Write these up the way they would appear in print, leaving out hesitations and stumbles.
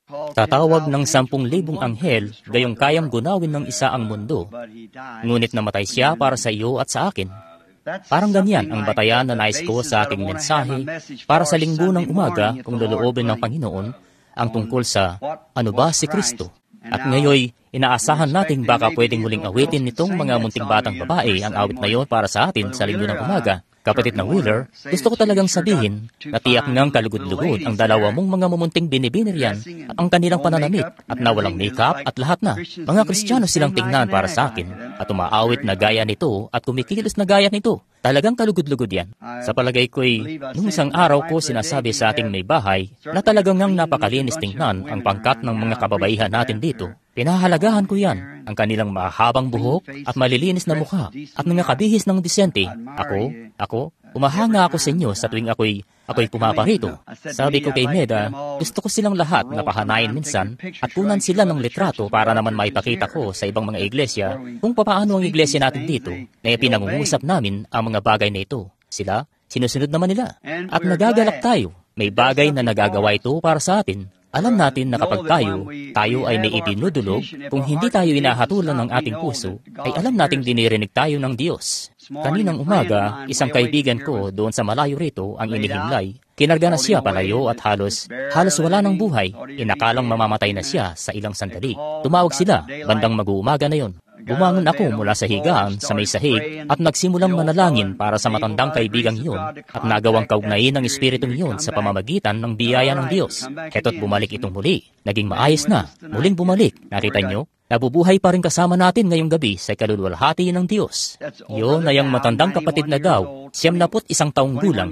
Tatawag ng 10,000 anghel, gayong kayang gunawin ng isa ang mundo. Ngunit namatay siya para sa iyo at sa akin. Parang ganyan ang batayan na nais ko sa aking mensahe para sa linggo ng umaga kung loloobin ng Panginoon ang tungkol sa ano ba si Kristo. At ngayon, inaasahan nating baka pwedeng muling awitin nitong mga munting batang babae ang awit na yon para sa atin sa linggo ng umaga. Kapatid na Wheeler, gusto ko talagang sabihin na tiyak ngang kalugod-lugod ang dalawa mong mga mumunting binibiniryan at ang kanilang pananamit at na walang makeup at lahat na. Mga Kristiyano silang tingnan para sa akin at umaawit na gaya nito at kumikilos na gaya nito. Talagang kalugod-lugod yan. Sa palagay ko'y, nung isang araw ko sinasabi sa ating may bahay na talagang ngang napakalinis tingnan ang pangkat ng mga kababaihan natin dito. Pinahalagahan ko yan, ang kanilang mahabang buhok at malilinis na mukha at mga kabihis ng disente. Ako, umahanga ako sa inyo sa tuwing ako'y pumaparito. Sabi ko kay Meda, gusto ko silang lahat na pahanayin minsan at kunan sila ng litrato para naman maipakita ko sa ibang mga iglesia kung papaano ang iglesia natin dito na pinangungusap namin ang mga bagay na ito. Sila, sinusunod naman nila. At nagagalak tayo. May bagay na nagagawa ito para sa atin. Alam natin na kapag tayo ay may idinudulog, kung hindi tayo inahatulan ng ating puso, ay alam nating dinirinig tayo ng Diyos. Kaninang umaga, isang kaibigan ko doon sa malayo rito ang inihimlay. Kinarga na siya palayo at halos wala ng buhay. Inakalang mamamatay na siya sa ilang sandali. Tumawag sila, bandang mag-uumaga na yon. Bumangon ako mula sa higaan sa may sahig at nagsimulang manalangin para sa matandang kaibigang iyon at nagawang kaugnayin ng Espiritong iyon sa pamamagitan ng biyaya ng Diyos. Heto't bumalik itong muli. Naging maayos na. Muling bumalik. Nakita niyo? Nabubuhay pa rin kasama natin ngayong gabi sa kaluluwalhati ng Diyos. Yun ay ang matandang kapatid na daw, 91 taong gulang,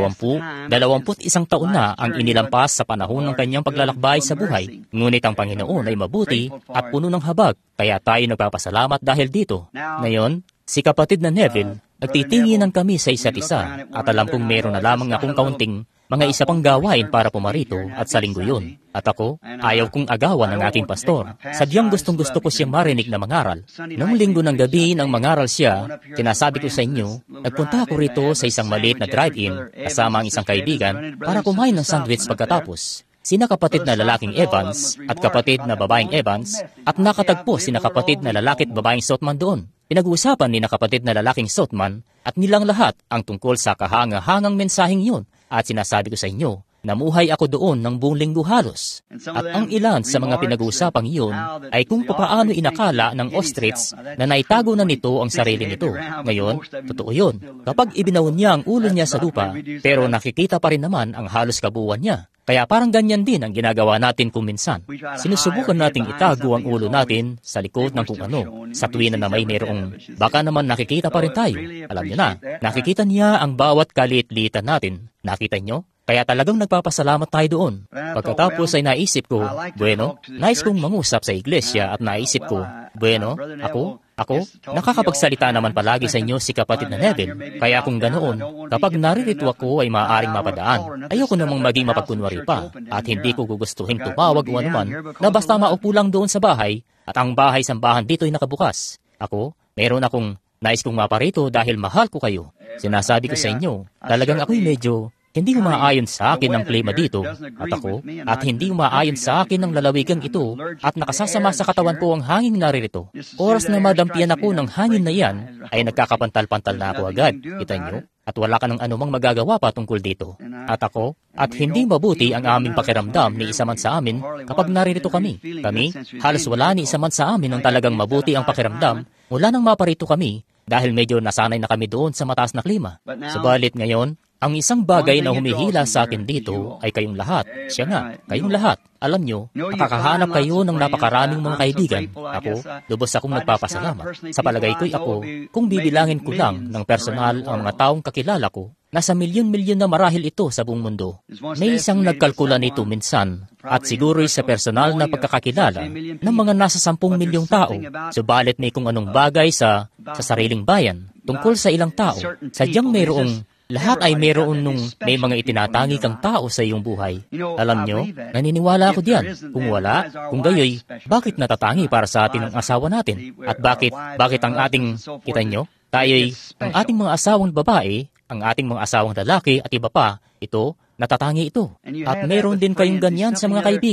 21 taon na ang inilampas sa panahon ng kanyang paglalakbay sa buhay. Ngunit ang Panginoon ay mabuti at puno ng habag, kaya tayo nagpapasalamat dahil dito. Ngayon, si kapatid na Neville, nagtitinginan kami sa isa't isa at alam kong meron na lamang akong kaunting mga isa pang gawain para pumarito at sa linggo yun. At ako, ayaw kong agawan ng aking pastor. Sadyang gustong-gusto ko siyang marinig na mangaral. Noong linggo ng gabi nang mangaral siya, sinasabi ko sa inyo, nagpunta ako rito sa isang maliit na drive-in kasama ang isang kaibigan para kumain ng sandwich pagkatapos. Sina kapatid na lalaking Evans at kapatid na babaeng Evans at nakatagpo sina kapatid na lalaki at babaeng Sotman doon. Pinag-uusapan ni na kapatid na lalaking Sotman at nilang lahat ang tungkol sa kahanga-hangang mensaheng yun. At sinasabi ko sa inyo, namuhay ako doon ng buong linggo halos. At ang ilan sa mga pinag-uusapang iyon ay kung papaano inakala ng ostrich na naitago na nito ang sarili nito. Ngayon, totoo yun. Kapag ibinawon niya ang ulo niya sa lupa, pero nakikita pa rin naman ang halos kabuuan niya. Kaya parang ganyan din ang ginagawa natin kung minsan. Sinusubukan nating itago ang ulo natin sa likod ng kung ano. Sa tuwin na may mayroong, baka naman nakikita pa rin tayo. Alam niyo na, nakikita niya ang bawat kalit-litan natin. Nakita niyo? Kaya talagang nagpapasalamat tayo doon. Pagkatapos ay naisip ko, bueno, nais kong mangusap sa iglesia at naisip ko, bueno, ako, nakakapagsalita naman palagi sa inyo si kapatid na Neville. Kaya kung ganoon, kapag naririto ako ay maaaring mapadaan. Ayoko namang maging mapagkunwari pa at hindi ko gugustuhin tumawag o anuman na basta maupo lang doon sa bahay at ang bahay-sambahan dito ay nakabukas. Ako, meron akong nais kong maparito dahil mahal ko kayo. Sinasabi ko sa inyo, talagang ako'y medyo hindi umaayon sa akin ang klima dito at ako at hindi umaayon sa akin ang lalawigang ito at nakasasama sa katawan ko ang hangin naririto. Oras na madampian ako ng hangin na yan ay nagkakapantal-pantal na ako agad. Kita nyo? At wala ka ng anumang magagawa pa tungkol dito. At ako, at hindi mabuti ang aming pakiramdam ni isa man sa amin kapag naririto kami. Kami, halos wala ni isa man sa amin ang talagang mabuti ang pakiramdam mula nang maparito kami dahil medyo nasanay na kami doon sa mataas na klima. Subalit ngayon, ang isang bagay na humihila sa akin dito ay kayong lahat. Siya nga, kayong lahat. Alam nyo, nakakahanap kayo ng napakaraming mga kaibigan. Ako, lubos akong nagpapasalamat. Sa palagay ko'y ako, kung bibilangin ko lang ng personal ang mga taong kakilala ko, nasa milyon-milyon na marahil ito sa buong mundo. May isang nagkalkula nito minsan, at siguro'y sa personal na pagkakakilala ng mga nasa 10 milyong tao. Subalit may kung anong bagay sa sariling bayan, tungkol sa ilang tao, sadyang mayroong lahat ay meron nung may mga itinatangi kang tao sa iyong buhay. Alam nyo, naniniwala ako diyan. Kung wala, kung gayoy, bakit natatangi para sa atin ang asawa natin? At bakit ang ating, kita nyo, tayo'y, ang ating mga asawang babae, ang ating mga asawang lalaki at iba pa, ito, natatangi ito. At meron din kayong ganyan sa mga kaibigan.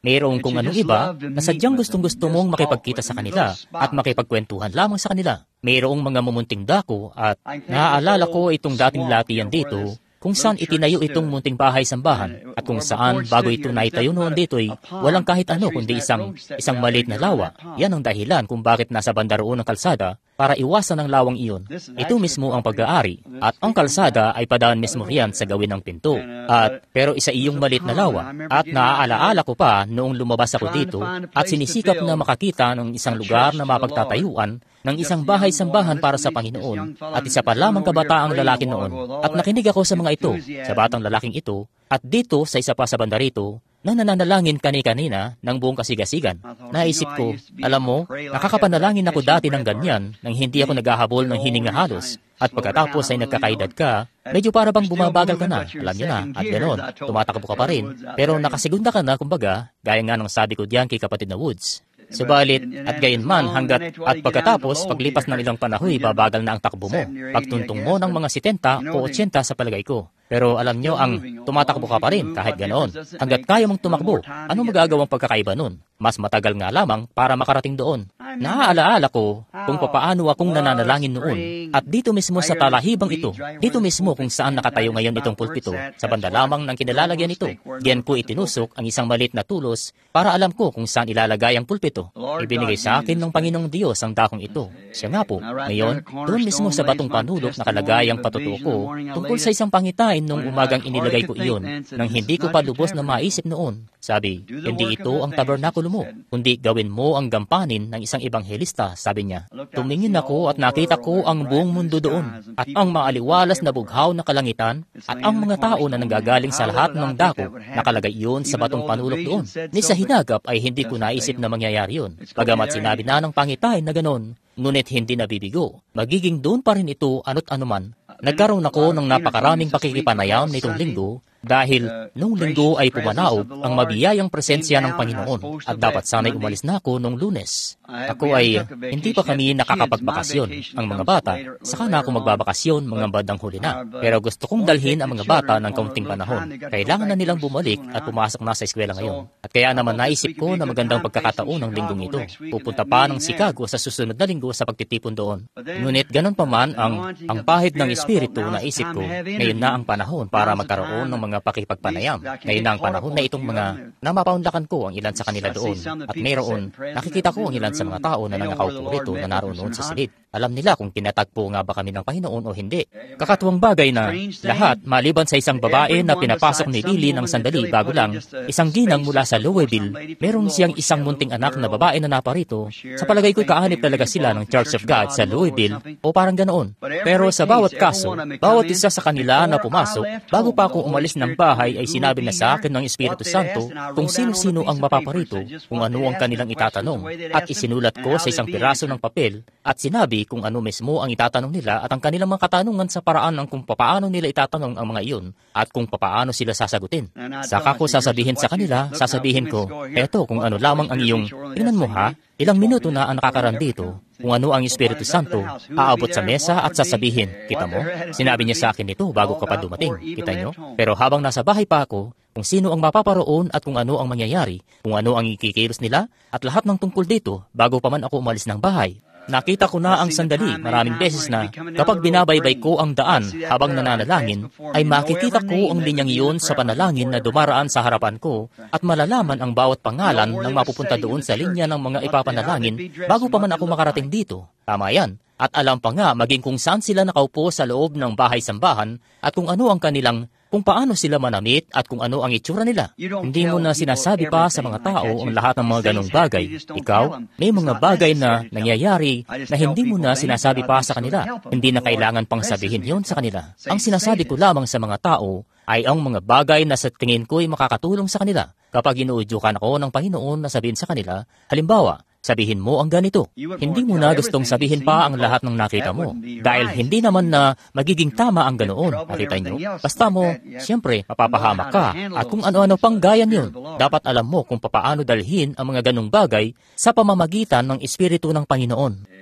Mayroong kung anong iba na sadyang gustong-gusto mong makipagkita sa kanila at makipagkwentuhan lamang sa kanila. Mayroong mga mumunting dako at naaalala ko itong dating latiyan dito kung saan itinayo itong munting bahay-sambahan at kung saan bago ito naitayo noon dito ay walang kahit ano kundi isang maliit na lawa. Yan ang dahilan kung bakit nasa banda roon ng kalsada para iwasan ang lawang iyon. Ito mismo ang pag-aari at ang kalsada ay padaan mismo riyan sa gawin ng pinto. Pero isa iyong maliit na lawa at naaalaala ko pa noong lumabas ako dito at sinisikap na makakita ng isang lugar na mapagtatayuan ng isang bahay-sambahan para sa Panginoon at isa pa lamang kabataang lalaki noon. At nakinig ako sa mga ito, sa batang lalaking ito, at dito sa isa pa sa banda rito, na nananalangin kani-kanina ng buong kasigasigan. Naisip ko, alam mo, nakakapanalangin ako dati ng ganyan nang hindi ako naghahabol ng hininga halos. At pagkatapos ay nagkakaedad ka, medyo para bang bumabagal ka na, alam niyo na, at ganoon, tumatakbo ka pa rin. Pero nakasigunda ka na, kumbaga, gaya nga ng sabi ko diyan kay kapatid na Woods. Subalit, at gayon man hanggat at pagkatapos, paglipas ng ilang panahoy, babagal na ang takbo mo. Pagtuntong mo ng mga 70 o 80 sa palagay ko. Pero alam nyo, ang tumatakbo ka pa rin kahit ganoon. Hanggat kaya mong tumakbo, ano magagawang pagkakaiba nun? Mas matagal nga lamang para makarating doon. Naaalaala ko kung papaano akong nananalangin noon. At dito mismo sa talahibang ito, dito mismo kung saan nakatayo ngayon itong pulpito, sa banda lamang ng kinalalagyan ito, diyan ko itinusok ang isang maliit na tulos para alam ko kung saan ilalagay ang pulpito. Ibinigay sa akin ng Panginoong Diyos ang dakong ito. Siya nga po, ngayon, doon mismo sa batong panulok nakalagay ang patutuo ko tungkol sa isang pangitain nung umagang inilagay ko iyon nang hindi ko pa lubos na maisip noon. Sabi, hindi ito ang tabernakulo mo, kundi gawin mo ang gampanin ng isang ebanghelista, sabi niya. Tumingin ako at nakita ko ang buong mundo doon, at ang maaliwalas na bughaw na kalangitan, at ang mga tao na nanggagaling sa lahat ng dako, nakalagay iyon sa batong panulok doon. Ni sa hinagap ay hindi ko naisip na mangyayari yun. Bagamat sinabi na ng pangitain na ganon, ngunit hindi nabibigo. Magiging doon pa rin ito ano't anuman. Nagkaroon ako ng napakaraming pakikipanayam nitong linggo dahil nung linggo ay pumanaog ang mabiyayang presensya ng Panginoon at dapat sana'y umalis na ako nung Lunes. Ako ay hindi pa kami nakakapagbakasyon. Ang mga bata, saka na ako magbabakasyon mga bandang huli na. Pero gusto kong dalhin ang mga bata ng kaunting panahon. Kailangan na nilang bumalik at pumasok na sa eskwela ngayon. At kaya naman naisip ko na magandang pagkakataon ng linggong ito. Pupunta pa ng Chicago sa susunod na linggo sa pagtitipon doon. Ngunit ganun pa man ang pahid ng Espiritu na isip ko, ngayon na ang panahon para magkaroon ng mga pakipagpanayam. Ngayon na ang panahon na itong mga namapaunlakan ko ang ilan sa kanila doon. At mayroon, nakikita ko ang ilan sa mga tao na nangakaupo rito na naroon noon sa silid. Alam nila kung tinatagpo nga ba kami ng Panginoon o hindi. Kakatuwang bagay na lahat, maliban sa isang babae na pinapasok ni Lily ng sandali bago lang, isang ginang mula sa Louisville, meron siyang isang munting anak na babae na naparito. Sa palagay ko'y kaanib talaga sila ng Church of God sa Louisville o parang ganoon. Pero sa bawat kaso, bawat isa sa kanila na pumasok, bago pa ako umalis ng bahay ay sinabi na sa akin ng Espiritu Santo kung sino-sino ang mapaparito, kung ano ang kanilang itatanong. At isinulat ko sa isang piraso ng papel at sinabi kung ano mismo ang itatanong nila at ang kanilang mga katanungan sa paraan ng kung papaano nila itatanong ang mga iyon at kung papaano sila sasagutin. Saka ko sasabihin sa kanila, sasabihin ko, eto kung ano lamang ang iyong, tingnan mo ha, ilang minuto na ang nakakaran dito, kung ano ang Espiritu Santo, aabot sa mesa at sasabihin, kita mo, sinabi niya sa akin ito bago ka pa dumating, kita nyo? Pero habang nasa bahay pa ako, kung sino ang mapaparoon at kung ano ang mangyayari, kung ano ang ikikilos nila, at lahat ng tungkol dito, bago pa man ako umalis ng bahay. Nakita ko na ang sandali maraming beses na kapag binabaybay ko ang daan habang nananalangin, ay makikita ko ang linyang iyon sa panalangin na dumaraan sa harapan ko at malalaman ang bawat pangalan ng mapupunta doon sa linya ng mga ipapanalangin bago pa man ako makarating dito. Tama yan. At alam pa nga maging kung saan sila nakaupo sa loob ng bahay-sambahan at kung ano ang kanilang, kung paano sila manamit at kung ano ang itsura nila. Hindi mo na sinasabi pa sa mga tao ang lahat ng mga ganong bagay. Ikaw, may mga bagay na nangyayari na hindi mo na sinasabi pa sa kanila. Hindi na kailangan pang sabihin yon sa kanila. Ang sinasabi ko lamang sa mga tao ay ang mga bagay na sa tingin ko ay makakatulong sa kanila. Kapag inuudyukan ako ng Panginoon na sabihin sa kanila, halimbawa, sabihin mo ang ganito. Hindi mo na gustong sabihin pa ang lahat ng nakita mo. Dahil hindi naman na magiging tama ang ganoon. Nakita nyo? Basta mo, siyempre, mapapahamak ka. At kung ano-ano pang gaya yun, dapat alam mo kung papaano dalhin ang mga ganong bagay sa pamamagitan ng Espiritu ng Panginoon.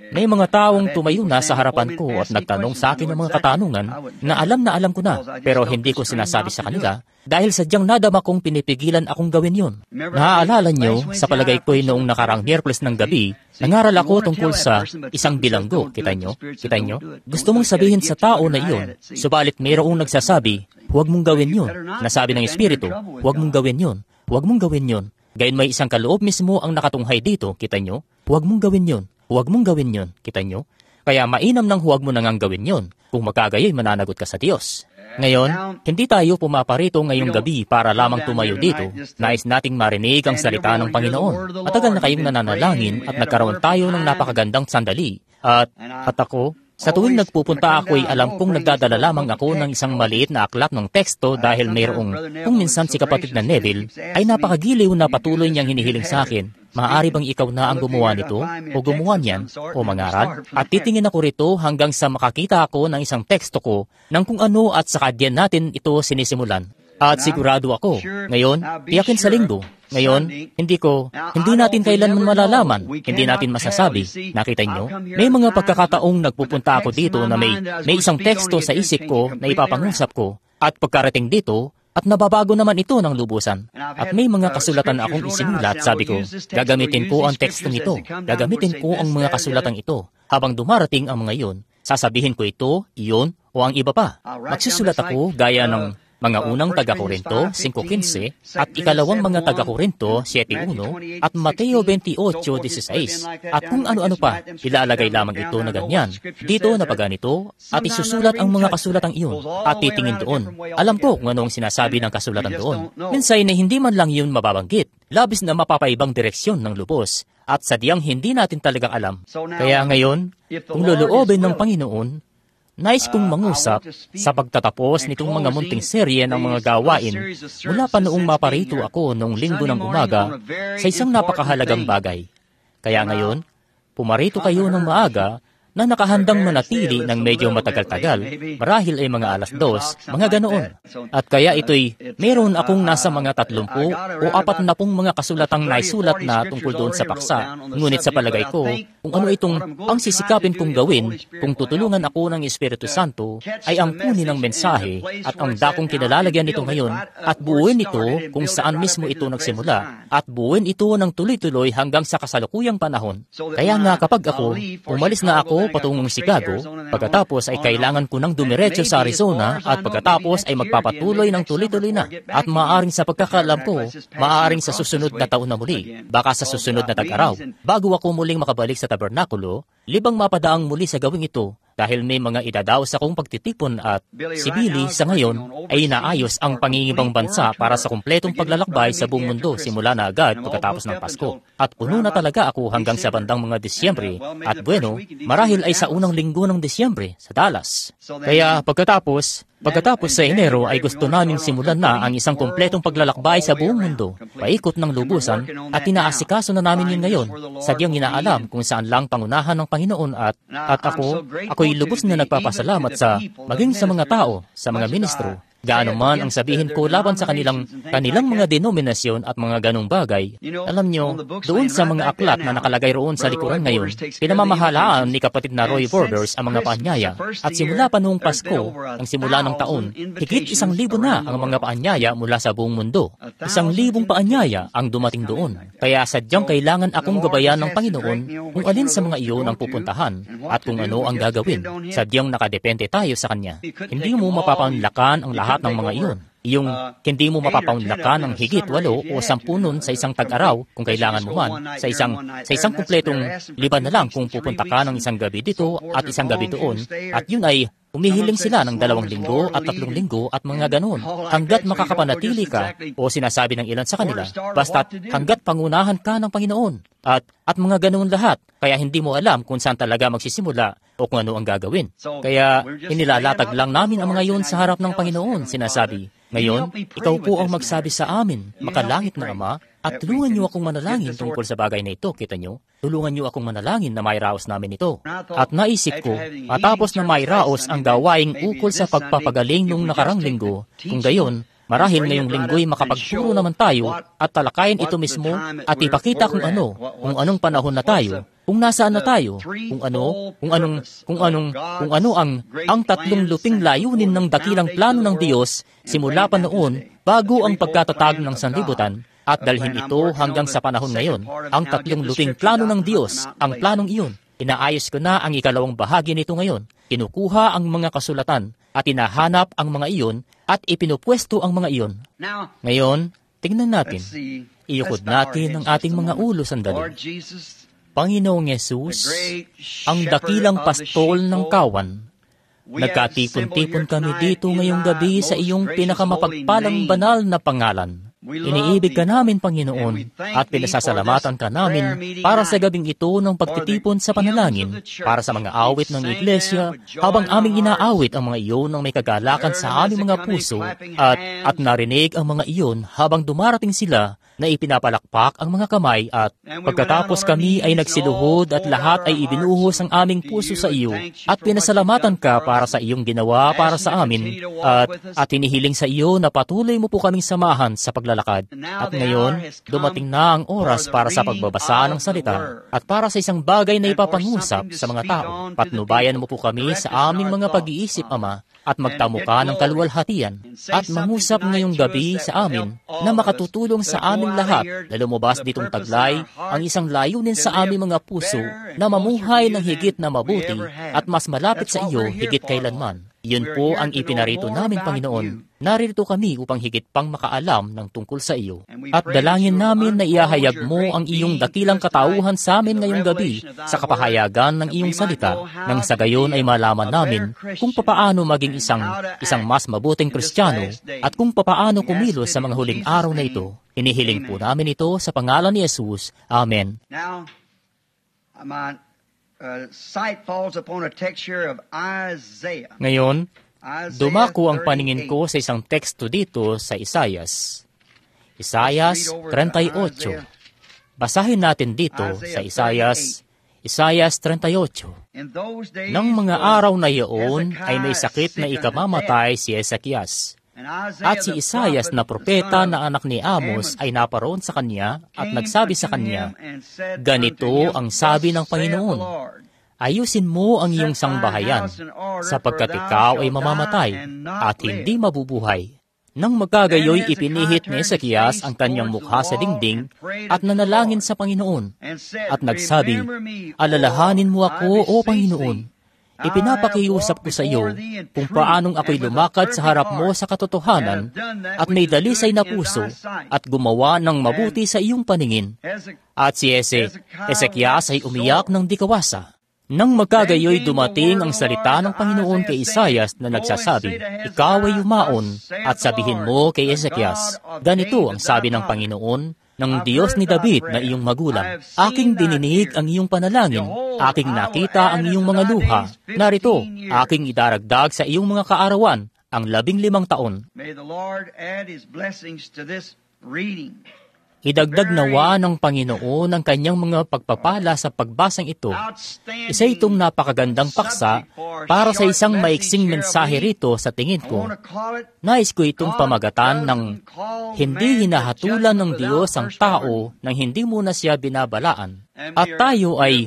May mga taong tumayo na sa harapan ko at nagtanong sa akin ng mga katanungan na alam ko na, pero hindi ko sinasabi sa kanila dahil sadyang nadama kong pinipigilan akong gawin yun. Naaalala nyo, sa palagay ko'y noong nakarang Miyerkules ng gabi, nangaral ako tungkol sa isang bilanggo. Kita nyo? Gusto mong sabihin sa tao na iyon, subalit mayroong nagsasabi, huwag mong gawin yun. Nasabi ng Espiritu, huwag mong gawin yun. Huwag mong gawin yun. Gayon may isang kaloob mismo ang nakatunghay dito, kita nyo? Huwag mong gawin yun. Huwag mong gawin yun, kita nyo? Kaya mainam nang huwag mo nang gawin yun. Kung magkagayoy, mananagot ka sa Diyos. Ngayon, hindi tayo pumaparito ngayong gabi para lamang tumayo dito. Nais nating marinig ang salita ng Panginoon. Matagal na kayong nananalangin at nagkaroon tayo ng napakagandang sandali. At ako, sa tuwing nagpupunta ako ay alam kong nagdadala lamang ako ng isang maliit na aklat ng teksto dahil mayroong, kung minsan si kapatid na Neville ay napakagiliw na patuloy niyang hinihiling sa akin, maaari bang ikaw na ang gumawa nito o gumawa niyan o mangaral? At titingin ako rito hanggang sa makakita ako ng isang teksto ko ng kung ano at saka diyan natin ito sinisimulan. At sigurado ako, ngayon, tiyakin sa linggo. Ngayon, hindi natin kailanman malalaman, hindi natin masasabi. Nakita nyo, may mga pagkakataong nagpupunta ako dito na may isang teksto sa isip ko na ipapangusap ko, at pagkarating dito, at nababago naman ito ng lubusan. At may mga kasulatan akong isinulat, sabi ko, gagamitin ko ang tekstong ito, gagamitin ko ang mga kasulatan ito. Habang dumarating ang mga iyon, sasabihin ko ito, iyon, o ang iba pa. Magsusulat ako gaya ng mga unang taga-Korinto 5:15 at ikalawang mga taga-Korinto 7:1 at Mateo 28:16 at kung ano-ano pa, ilalagay lamang ito na ganyan. Dito na paganito at isusulat ang mga kasulatang iyon at titingin doon. Alam ko kung ano ang sinasabi ng kasulatan doon. Minsan na hindi man lang yun mababanggit, labis na mapapaibang direksyon ng lubos at sadyang hindi natin talagang alam. Kaya ngayon, kung loloobin ng Panginoon, nais kong mangusap sa pagtatapos nitong mga munting serye ng mga gawain mula pa noong maparito ako noong linggo ng umaga sa isang napakahalagang bagay. Kaya ngayon, pumarito kayo ng maaga na nakahandang manatili ng medyo matagal-tagal, marahil ay mga 2:00, mga ganoon. At kaya ito'y, meron akong nasa mga 30 o 40 mga kasulatang naisulat na tungkol doon sa paksa. Ngunit sa palagay ko, kung ano itong ang sisikapin kong gawin, kung tutulungan ako ng Espiritu Santo, ay ang kunin ng mensahe at ang dakong kinalalagyan nito ngayon at buuin ito kung saan mismo ito nagsimula at buuin ito ng tuloy-tuloy hanggang sa kasalukuyang panahon. Kaya nga kapag ako, umalis na ako patungong Chicago, pagkatapos ay kailangan ko nang dumiretso sa Arizona at pagkatapos ay magpapatuloy ng tuloy-tuloy na. At maaaring sa pagkakaalam ko, maaaring sa susunod na taon na muli, baka sa susunod na tag-araw, bago ako muling makabalik sa tabernakulo, libang mapadaang muli sa gawing ito dahil may mga idadaos akong pagtitipon at si Billy sa ngayon ay inaayos ang pangingibang bansa para sa kumpletong paglalakbay sa buong mundo simula na agad pagkatapos ng Pasko. At puno na talaga ako hanggang sa bandang mga Disyembre at bueno, marahil ay sa unang linggo ng Disyembre sa Dallas. Kaya pagkatapos sa Enero ay gusto namin simulan na ang isang kumpletong paglalakbay sa buong mundo, paikot ng lubusan at inaasikaso na namin yun ngayon. Sadyang inaalam kung saan lang pangunahan ng Panginoon at ako'y lubos na nagpapasalamat sa maging sa mga tao, sa mga ministro. Gaano man ang sabihin ko laban sa kanilang mga denominasyon at mga ganong bagay, alam nyo, doon sa mga aklat na nakalagay roon sa likuran ngayon, pinamamahalaan ni kapatid na Roy Borders ang mga paanyaya. At simula pa noong Pasko, ang simula ng taon, higit 1,000 na ang mga paanyaya mula sa buong mundo. 1,000 paanyaya ang dumating doon. Kaya sadyang kailangan akong gabayan ng Panginoon kung alin sa mga iyon ang pupuntahan at kung ano ang gagawin. Sadyang nakadepende tayo sa Kanya. Hindi mo mapapanlakan ang lahat ng mga iyon. Yung hindi mo mapapaunlakan ng higit 8 o 10 nun sa isang tag-araw kung kailangan mo man. Sa isang kumpletong liban na lang kung pupunta ka ng isang gabi dito at isang gabi doon. At yun ay umihiling sila ng 2 linggo at 3 linggo at mga ganoon. Hanggat makakapanatili ka o sinasabi ng ilan sa kanila, basta't hanggat pangunahan ka ng Panginoon. At mga ganoon lahat. Kaya hindi mo alam kung saan talaga magsisimula o kung ano ang gagawin. Kaya inilalatag lang namin ang mga iyon sa harap ng Panginoon, sinasabi. Ngayon, ikaw po ang magsabi sa amin, makalangit na Ama, at tulungan niyo akong manalangin tungkol sa bagay na ito, kita niyo? Tulungan niyo akong manalangin na mairaos namin ito. At naisip ko, matapos na mairaos ang gawaing ukol sa pagpapagaling nung nakarang linggo, kung gayon, Marahil ngayong linggo'y makapagturo naman tayo at talakayin ito mismo at ipakita kung anong panahon na tayo, kung nasaan na tayo, kung ano ang tatlong luping layunin ng dakilang plano ng Diyos simula pa noon bago ang pagkatatag ng sanlibutan at dalhin ito hanggang sa panahon ngayon. Ang tatlong luping plano ng Diyos, ang planong iyon. Inaayos ko na ang ikalawang bahagi nito ngayon. Kinukuha ang mga kasulatan at hinahanap ang mga iyon at ipinupwesto ang mga iyon. Ngayon, tingnan natin. Iukod natin ang ating mga ulo sandali. Panginoong Yesus, ang dakilang pastol ng kawan, nagkatipon-tipon kami dito ngayong gabi sa iyong pinakamapagpalang banal na pangalan. Iniibig ka namin, Panginoon, at pinasasalamatan ka namin para sa gabing ito ng pagtitipon sa panalangin, para sa mga awit ng iglesia, habang aming inaawit ang mga iyon ng may kagalakan sa aming mga puso, at narinig ang mga iyon habang dumarating sila na ipinapalakpak ang mga kamay at pagkatapos kami ay nagsiluhod at lahat ay ibinuhos ang aming puso sa iyo at pinasalamatan ka para sa iyong ginawa para sa amin at hinihiling sa iyo na patuloy mo po kaming samahan sa paglalakad. At ngayon, dumating na ang oras para sa pagbabasa ng salita at para sa isang bagay na ipapangusap sa mga tao. Patnubayan mo po kami sa aming mga pag-iisip, Ama, at magtamo ka ng kaluwalhatian at mangusap ngayong gabi sa amin na makatutulong sa aming lahat na lumabas ditong taglay ang isang layunin sa aming mga puso na mamuhay ng higit na mabuti at mas malapit sa iyo higit kailanman. Iyon po ang ipinarito namin, Panginoon. Narito kami upang higit pang makaalam ng tungkol sa iyo. At dalangin namin na iahayag mo ang iyong dakilang katauhan sa amin ngayong gabi sa kapahayagan ng iyong salita, nang sa gayon ay malaman namin kung papaano maging isang mas mabuting Kristiyano at kung papaano kumilos sa mga huling araw na ito. Inihiling po namin ito sa pangalan ni Jesus. Amen. Now, sight falls upon a texture of Isaiah. Ngayon, dumako ang paningin ko sa isang teksto dito sa Isayas. Isayas 38. Basahin natin dito sa Isayas 38. Nang mga araw na iyon ay may sakit na ikamamatay si Ezekias. At si Isayas na propeta na anak ni Amos ay naparoon sa kanya at nagsabi sa kanya, "Ganito ang sabi ng Panginoon, ayusin mo ang iyong sangbahayan, sapagkat ikaw ay mamamatay at hindi mabubuhay." Nang magkagayoy, ipinihit ni Ezekias ang kanyang mukha sa dingding at nanalangin sa Panginoon at nagsabi, "Alalahanin mo ako, O Panginoon. Ipinapakiusap ko sa iyo kung paanong ako'y lumakad sa harap mo sa katotohanan at may dalisay na puso at gumawa ng mabuti sa iyong paningin." At si Ezekias ay umiyak ng di kawasa. Nang magkagayoy, dumating ang salita ng Panginoon kay Isayas na nagsasabi, "Ikaw ay yumaon at sabihin mo kay Ezekias, ganito ang sabi ng Panginoon, ng Diyos ni David na iyong magulang. Aking dininig ang iyong panalangin, aking nakita ang iyong mga luha. Narito, aking idaragdag sa iyong mga kaarawan ang 15 taon. May the Lord add His blessings to this reading. Idagdag nawa ng Panginoon ang kanyang mga pagpapala sa pagbasang ito. Isa itong napakagandang paksa para sa isang maiksing mensahe rito sa tingin ko. Nais ko itong pamagatan ng hindi hinahatulan ng Diyos ang tao nang hindi muna siya binabalaan. At tayo ay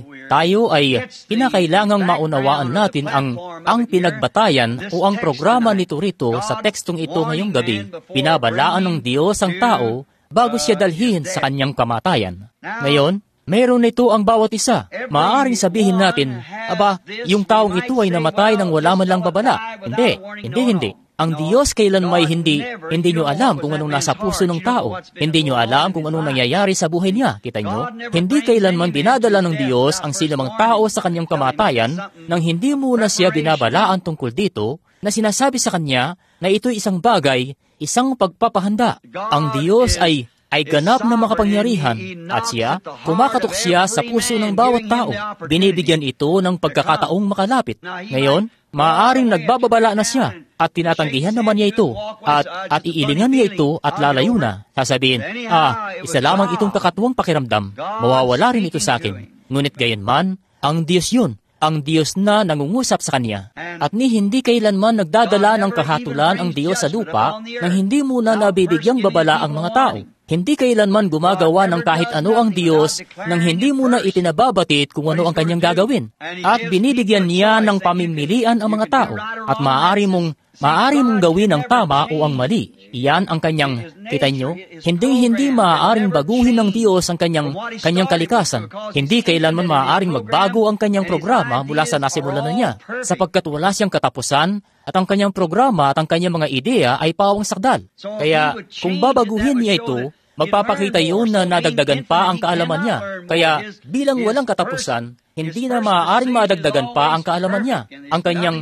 kinakailangang maunawaan natin ang pinagbatayan o ang programa nito rito sa tekstong ito ngayong gabi. Binabalaan ng Diyos ang tao bago siya dalhin sa kanyang kamatayan. Ngayon, mayroon nito ang bawat isa. Maaaring sabihin natin, "Aba, yung taong ito ay namatay nang wala man lang babala." Hindi. Ang Diyos kailanmay hindi nyo alam kung anong nasa puso ng tao. Hindi nyo alam kung anong nangyayari sa buhay niya. Kita nyo? Hindi kailanman dinadala ng Diyos ang sinumang tao sa kanyang kamatayan nang hindi muna siya binabalaan tungkol dito, na sinasabi sa kanya na ito'y isang bagay, isang pagpapahanda. Ang Diyos ay ganap na makapangyarihan at siya, kumakatok siya sa puso ng bawat tao. Binibigyan ito ng pagkakataong makalapit. Ngayon, maaaring nagbababala na siya at tinatanggihan naman niya ito at iilingan niya ito at lalayo na. Sasabihin, isa lamang itong kakatuwang pakiramdam. Mawawala rin ito sa akin. Ngunit gayunman, ang Diyos yun. ang Diyos na nangungusap sa kanya. At hindi kailanman nagdadala ng kahatulan ang Diyos sa lupa nang hindi muna nabibigyang babala ang mga tao. Hindi kailanman gumagawa ng kahit ano ang Diyos nang hindi muna itinababatid kung ano ang kanyang gagawin. At binibigyan niya ng pamimilian ang mga tao. At maaari mong gawin ang tama o ang mali. Iyan ang kanyang, kita nyo, hindi maaaring baguhin ng Diyos ang kanyang kalikasan. Hindi kailanman maaaring magbago ang kanyang programa mula sa nasimulan na niya, sapagkat wala siyang katapusan at ang kanyang programa at ang kanyang mga ideya ay pawang sakdal. Kaya kung babaguhin niya ito, magpapakita yun na nadagdagan pa ang kaalaman niya. Kaya bilang walang katapusan, hindi na maaaring madagdagan pa ang kaalaman niya. Ang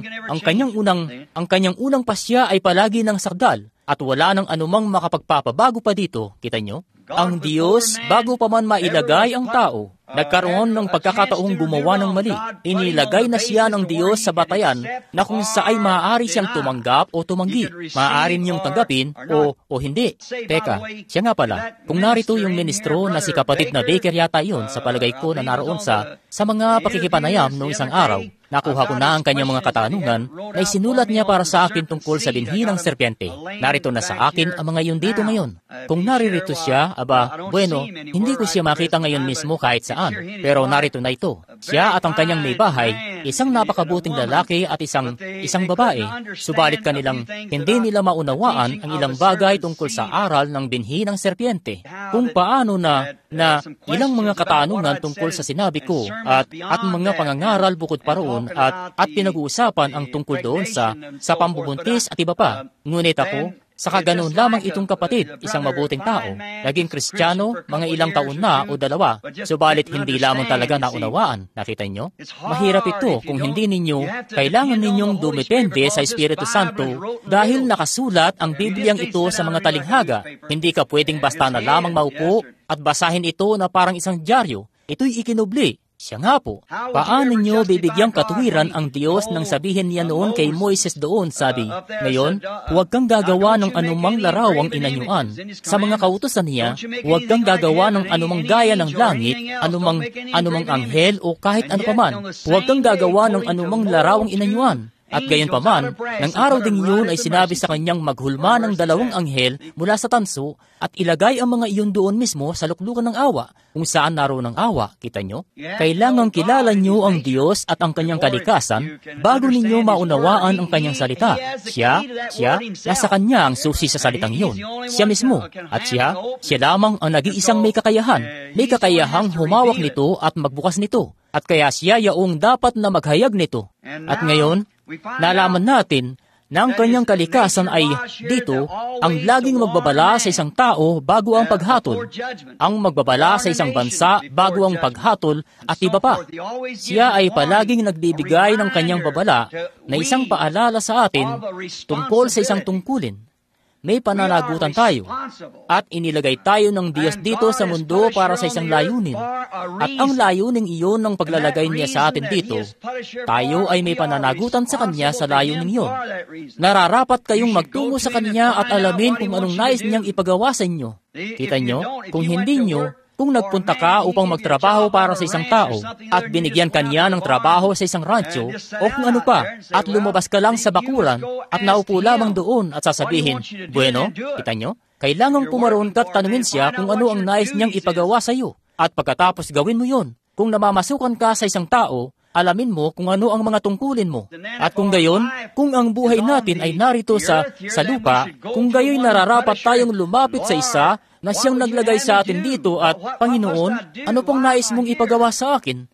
kanyang unang pasya ay palagi ng sakdal at wala nang anumang makapagpapabago pa dito. Kita nyo? Ang Diyos, bago pa man mailagay ang tao, nagkaroon ng pagkakataong gumawa ng mali. Inilagay na siya ng Diyos sa batayan na kung saay maaari siyang tumanggap o tumanggi. Maaari niyong tanggapin o hindi. Teka, siya nga pala, kung narito yung ministro na si kapatid na Baker yata yun, sa palagay ko na naroon sa mga pakikipanayam noong isang araw, nakuha ko na ang kanyang mga katanungan na isinulat niya para sa akin tungkol sa binhi ng serpiente. Narito na sa akin ang mga yun dito ngayon. Kung naririto siya, bueno, hindi ko siya makita ngayon mismo kahit saan. Pero narito na ito. Siya at ang kanyang may bahay, isang napakabuting lalaki at isang babae. Subalit kanilang hindi nila maunawaan ang ilang bagay tungkol sa aral ng binhi ng serpiente. Kung paano na ilang mga katanungan tungkol sa sinabi ko at mga pangangaral bukod pa roon at pinag-uusapan ang tungkol doon sa pambubuntis at iba pa. Ngunit ako, saka ganoon lamang itong kapatid, isang mabuting tao, naging Kristiyano, mga ilang taon na o dalawa, subalit hindi lamang talaga naunawaan. Nakita nyo? Mahirap ito kung hindi ninyo, kailangan ninyong dumepende sa Espiritu Santo dahil nakasulat ang Bibliang ito sa mga talinghaga. Hindi ka pwedeng basta na lamang maupo at basahin ito na parang isang dyaryo. Ito'y ikinubli. Siya nga po, paano niyo bibigyang katuwiran ang Diyos nang sabihin niya noon kay Moises doon, sabi, ngayon, huwag kang gagawa ng anumang larawang inanyuan. Sa mga kautusan niya, huwag kang gagawa ng anumang gaya ng langit, anumang anghel o kahit ano paman. Huwag kang gagawa ng anumang larawang inanyuan. At gayon pa man, ng araw ding yun ay sinabi sa kanyang maghulma ng 2 anghel mula sa tanso at ilagay ang mga iyon doon mismo sa luklukan ng awa, kung saan naroon ang awa. Kita nyo? Kailangang kilala nyo ang Diyos at ang kanyang kalikasan bago ninyo maunawaan ang kanyang salita. Siya, nasa kanya ang susi sa salitang yun. Siya mismo. At siya lamang ang nag-iisang may kakayahan. May kakayahang humawak nito at magbukas nito. At kaya siya yaong dapat na maghayag nito. At ngayon, nalaman natin na ang kanyang kalikasan ay dito ang laging magbabala sa isang tao bago ang paghatol, ang magbabala sa isang bansa bago ang paghatol at iba pa. Siya ay palaging nagbibigay ng kanyang babala na isang paalala sa atin tungkol sa isang tungkulin. May pananagutan tayo at inilagay tayo ng Diyos dito sa mundo para sa isang layunin. At ang layuning iyon ng paglalagay niya sa atin dito, tayo ay may pananagutan sa Kanya sa layuning iyon. Nararapat kayong magtungo sa Kanya at alamin kung anong nais niyang ipagawa sa inyo. Kita nyo? Kung hindi nyo, kung nagpunta ka upang magtrabaho para sa isang tao at binigyan kanya ng trabaho sa isang rancho o kung ano pa at lumabas ka lang sa bakuran at naupo lamang doon at sasabihin, bueno, kita nyo, kailangang pumaroon ka at tanungin siya kung ano ang nais niyang ipagawa sa iyo. At pagkatapos gawin mo yon. Kung namamasukan ka sa isang tao, alamin mo kung ano ang mga tungkulin mo. At kung gayon, kung ang buhay natin ay narito sa lupa, kung gayoy nararapat tayong lumapit sa isa na siyang naglagay sa atin dito at, Panginoon, ano pong nais mong ipagawa sa akin?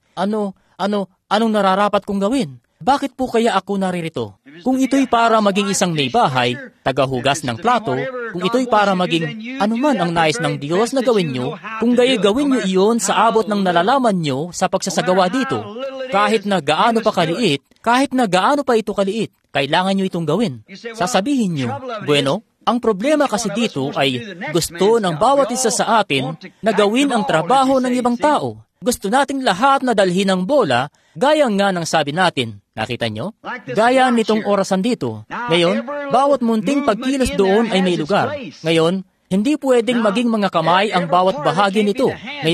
Anong nararapat kong gawin? Bakit po kaya ako naririto? Kung ito'y para maging isang may bahay, tagahugas ng plato, kung ito'y para maging anuman ang nais ng Diyos na gawin nyo, kung gayoy gawin nyo iyon sa abot ng nalalaman nyo sa pagsasagawa dito, kahit na gaano pa kaliit, kahit na gaano pa ito kaliit, kailangan nyo itong gawin. Sasabihin nyo, bueno, ang problema kasi dito ay gusto ng bawat isa sa atin na gawin ang trabaho ng ibang tao. Gusto nating lahat na dalhin ng bola, gaya nga ng sabi natin. Nakita nyo? Gaya nitong orasan dito. Ngayon, bawat munting pagkilos doon ay may lugar. Ngayon, hindi pwedeng maging mga kamay ang bawat bahagi nito. Ngayon,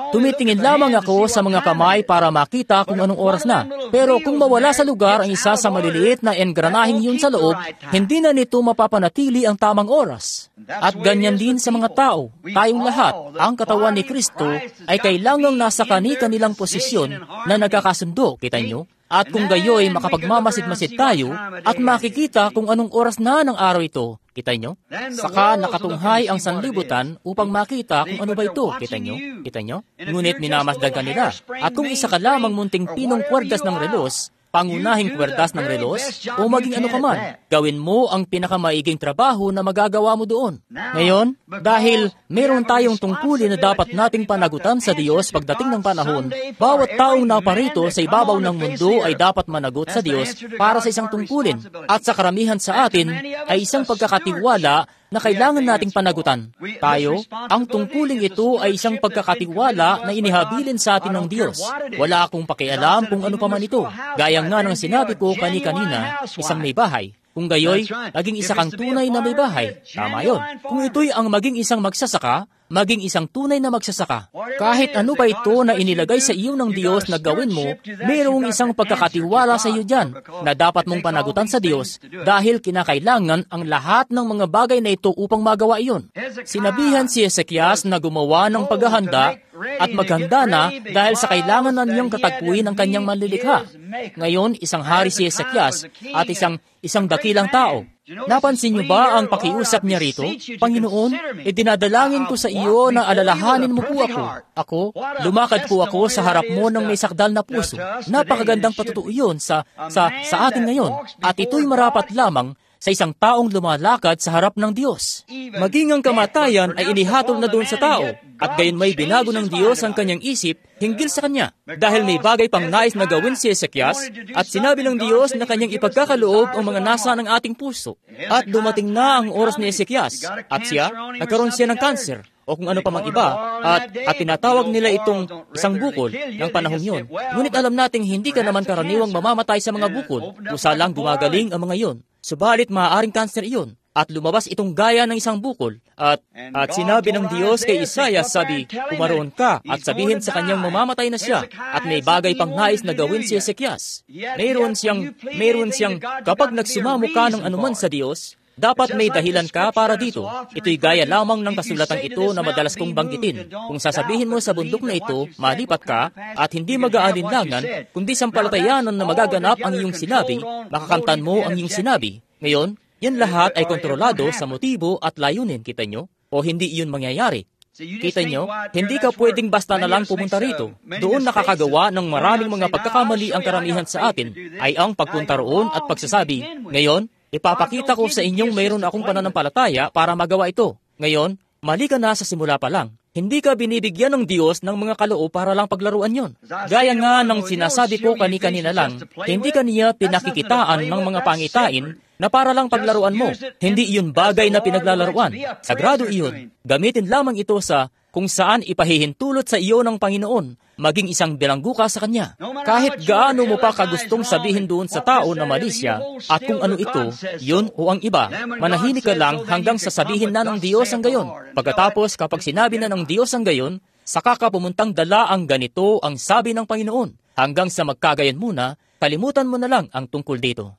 Tumitingin lamang ako sa mga kamay para makita kung anong oras na. Pero kung mawala sa lugar ang isa sa maliliit na engranaheng yun sa loob, hindi na nito mapapanatili ang tamang oras. At ganyan din sa mga tao. Tayong lahat, ang katawan ni Kristo ay kailangang nasa kani-kanilang posisyon na nagkakasundo, kita nyo? At kung gayoy makapagmamasid-masid tayo at makikita kung anong oras na ng araw ito, kita nyo? Saka nakatunghay ang sanlibutan upang makita kung ano ba ito, kita nyo? Kita nyo? Ngunit minamasdan kanila. At kung isa ka lamang munting pinong kwerdas ng relos, pangunahing kwerdas ng relos, o maging ano ka man, gawin mo ang pinakamaiging trabaho na magagawa mo doon. Ngayon, dahil meron tayong tungkulin na dapat nating panagutan sa Diyos pagdating ng panahon, bawat taong naparito sa ibabaw ng mundo ay dapat managot sa Diyos para sa isang tungkulin. At sa karamihan sa atin ay isang pagkakatiwala na kailangan nating panagutan. Tayo, ang tungkuling ito ay isang pagkakatiwala na inihabilin sa atin ng Diyos. Wala akong pakialam kung ano pa man ito. Gaya nga ng sinabi ko kani-kanina, isang may bahay. Kung gayoy, maging isa kang tunay na may bahay. Tama yun. Kung ito'y ang maging isang magsasaka, maging isang tunay na magsasaka. Kahit ano pa ito na inilagay sa iyo ng Diyos na gawin mo, mayroong isang pagkakatiwala sa iyo dyan na dapat mong panagutan sa Diyos dahil kinakailangan ang lahat ng mga bagay na ito upang magawa iyon. Sinabihan si Hezekias na gumawa ng paghahanda at maghanda na dahil sa kailangan na niyang katagpuin ang kanyang manlilikha. Ngayon, isang hari si Hezekias at isang dakilang tao. Napansin niyo ba ang pakiusap niya rito? Panginoon, dinadalangin ko sa iyo na alalahanin mo po ako. Ako, lumakad po ako sa harap mo ng may sakdal na puso. Napakagandang patutuo yun sa atin ngayon. At ito'y marapat lamang sa isang taong lumalakad sa harap ng Diyos. Maging ang kamatayan ay inihatol na doon sa tao, at gayon may binago ng Diyos ang kanyang isip hinggil sa kanya. Dahil may bagay pang nais na gawin si Hezekias, at sinabi ng Diyos na kanyang ipagkakaloob ang mga nasa ng ating puso. At dumating na ang oras ni Hezekias, at siya, nagkaroon siya ng kanser, o kung ano pa mang iba, at tinatawag nila itong isang bukol ng panahon yun. Ngunit alam nating hindi ka naman karaniwang mamamatay sa mga bukol, kusa lang gumagaling ang mga iyon. Subalit maaaring kanser iyon, at lumabas itong gaya ng isang bukol. At sinabi ng Diyos kay Isaiah, sabi, kumaroon ka at sabihin sa kanyang mamamatay na siya, at may bagay pang nais na gawin si Hezekias. Mayroon siyang, kapag nagsumamo ka ng anuman sa Diyos, dapat may dahilan ka para dito. Ito'y gaya lamang ng kasulatan ito na madalas kong banggitin. Kung sasabihin mo sa bundok na ito, malipat ka, at hindi mag-aalinlangan, kundi sampalatayanan na magaganap ang iyong sinabi, makakamtan mo ang iyong sinabi. Ngayon, yan lahat ay kontrolado sa motibo at layunin, kita nyo? O hindi iyon mangyayari? Kita nyo, hindi ka pwedeng basta na lang pumunta rito. Doon nakakagawa ng maraming mga pagkakamali ang karamihan sa atin, ay ang pagpunta roon at pagsasabi, ngayon, ipapakita ko sa inyong mayroon akong pananampalataya para magawa ito. Ngayon, mali ka na sa simula pa lang. Hindi ka binibigyan ng Diyos ng mga kaloob para lang paglaruan yon. Gaya nga ng sinasabi ko kanina lang, hindi ka niya pinakikitaan ng mga pangitain na para lang paglaruan mo. Hindi iyon bagay na pinaglalaruan. Sagrado iyon. Gamitin lamang ito sa kung saan ipahihintulot sa iyo ng Panginoon, maging isang bilanggo ka sa Kanya. Kahit gaano mo pa kagustong sabihin doon sa tao na mali siya, at kung ano ito, yun o ang iba, manahimik ka lang hanggang sasabihin na ng Diyos ang gayon. Pagkatapos, kapag sinabi na ng Diyos ang gayon, saka ka pumuntang dala ang ganito ang sabi ng Panginoon. Hanggang sa magkagayan muna, kalimutan mo na lang ang tungkol dito.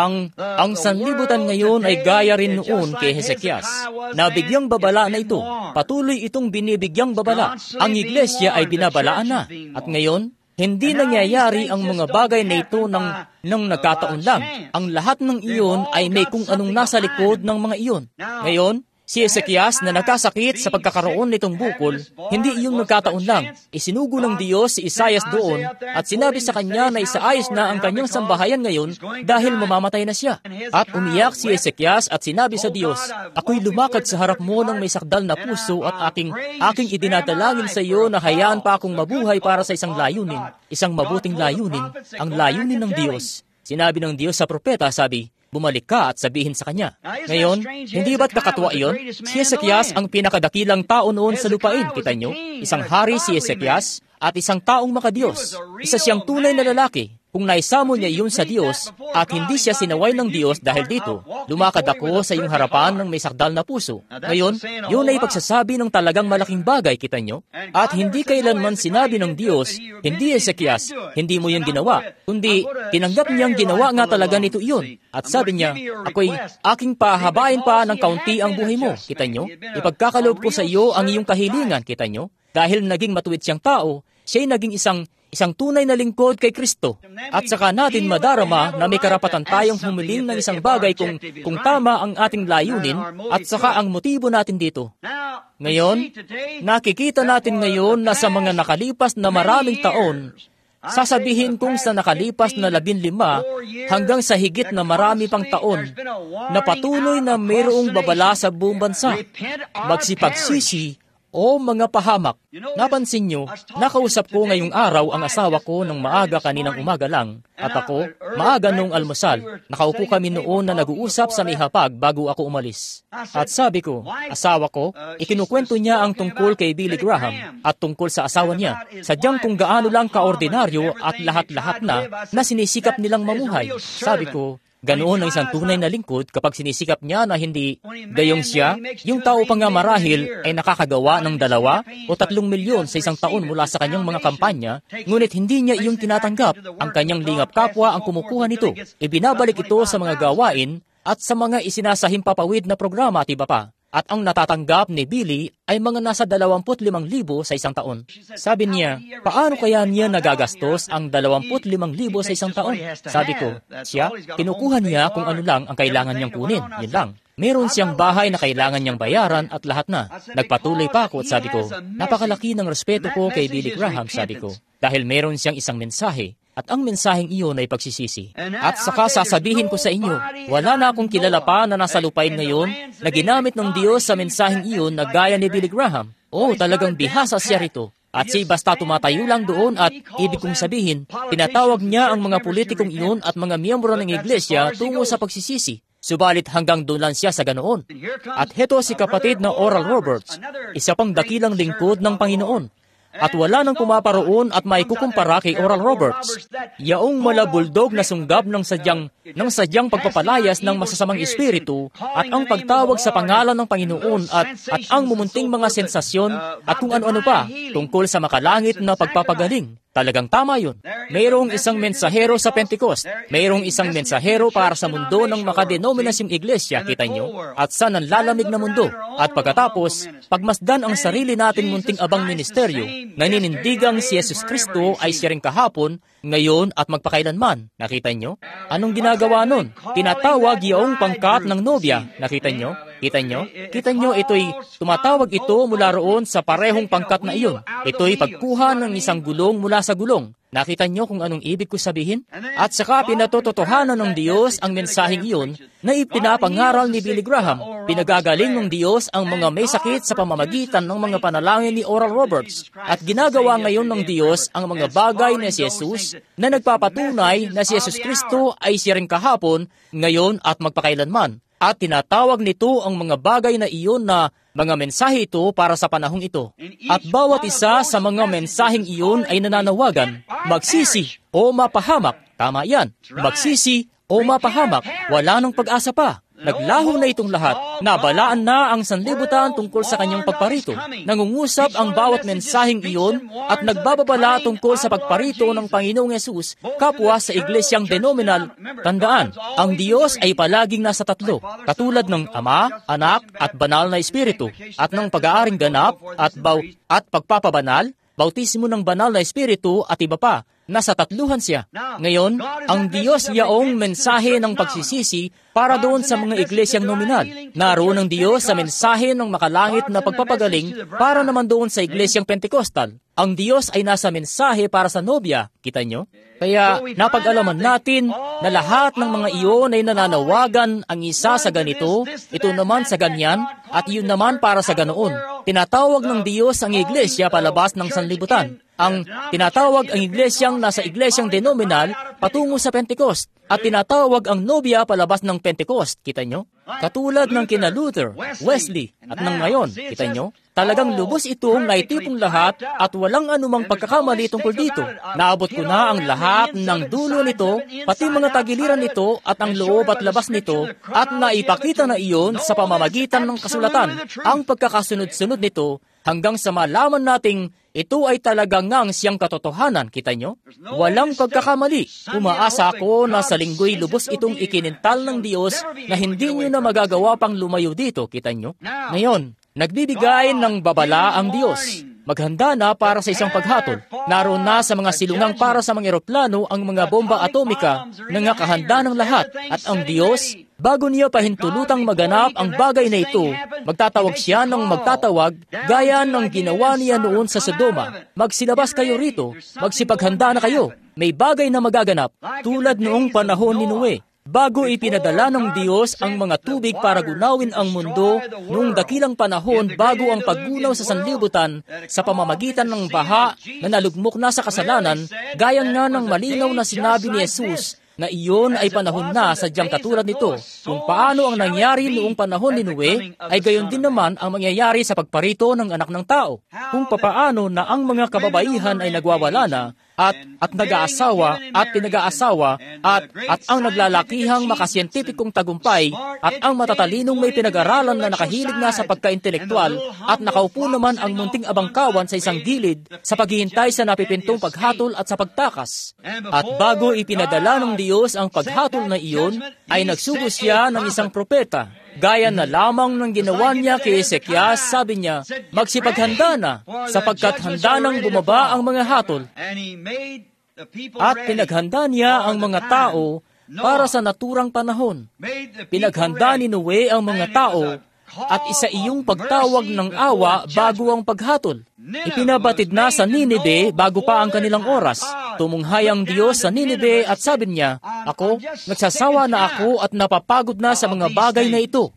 Ang sanlibutan ngayon ay gaya rin noon kay Hezekias. Nabigyang babala na ito. Patuloy itong binibigyang babala. Ang iglesia ay binabalaan na. At ngayon, hindi nangyayari ang mga bagay na ito ng nagkataon lang. Ang lahat ng iyon ay may kung anong nasa likod ng mga iyon. Ngayon, si Hezekias na nagkasakit sa pagkakaroon nitong bukol, hindi iyon nagkataon lang. Isinugo ng Diyos si Isaias doon at sinabi sa kanya na isaayos na ang kanyang sambahayan ngayon dahil mamamatay na siya. At umiyak si Hezekias at sinabi sa Diyos, ako'y lumakad sa harap mo ng may sakdal na puso at aking idinadalangin sa iyo na hayaan pa akong mabuhay para sa isang layunin, isang mabuting layunin, ang layunin ng Diyos. Sinabi ng Diyos sa propeta, sabi, bumalik ka at sabihin sa kanya. Ngayon, hindi ba't kakatuwa iyon? Si Hezekias ang pinakadakilang tao noon sa lupain, kita nyo? Isang hari si Hezekias at isang taong makadiyos. Isa siyang tunay na lalaki. kung naisamo niya iyon sa Diyos at hindi siya sinaway ng Diyos dahil dito, lumakad ako sa iyong harapan ng may sakdal na puso. Ngayon, yun ay pagsasabi ng talagang malaking bagay, kita nyo? At hindi kailanman sinabi ng Diyos, hindi Ezekias, hindi mo yun ginawa, kundi tinanggap niyang ginawa nga talaga nito iyon. At sabi niya, ako'y aking pahabain pa ng kaunti ang buhay mo, kita nyo? Ipagkakaloob ko sa iyo ang iyong kahilingan, kita nyo? Dahil naging matuwid siyang tao, siya'y naging isang tunay na lingkod kay Kristo. At saka natin madarama na may karapatan tayong humiling ng isang bagay kung tama ang ating layunin at saka ang motibo natin dito. Ngayon, nakikita natin ngayon na sa mga nakalipas na maraming taon, sasabihin kong sa nakalipas na 15 hanggang sa higit na marami pang taon, na patuloy na mayroong babala sa buong bansa. Magsipagsisi o mga pahamak. Napansin nyo, nakausap ko ngayong araw ang asawa ko ng maaga kaninang umaga lang, at ako, maaga nung almusal. Nakaupo kami noon na nag-uusap sa may hapag bago ako umalis. At sabi ko, asawa ko, ikinukwento niya ang tungkol kay Billy Graham at tungkol sa asawa niya. Sadyang kung gaano lang kaordinaryo at lahat-lahat na sinisikap nilang mamuhay. Sabi ko, ganoon ang isang tunay na lingkod kapag sinisikap niya na hindi gayong siya, yung tao pa nga marahil ay nakakagawa ng 2 o 3 milyon sa isang taon mula sa kanyang mga kampanya, ngunit hindi niya iyong tinatanggap. Ang kanyang lingap kapwa ang kumukuha nito. Ibinabalik ito sa mga gawain at sa mga isinasahimpapawid na programa at iba pa. At ang natatanggap ni Billy ay mga nasa 25,000 sa isang taon. Sabi niya, paano kaya niya nagagastos ang 25,000 sa isang taon? Sabi ko, siya, kinukuha niya kung ano lang ang kailangan niyang kunin. Yun lang. Meron siyang bahay na kailangan niyang bayaran at lahat na. Nagpatuloy pa ako at sabi ko, napakalaki ng respeto ko kay Billy Graham, sabi ko. Dahil meron siyang isang mensahe. At ang mensaheng iyon ay pagsisisi. At saka sasabihin ko sa inyo, wala na akong kilala pa na nasa lupain ngayon na ginamit ng Diyos sa mensaheng iyon na gaya ni Billy Graham. Talagang bihasa siya rito. At siya basta tumatayo lang doon at ibig kong sabihin, tinatawag niya ang mga politikong iyon at mga miyembro ng iglesia tungo sa pagsisisi. Subalit hanggang doon lang siya sa ganoon. At heto si kapatid na Oral Roberts, isa pang dakilang lingkod ng Panginoon. At wala nang pumaparoon at maikukumpara kay Oral Roberts. Yaong malabuldog na sunggab ng sadyang pagpapalayas ng masasamang espiritu at ang pagtawag sa pangalan ng Panginoon at ang mumunting mga sensasyon at kung ano-ano pa tungkol sa makalangit na pagpapagaling. Talagang tama yun. Mayroong isang mensahero sa Pentecost. Mayroong isang mensahero para sa mundo ng makadenominasyong iglesia, kita nyo, at sa nanlalamig na mundo. At pagkatapos, pagmasdan ang sarili natin munting abang ministeryo, naninindigang si Jesus Kristo ay siya ring kahapon, ngayon at magpakailanman. Nakita nyo? Anong ginagawa nun? Tinatawag yaong pangkat ng nobya. Nakita nyo? Kita nyo? Kita nyo, tumatawag ito mula roon sa parehong pangkat na iyon. Ito'y pagkuha ng isang gulong mula sa gulong. Nakita nyo kung anong ibig ko sabihin? At saka pinatotohanan ng Diyos ang mensaheng iyon na ipinapangaral ni Billy Graham. Pinagagaling ng Diyos ang mga may sakit sa pamamagitan ng mga panalangin ni Oral Roberts. At ginagawa ngayon ng Diyos ang mga bagay na si Jesus na nagpapatunay na si Jesus Kristo ay siya rin kahapon, ngayon at magpakailanman. At tinatawag nito ang mga bagay na iyon na mga mensahe ito para sa panahong ito. At bawat isa sa mga mensaheng iyon ay nananawagan, magsisi o mapahamak. Tama yan, magsisi o mapahamak. Wala nang pag-asa pa. Naglaho na itong lahat. Nabalaan na ang sanlibutan tungkol sa kanyang pagparito. Nangungusap ang bawat mensaheng iyon at nagbababala tungkol sa pagparito ng Panginoong Yesus kapwa sa iglesyang denominal. Tandaan, ang Diyos ay palaging nasa 3, katulad ng Ama, Anak at Banal na Espiritu, at ng pag-aaring ganap at pagpapabanal, bautismo ng Banal na Espiritu at iba pa. Nasa 3 siya. Ngayon, ang Diyos yaong mensahe ng pagsisisi para doon sa mga iglesyang nominal. Naroon ang Diyos sa mensahe ng makalangit na pagpapagaling para naman doon sa iglesyang Pentecostal. Ang Diyos ay nasa mensahe para sa nobya. Kita nyo? Kaya napag-alaman natin na lahat ng mga iyon ay nananawagan ang isa sa ganito, ito naman sa ganyan, at iyon naman para sa ganoon. Tinatawag ng Diyos ang iglesia palabas ng sanlibutan. Ang tinatawag ang iglesyang nasa iglesyang denominal patungo sa Pentecost at tinatawag ang nobya palabas ng Pentecost. Kita nyo? Katulad ng kina Luther, Wesley, at ng ngayon. Kita nyo? Talagang lubos itong naitipong lahat at walang anumang pagkakamali tungkol dito. Naabot ko na ang lahat ng dulo nito, pati mga tagiliran nito at ang loob at labas nito, at naipakita na iyon sa pamamagitan ng kasulatan. Ang pagkakasunod-sunod nito hanggang sa malaman nating ito ay talagang ngang siyang katotohanan. Kita nyo? Walang pagkakamali. Umaasa ako na sa linggo'y lubos itong ikinintal ng Diyos na hindi nyo na magagawa pang lumayo dito. Kita nyo? Ngayon, nagbibigay ng babala ang Diyos. Maghanda na para sa isang paghatol. Naroon na sa mga silungang para sa mga eroplano ang mga bomba atomika na nakahanda ng lahat. At ang Diyos, bago niya pahintulutang maganap ang bagay na ito, magtatawag siya ng magtatawag gaya ng ginawa niya noon sa Sodoma. Magsilabas kayo rito, magsipaghanda na kayo. May bagay na magaganap tulad noong panahon ni Noe. Bago ipinadala ng Diyos ang mga tubig para gunawin ang mundo noong dakilang panahon bago ang paggunaw sa sanlibutan sa pamamagitan ng baha na nalugmok na sa kasalanan, gaya nga ng malinaw na sinabi ni Jesus na iyon ay panahon na sadyang katulad nito. Kung paano ang nangyari noong panahon ni Noe, ay gayon din naman ang mangyayari sa pagparito ng anak ng tao. Kung papaano na ang mga kababaihan ay nagwawala na, at nag-aasawa at pinag-aasawa at ang naglalakihang makasiyentipikong tagumpay at ang matatalinong may pinag-aralan na nakahilig na sa pagka-intelektual at nakaupo naman ang munting abangkawan sa isang gilid sa paghihintay sa napipintong paghatol at sa pagtakas. At bago ipinadala ng Diyos ang paghatol na iyon, ay nagsugo siya ng isang propeta. Gaya na lamang ng ginawa niya kay Ezekias, sabi niya, magsipaghanda na, sapagkat handa nang bumaba ang mga hatol. At pinaghanda niya ang mga tao para sa naturang panahon. Pinaghanda ni Noe ang mga tao at isa iyong pagtawag ng awa bago ang paghatol. Ipinabatid na sa Ninibe bago pa ang kanilang oras. Tumunghay ang Diyos sa Ninibe at sabi niya, ako, nagsasawa na ako at napapagod na sa mga bagay na ito.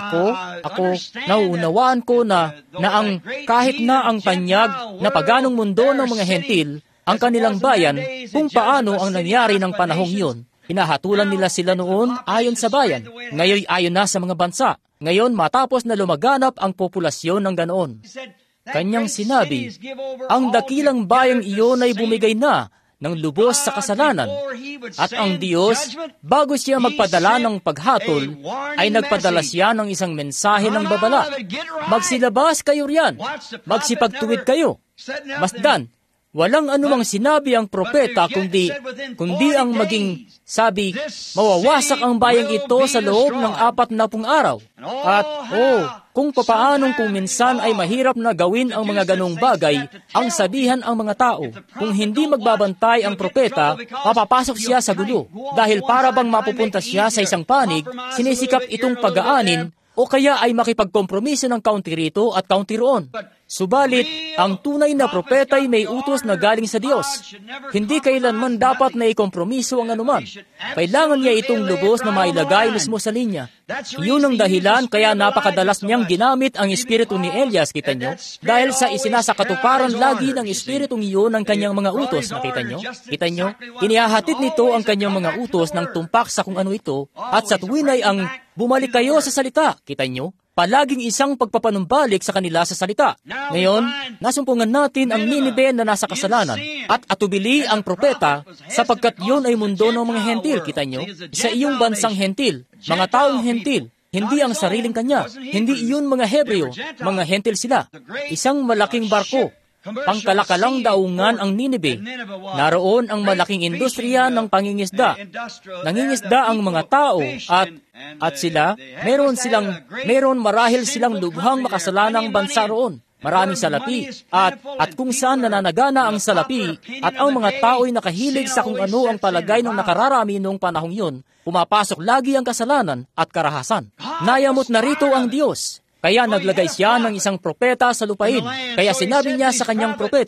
Ako, nauunawaan ko na ang kahit na ang tanyag na paganong mundo ng mga hentil, ang kanilang bayan, kung paano ang nangyari ng panahong iyon. Hinahatulan nila sila noon ayon sa bayan, ngayon ayon na sa mga bansa. Ngayon matapos na lumaganap ang populasyon ng ganoon. Kanyang sinabi, ang dakilang bayang iyon ay bumigay na ng lubos sa kasalanan. At ang Diyos, bago siya magpadala ng paghatol, ay nagpadala siya ng isang mensahe ng babala. Magsilabas kayo riyan, magsipagtuwid kayo. Masdan, walang anumang sinabi ang propeta kundi ang maging sabi, mawawasak ang bayang ito sa loob ng 40 araw. At kung papaanong kung minsan ay mahirap na gawin ang mga ganong bagay, ang sabihan ang mga tao, kung hindi magbabantay ang propeta, mapapasok siya sa gulo. Dahil para bang mapupunta siya sa isang panig, sinisikap itong pagaanin, o kaya ay makipagkompromiso ng kaunti rito at kaunti roon. Subalit, ang tunay na propeta ay may utos na galing sa Diyos. Hindi kailanman dapat na ikompromiso ang anuman. Kailangan niya itong lubos na mailagay mismo sa linya. Iyon ang dahilan kaya napakadalas niyang ginamit ang espiritu ni Elias, kita nyo? Dahil sa isinasakatuparan lagi ng espiritong iyon ng kanyang mga utos, nakita nyo? Kita nyo? Inihahatid nito ang kanyang mga utos ng tumpak sa kung ano ito, at sa tuwin ay ang bumalik kayo sa salita, kita nyo? Palaging isang pagpapanumbalik sa kanila sa salita. Ngayon, nasumpungan natin ang Ninibe na nasa kasalanan at atubili ang propeta sapagkat yun ay mundo ng mga hentil, kita nyo? Sa iyong bansang hentil, mga taong hentil, hindi ang sariling kanya, hindi iyon mga Hebreo, mga hentil sila. Isang malaking barko, pangkalakalang daungan ang Ninibe. Naroon ang malaking industriya ng pangingisda. Nangingisda ang mga tao at sila, meron marahil silang lubhang makasalanang bansa roon. Maraming salapi at kung saan nananagana ang salapi at ang mga tao'y nakahilig sa kung ano ang palagay ng nakararami noong panahong yun, pumapasok lagi ang kasalanan at karahasan. Nayamot na rito ang Diyos. Kaya naglagay siya ng isang propeta sa lupain. Kaya sinabi niya sa kanyang propeta,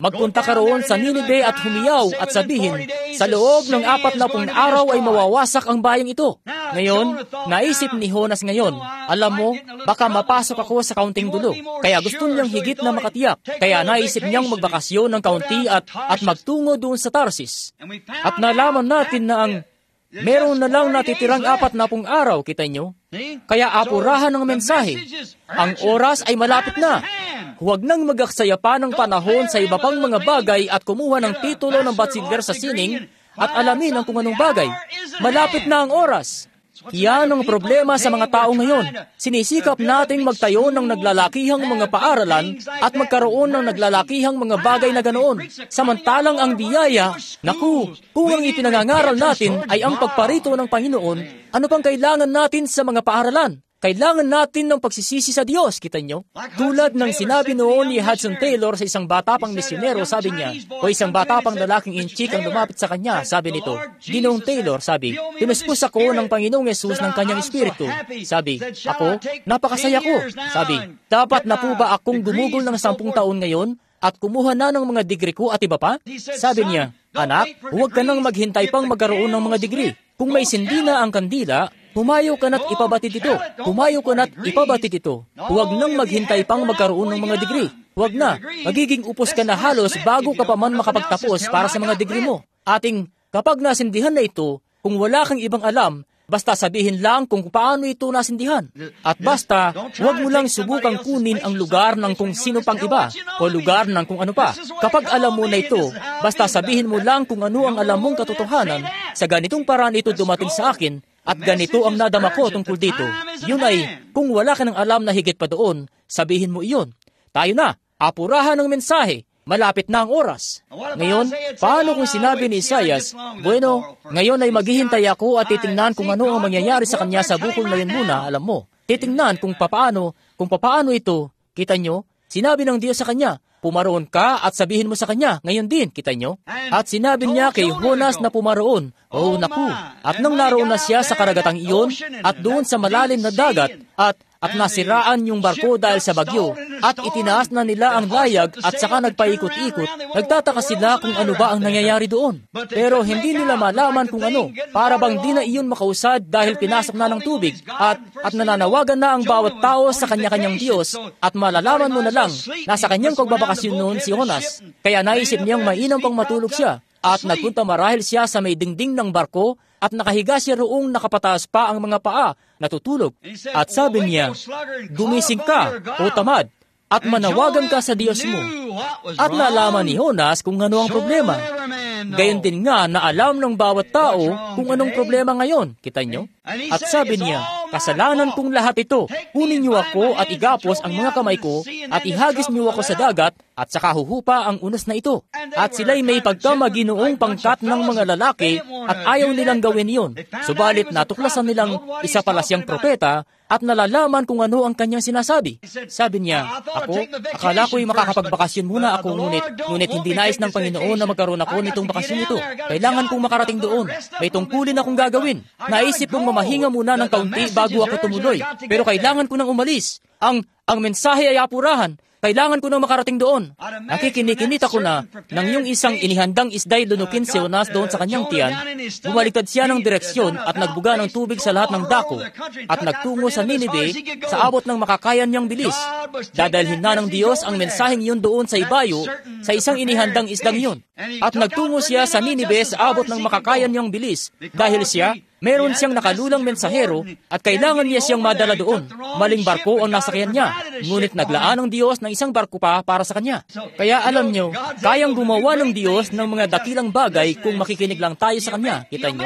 Magpunta ka roon sa Ninive at humiyaw at sabihin, sa loob ng 40 araw ay mawawasak ang bayang ito. Ngayon, naisip ni Jonas ngayon, alam mo, baka mapasok ako sa kaunting dulo. Kaya gusto niyang higit na makatiyak. Kaya naisip niyang magbakasyon ng kaunti at magtungo doon sa Tarsis. At nalaman natin na ang meron na lang natitirang 40 araw, kita nyo? Kaya apurahan ng mensahe. Ang oras ay malapit na. Huwag nang magaksaya pa ng panahon sa iba pang mga bagay at kumuha ng titulo ng bachelor sa sining at alamin ang kung anong bagay. Malapit na ang oras. Yan ang problema sa mga tao ngayon. Sinisikap nating magtayo ng naglalakihang mga paaralan at magkaroon ng naglalakihang mga bagay na ganoon. Samantalang ang biyaya, naku, kung ang ipinangangaral natin ay ang pagparito ng Panginoon, ano pang kailangan natin sa mga paaralan? Kailangan natin ng pagsisisi sa Diyos, kita nyo? Tulad ng sinabi noon ni Hudson Taylor sa isang bata pang misyonero, sabi niya, o isang bata pang lalaking inchik ang lumapit sa kanya, sabi nito, Ginoong Taylor, sabi, tinuspos ako ng Panginoong Yesus ng kanyang espiritu. Sabi, ako, napakasaya ko. Sabi, dapat na po ba akong gumugol ng 10 taon ngayon at kumuha na ng mga degree ko at iba pa? Sabi niya, anak, huwag ka nang maghintay pang magkaroon ng mga degree. Kung may sindi na ang kandila, humayo ka na't ipabatid ito. Humayo ka na't ipabatid ito. Huwag nang maghintay pang magkaroon ng mga degree. Huwag na. Magiging upos ka na halos bago ka pa man makapagtapos para sa mga degree mo. Ating, kapag nasindihan na ito, kung wala kang ibang alam, basta sabihin lang kung paano ito nasindihan. At basta, huwag mo lang subukang kunin ang lugar ng kung sino pang iba o lugar ng kung ano pa. Kapag alam mo na ito, basta sabihin mo lang kung ano ang alam mong katotohanan. Sa ganitong paraan ito dumating sa akin at ganito ang nadama ko tungkol dito. Yun ay, kung wala ka ng alam na higit pa doon, sabihin mo iyon. Tayo na, apurahan ng mensahe. Malapit na ang oras. Ngayon, paano kung sinabi ni Isaias, bueno, ngayon ay maghihintay ako at titingnan kung ano ang mangyayari sa kanya sa bukol na yun muna, alam mo. Titingnan kung papaano ito, kita nyo, sinabi ng Diyos sa kanya, pumaroon ka at sabihin mo sa kanya, ngayon din, kita nyo. At sinabi niya kay Jonas na pumaroon, oh naku, at nang naroon na siya sa karagatang iyon, at doon sa malalim na dagat, at nasiraan yung barko dahil sa bagyo, at itinaas na nila ang layag at saka nagpaikot-ikot, nagtataka sila kung ano ba ang nangyayari doon. Pero hindi nila malaman kung ano, para bang di na iyon makausad dahil pinasok na ng tubig, at nananawagan na ang bawat tao sa kanya-kanyang Diyos, at malalaman mo na lang, nasa kanyang pagbabakasyon noon si Jonas, kaya naisip niyang mainam pang matulog siya, at nagpunta marahil siya sa may dingding ng barko, at nakahiga siya roong nakapataas pa ang mga paa, natutulog. At sabi niya, gumising ka, o tamad, at manawagan ka sa Diyos mo. At nalaman ni Jonas kung ano ang problema. Gayon din nga na alam ng bawat tao kung anong problema ngayon. Kita nyo? At sabi niya, kasalanan kong lahat ito. Kunin niyo ako at igapos ang mga kamay ko at ihagis niyo ako sa dagat at saka huhupa ang unos na ito. At sila'y may pagkamaginoong pangkat ng mga lalaki at ayaw nilang gawin iyon. Subalit natuklasan nilang isa pala siyang propeta at nalalaman kung ano ang kanyang sinasabi. Sabi niya, akala ko'y makakapagbakasyon muna ako, ngunit hindi nais ng Panginoon na magkaroon ako nitong bakasyon ito. Kailangan kong makarating doon. May tungkulin akong gagawin. Naisip kong mamahinga muna ng kaunti bago ako tumuloy. Pero kailangan ko nang umalis. Ang mensahe ay apurahan. Kailangan ko nang makarating doon. Nakikinikinita ko na nang yung isang inihandang isda'y lunukin si Jonas doon sa kanyang tiyan, bumaliktad siya ng direksyon at nagbuga ng tubig sa lahat ng dako at nagtungo sa Ninive sa abot ng makakayan niyang bilis. Dadalhin na ng Diyos ang mensaheng yun doon sa ibayo sa isang inihandang isdang yun. At nagtungo siya sa Ninive sa abot ng makakayan niyang bilis dahil siya, meron siyang nakalulang mensahero at kailangan niya siyang madala doon. Maling barko ang nasakyan niya, ngunit naglaan ng Diyos ng isang barko pa para sa kanya. Kaya alam nyo, kayang gumawa ng Diyos ng mga dakilang bagay kung makikinig lang tayo sa Kanya. Kita nyo?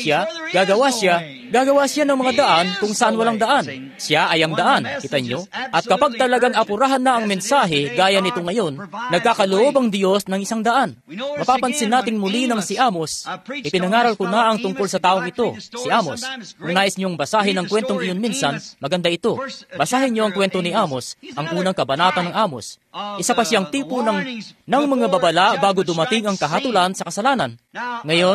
Gagawa siya ng mga daan kung saan walang daan. Siya ay ang daan. Kita nyo? At kapag talagang apurahan na ang mensahe, gaya nito ngayon, nagkakaloob ang Diyos ng isang daan. Mapapansin natin muli ng si Amos. Ipinangaral ko na ang tungkol sa taong ito, si Amos. Kung nais niyong basahin ang kwentong iyon minsan, maganda ito. Basahin niyo ang kwento ni Amos, ang unang kabanata ng Amos. Isa pa siyang tipo ng mga babala bago dumating ang kahatulan sa kasalanan. Ngayon,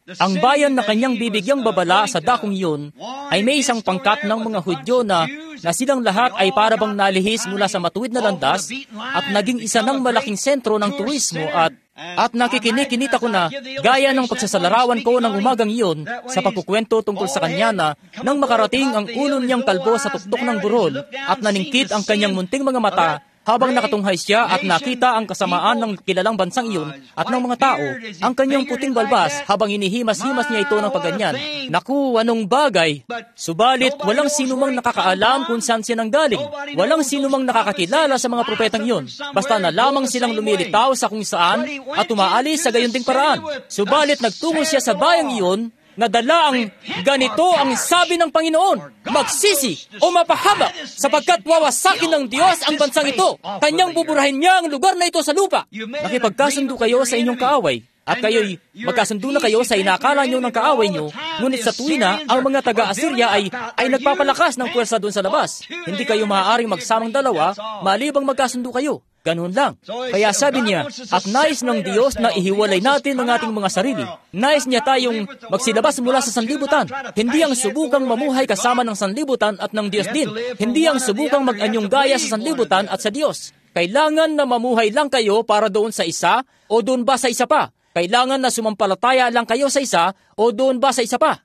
Ang bayan na kanyang bibigyang babala sa dakong iyon ay may isang pangkat ng mga Hudyo na silang lahat ay parabang nalihis mula sa matuwid na landas at naging isa ng malaking sentro ng turismo at nakikinig-kinita ko na gaya ng pagsasalarawan ko ng umagang iyon sa pagkukwento tungkol sa kanya na nang makarating ang ulo niyang kalbo sa tuktok ng burol at naningkit ang kanyang munting mga mata habang nakatunghay siya at nakita ang kasamaan ng kilalang bansang iyon at ng mga tao, ang kanyang puting balbas habang inihimas-himas niya ito ng pagganyan. Naku, anong bagay! Subalit, walang sinumang nakakaalam kung saan siya nanggaling. Walang sinumang nakakakilala sa mga propetang iyon. Basta na lamang silang lumilitaw sa kung saan at umaalis sa gayon ding paraan. Subalit, nagtungo siya sa bayang iyon na dala ang ganito ang sabi ng Panginoon, magsisi o mapahamak sapagkat wawasakin ng Diyos ang bansang ito. Kanyang buburahin niya ang lugar na ito sa lupa. Nakipagkasundo kayo sa inyong kaaway at kayo'y magkasundo na kayo sa inakala nyo ng kaaway nyo, ngunit sa tuwina, ang mga taga-Assyria ay nagpapalakas ng puwersa doon sa labas. Hindi kayo maaaring magsamang dalawa, malibang magkasundo kayo. Ganun lang. Kaya sabi niya, at nais ng Diyos na ihiwalay natin ang ating mga sarili. Nais niya tayong magsilabas mula sa sanlibutan. Hindi ang subukang mamuhay kasama ng sanlibutan at ng Diyos din. Hindi ang subukang mag-anyong gaya sa sanlibutan at sa Diyos. Kailangan na mamuhay lang kayo para doon sa isa o doon ba sa isa pa? Kailangan na sumampalataya lang kayo sa isa o doon ba sa isa pa?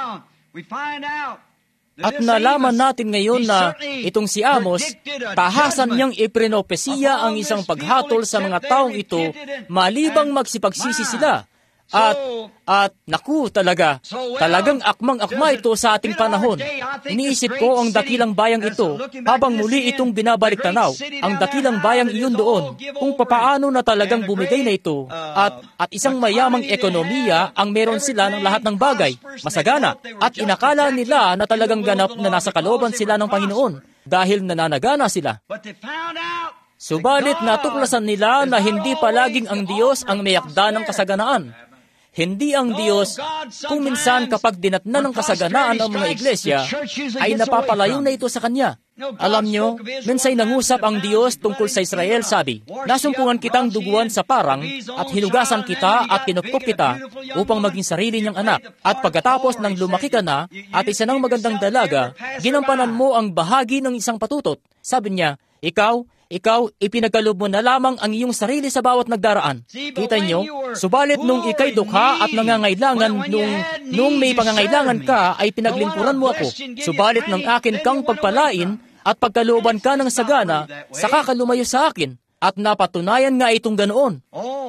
At nalaman natin ngayon na itong si Amos, tahasan niyang iprenopesiya ang isang paghatol sa mga taong ito malibang magsipagsisi sila. At naku talagang akmang-akma ito sa ating panahon. Iniisip ko ang dakilang bayang ito habang muli itong binabalik tanaw, ang dakilang bayang iyon doon, kung papaano na talagang bumigay na ito at isang mayamang ekonomiya ang meron sila ng lahat ng bagay, masagana, at inakala nila na talagang ganap na nasa kalooban sila ng Panginoon dahil nananagana sila. Subalit natuklasan nila na hindi palaging ang Diyos ang may akda ng kasaganaan. Hindi ang Diyos, kung minsan kapag dinatnan ng kasaganaan ang mga iglesia, ay napapalayo na ito sa Kanya. Alam nyo, minsay nangusap ang Diyos tungkol sa Israel, sabi, nasumpungan kitang duguan sa parang at hinugasan kita at kinupkup kita upang maging sarili niyang anak. At pagkatapos ng lumaki ka na at isa ng magandang dalaga, ginampanan mo ang bahagi ng isang patutot. Sabi niya, ikaw, ipinagkaloob mo na lamang ang iyong sarili sa bawat nagdaraan. Kita nyo, subalit nung ikay dukha at nangangailangan, nung may pangangailangan ka, ay pinaglingkuran mo ako. Subalit ng akin kang pagpalain at pagkalooban ka ng sagana, saka ka lumayo sa akin. At napatunayan nga itong ganoon.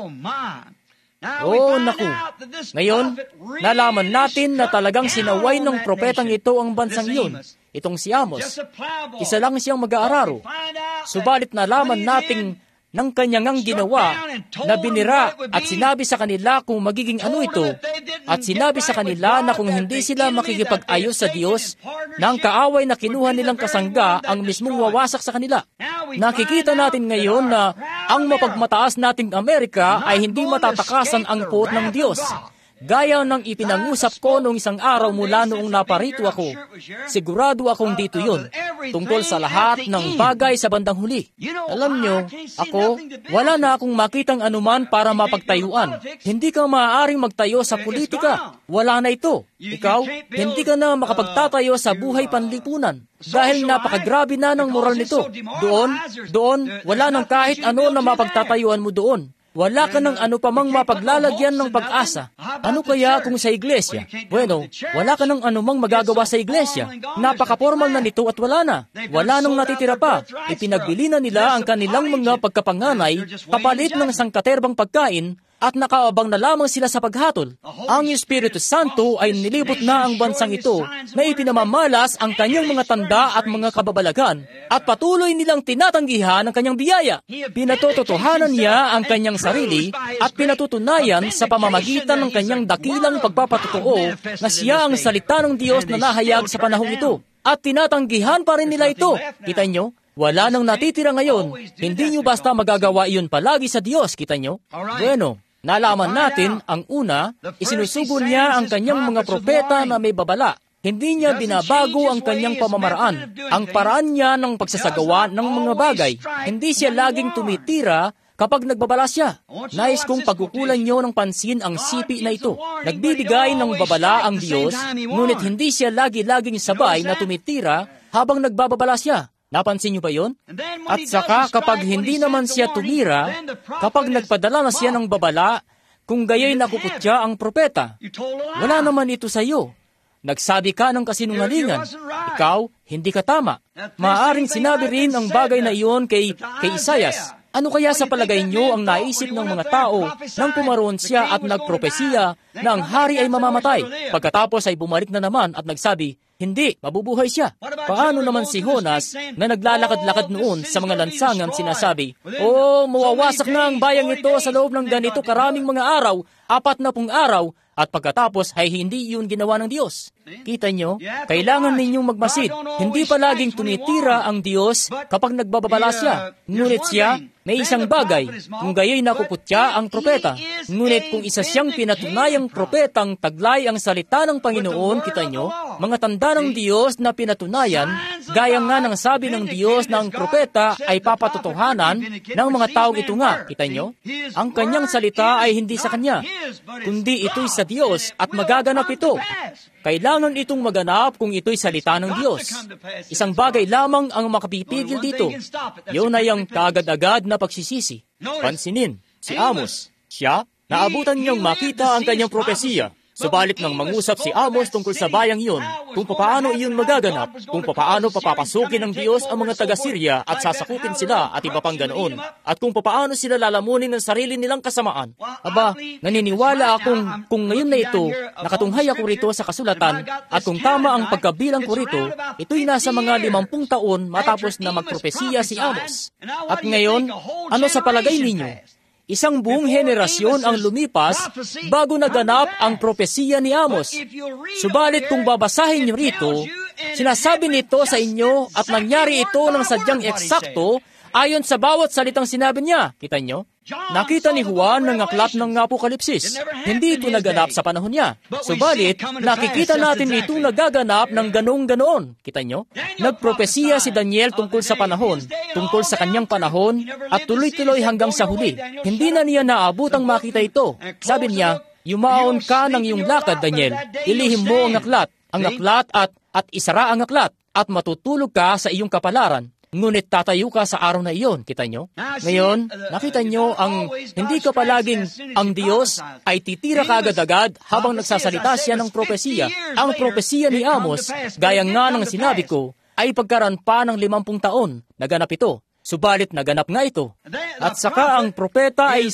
Naku. Ngayon, nalaman natin na talagang sinaway ng propetang ito ang bansang iyon. Itong si Amos. Isa lang siyang mag-aararo. Subalit nalaman nating ng kanyang ginawa na binira at sinabi sa kanila kung magiging ano ito at sinabi sa kanila na kung hindi sila makikipag-ayos sa Diyos na ang kaaway na kinuha nilang kasangga ang mismong wawasak sa kanila. Nakikita natin ngayon na ang mapagmataas nating Amerika ay hindi matatakasan ang puot ng Diyos. Gaya ng ipinangusap ko noong isang araw mula noong naparito ako. Sigurado akong dito yun, tungkol sa lahat ng bagay sa bandang huli. Alam nyo, ako, wala na akong makitang anuman para mapagtayuan. Hindi ka maaaring magtayo sa politika. Wala na ito. Ikaw, hindi ka na makapagtatayo sa buhay panlipunan. Dahil napakagrabe na ng moral nito. Doon, wala nang kahit ano na mapagtatayuan mo doon. Wala ka ng ano pa mang mapaglalagyan ng pag-asa. Ano kaya kung sa iglesia? Bueno, wala ka ng anumang magagawa sa iglesia. Napaka-formal na nito at wala na. Wala nang natitira pa. Ipinagbili na nila ang kanilang mga pagkapanganay, kapalit ng sangkaterbang pagkain, at nakaabang na lamang sila sa paghatol. Ang Espiritu Santo ay nilibot na ang bansang ito na ipinamamalas ang kanyang mga tanda at mga kababalagan at patuloy nilang tinatanggihan ang kanyang biyaya. Pinatototohanan niya ang kanyang sarili at pinatutunayan sa pamamagitan ng kanyang dakilang pagpapatotoo na siya ang salita ng Diyos na nahayag sa panahong ito. At tinatanggihan pa rin nila ito. Kita nyo? Wala nang natitira ngayon. Hindi nyo basta magagawa iyon palagi sa Diyos. Kita nyo? Bueno. Nalaman natin, ang una, isinusugo niya ang kanyang mga propeta na may babala. Hindi niya binabago ang kanyang pamamaraan, ang paraan niya ng pagsasagawa ng mga bagay. Hindi siya laging tumitira kapag nagbabala siya. Nais kong pagkukulan niyo ng pansin ang sipi na ito. Nagbibigay ng babala ang Diyos, ngunit hindi siya lagi-laging sabay na tumitira habang nagbababala siya. Napansin niyo ba yon? At saka kapag hindi naman siya tumira, kapag nagpadala na siya ng babala, kung gayoy nakukutya ang propeta, wala naman ito sa iyo. Nagsabi ka ng kasinungalingan. Ikaw, hindi ka tama. Maaaring sinabi rin ang bagay na iyon kay Isayas. Ano kaya sa palagay niyo ang naisip ng mga tao nang pumaroon siya at nagpropesiya na ang hari ay mamamatay? Pagkatapos ay bumalik na naman at nagsabi, hindi, mabubuhay siya. Paano naman si Jonas na naglalakad-lakad noon sa mga lansangan sinasabi, mawawasak na ang bayang ito sa loob ng ganito karaming mga araw, 40 araw, at pagkatapos ay hindi iyon ginawa ng Diyos. Kita nyo, kailangan ninyong magmasid. Hindi palaging tumitira ang Diyos kapag nagbababala siya. Ngunit siya, may isang bagay, kung gayoy nakukutya ang propeta. Ngunit kung isa siyang pinatunayang propetang taglay ang salita ng Panginoon, kita nyo, mga tanda ng Diyos na pinatunayan, gaya nga ng sabi ng Diyos na ang propeta ay papatotohanan ng mga taong ito nga, kita nyo. Ang kanyang salita ay hindi sa kanya, kundi ito'y sa Diyos at magaganap ito. Kailangan itong maganap kung ito'y salita ng Diyos. Isang bagay lamang ang makapipigil dito. Yun ay ang kaagad-agad na pagsisisi. Pansinin, si Amos, siya, naabutan niyang makita ang kanyang propesiya. Subalit nang mangusap si Amos tungkol sa bayang iyon, kung papaano iyon magaganap, kung papaano papapasukin ng Diyos ang mga taga-Syria at sasakupin sila at iba pang ganoon, at kung papaano sila lalamunin ng sarili nilang kasamaan. Aba, naniniwala akong kung ngayon na ito, nakatunghay ako rito sa kasulatan, at kung tama ang pagkabilang ko rito, ito'y nasa mga 50 taon matapos na magpropesiya si Amos. At ngayon, ano sa palagay ninyo? Isang buong henerasyon ang lumipas bago naganap ang propesiya ni Amos. Subalit kung babasahin niyo rito, sinasabi nito sa inyo at nangyari ito ng sadyang eksakto ayon sa bawat salitang sinabi niya. Kita niyo? Nakita ni Juan ng aklat ng Apokalipsis. Hindi ito naganap sa panahon niya. Subalit, nakikita natin itong nagaganap ng ganong-ganoon. Kita nyo? Nagpropesiya si Daniel tungkol sa panahon, tungkol sa kanyang panahon, at tuloy-tuloy hanggang sa huli. Hindi na niya naabutang makita ito. Sabi niya, yumaon ka ng iyong lakad, Daniel. Ilihim mo ang aklat at isara ang aklat, at matutulog ka sa iyong kapalaran. Ngunit tatayo ka sa araw na iyon, kita nyo? Ngayon, nakita nyo ang hindi ka palaging ang Diyos ay titira kaagad-agad habang nagsasalita siya ng propesiya. Ang propesiya ni Amos, gaya nga ng sinabi ko, ay pagkaraan pa ng 50 taon. Naganap ito. Subalit naganap nga ito. At saka ang propeta ay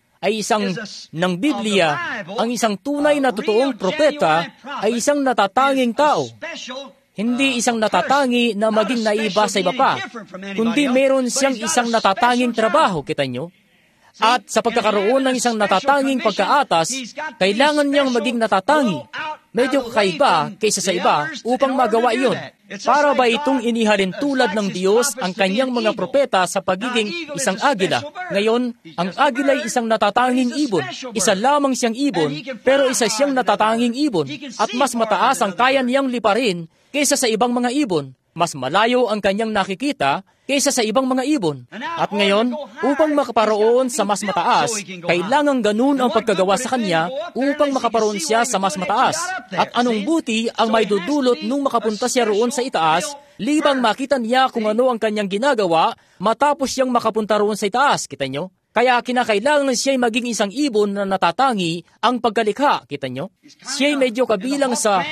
isang ng Biblia, ang isang tunay na totoong propeta ay isang natatanging tao. Hindi isang natatangi na maging naiba sa iba pa, kundi meron siyang isang natatanging trabaho, kita nyo? At sa pagkakaroon ng isang natatanging pagkaatas, kailangan niyang maging natatangi. Medyo kakaiba kaysa sa iba upang magawa iyon. Para ba itong inihalin tulad ng Diyos ang kanyang mga propeta sa pagiging isang agila? Ngayon, ang agila ay isang natatanging ibon. Isa lamang siyang ibon, pero isa siyang natatanging ibon. At mas mataas ang kaya niyang liparin kaysa sa ibang mga ibon. Mas malayo ang kanyang nakikita kaysa sa ibang mga ibon. At ngayon, upang makaparoon sa mas mataas, kailangang ganun ang pagkagawa sa kanya upang makaparoon siya sa mas mataas. At anong buti ang may dudulot nung makapunta siya roon sa itaas, libang makita niya kung ano ang kanyang ginagawa matapos siyang makapunta roon sa itaas, kita nyo? Kaya kinakailangan siya'y maging isang ibon na natatangi ang pagkalikha, kita nyo? Siya'y medyo kabilang sa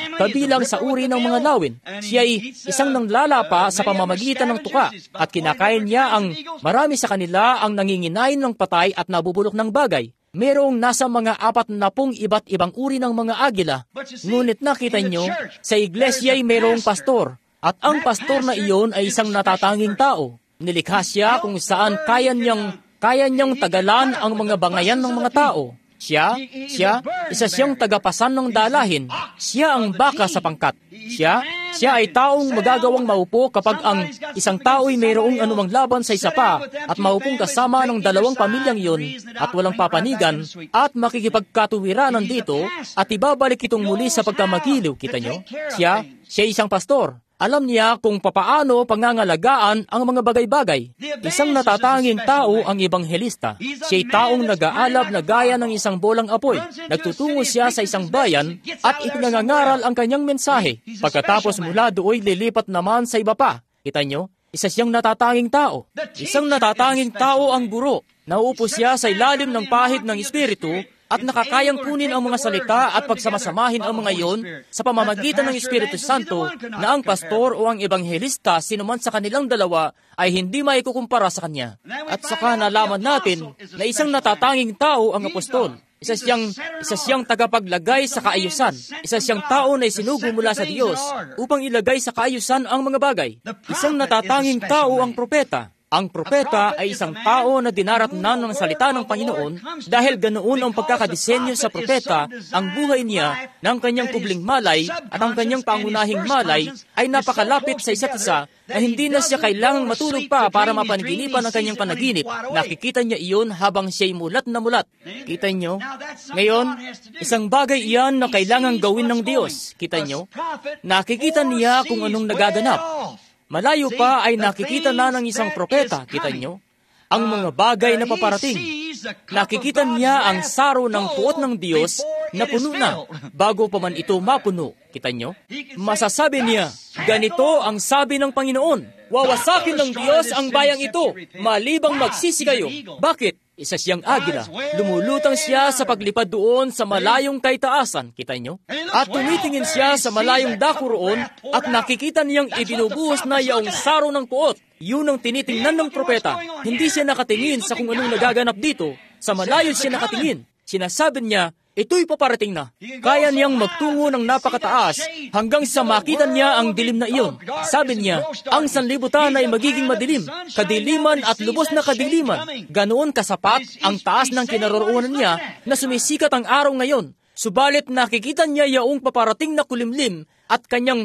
uri ng mga lawin. Siya'y isang nanglalapa sa pamamagitan ng tuka at kinakain niya ang marami sa kanila ang nanginginain ng patay at nabubulok ng bagay. Merong nasa mga 40 iba't ibang uri ng mga agila. Ngunit nakita nyo, sa iglesiya'y merong pastor at ang pastor na iyon ay isang natatanging tao. Nilikha siya kung saan kaya niyang tagalan ang mga bangayan ng mga tao. Siya, isa siyang tagapasan ng dalahin. Siya ang baka sa pangkat. Siya ay taong magagawang maupo kapag ang isang tao'y mayroong anumang laban sa isa pa at maupong kasama ng 2 pamilyang iyon at walang papanigan at makikipagkatuwiranan dito at ibabalik itong muli sa pagkamagiliw, kita nyo? Siya isang pastor Alam niya kung papaano pangangalagaan ang mga bagay-bagay. Isang natatanging tao ang ebanghelista. Siya'y taong nag-aalab na gaya ng isang bolang apoy. Nagtutungo siya sa isang bayan at ipinangangaral ang kanyang mensahe. Pagkatapos mula do'y lilipat naman sa iba pa. Kita nyo? Isa siyang natatanging tao. Isang natatanging tao ang guro. Nauupo siya sa ilalim ng pahid ng Espiritu at nakakayang kunin ang mga salita at pagsamasamahin ang mga iyon sa pamamagitan ng Espiritu Santo na ang pastor o ang ebanghelista, sinuman sa kanilang dalawa, ay hindi maikukumpara sa kanya. At saka nalaman natin na isang natatanging tao ang apostol. Isa siyang tagapaglagay sa kaayusan. Isa siyang tao na isinugo mula sa Diyos upang ilagay sa kaayusan ang mga bagay. Isang natatanging tao ang propeta. Ang propeta ay isang tao na dinaratnan ng salita ng Panginoon dahil ganoon ang pagkakadisenyo sa propeta, ang buhay niya ng kanyang kubling malay at ang kanyang pangunahing malay ay napakalapit sa isa't isa na hindi na siya kailangang matulog pa para mapanaginipan ang kanyang panaginip. Nakikita niya iyon habang siya'y mulat na mulat. Kita niyo? Ngayon, isang bagay iyan na kailangang gawin ng Diyos. Kita niyo? Nakikita niya kung anong nagaganap. Malayo pa ay nakikita na ng isang propeta, kita nyo, ang mga bagay na paparating. Nakikita niya ang saro ng puot ng Diyos na puno na, bago pa man ito mapuno, kita nyo. Masasabi niya, ganito ang sabi ng Panginoon, wawasakin ng Diyos ang bayang ito, malibang magsisi kayo. Bakit? Isa siyang agila. Lumulutang siya sa paglipad doon sa malayong kaitaasan, kita nyo? At tumitingin siya sa malayong dako roon at nakikita niyang ibinubuhos na yaong saro ng puot. Yun ang tinitingnan ng propeta. Hindi siya nakatingin sa kung anong nagaganap dito. Sa malayo siya nakatingin. Sinasabi niya, ito'y paparating na. Kaya niyang magtungo ng napakataas hanggang sa makita niya ang dilim na iyon. Sabi niya, ang sanlibutan ay magiging madilim, kadiliman at lubos na kadiliman. Ganoon kasapat ang taas ng kinaroroonan niya na sumisikat ang araw ngayon. Subalit nakikita niya yaong paparating na kulimlim at kanyang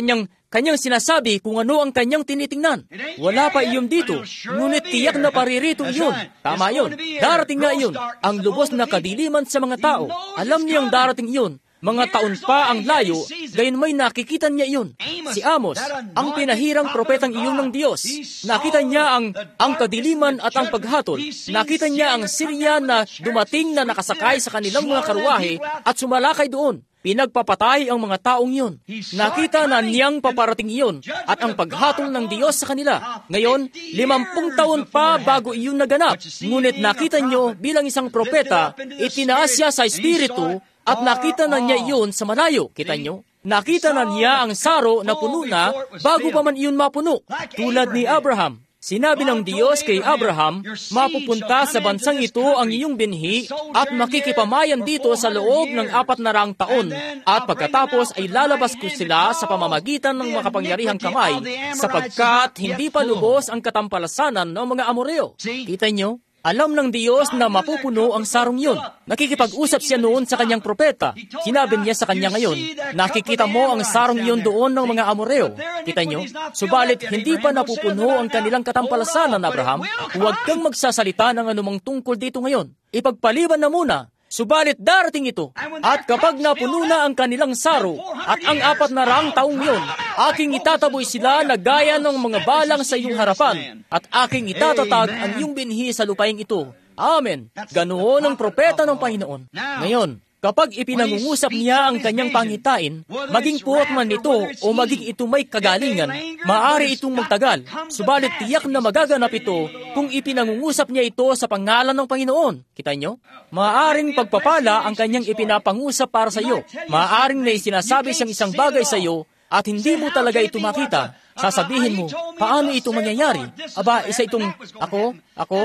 sinasabi kung ano ang kanyang tinitingnan. Wala pa iyon dito, ngunit tiyak na paririto iyon. Tama iyon. Darating nga iyon. Ang lubos na kadiliman sa mga tao. Alam niyang darating iyon. Mga taon pa ang layo, gayon may nakikita niya iyon. Si Amos, ang pinahirang propetang iyon ng Diyos. Nakita niya ang kadiliman at ang paghatol. Nakita niya ang Syria na dumating na nakasakay sa kanilang mga karwahe at sumalakay doon. Pinagpapatay ang mga taong iyon. Nakita na niyang paparating iyon at ang paghatol ng Diyos sa kanila. Ngayon, 50 taon pa bago iyon naganap. Ngunit nakita niyo bilang isang propeta, itinaas siya sa Espiritu at nakita na niya iyon sa malayo. Kita niyo? Nakita na niya ang saro na puno na bago pa man iyon mapuno. Tulad ni Abraham. Sinabi ng Diyos kay Abraham, mapupunta sa bansang ito ang iyong binhi at makikipamayan dito sa loob ng 400 taon at pagkatapos ay lalabas ko sila sa pamamagitan ng makapangyarihang kamay sapagkat hindi pa lubos ang katampalasanan ng mga Amoreo. Kita niyo? Alam ng Diyos na mapupuno ang sarong yun. Nakikipag-usap siya noon sa kanyang propeta. Sinabi niya sa kanya ngayon, nakikita mo ang sarong yun doon ng mga Amoreo. Kita nyo? Subalit, hindi pa napupuno ang kanilang katampalasanan, Abraham. Huwag kang magsasalita ng anumang tungkol dito ngayon. Ipagpaliban na muna. Subalit darating ito, at kapag napuno na ang kanilang saro, at ang 400 taong yun, aking itataboy sila na gaya ng mga balang sa iyong harapan, at aking itatatag ang iyong binhi sa lupaing ito. Amen. Ganoon ang propeta ng Panginoon. Ngayon, kapag ipinangungusap niya ang kanyang pangitain, maging puot man ito o maging ito may kagalingan, maaari itong magtagal. Subalit tiyak na magaganap ito kung ipinangungusap niya ito sa pangalan ng Panginoon. Kita nyo? Maaaring pagpapala ang kanyang ipinapangusap para sa iyo. Maaaring na isinasabi siyang isang bagay sa iyo at hindi mo talaga ito makita. Sasabihin mo, paano ito mangyayari? Aba, isa itong ako.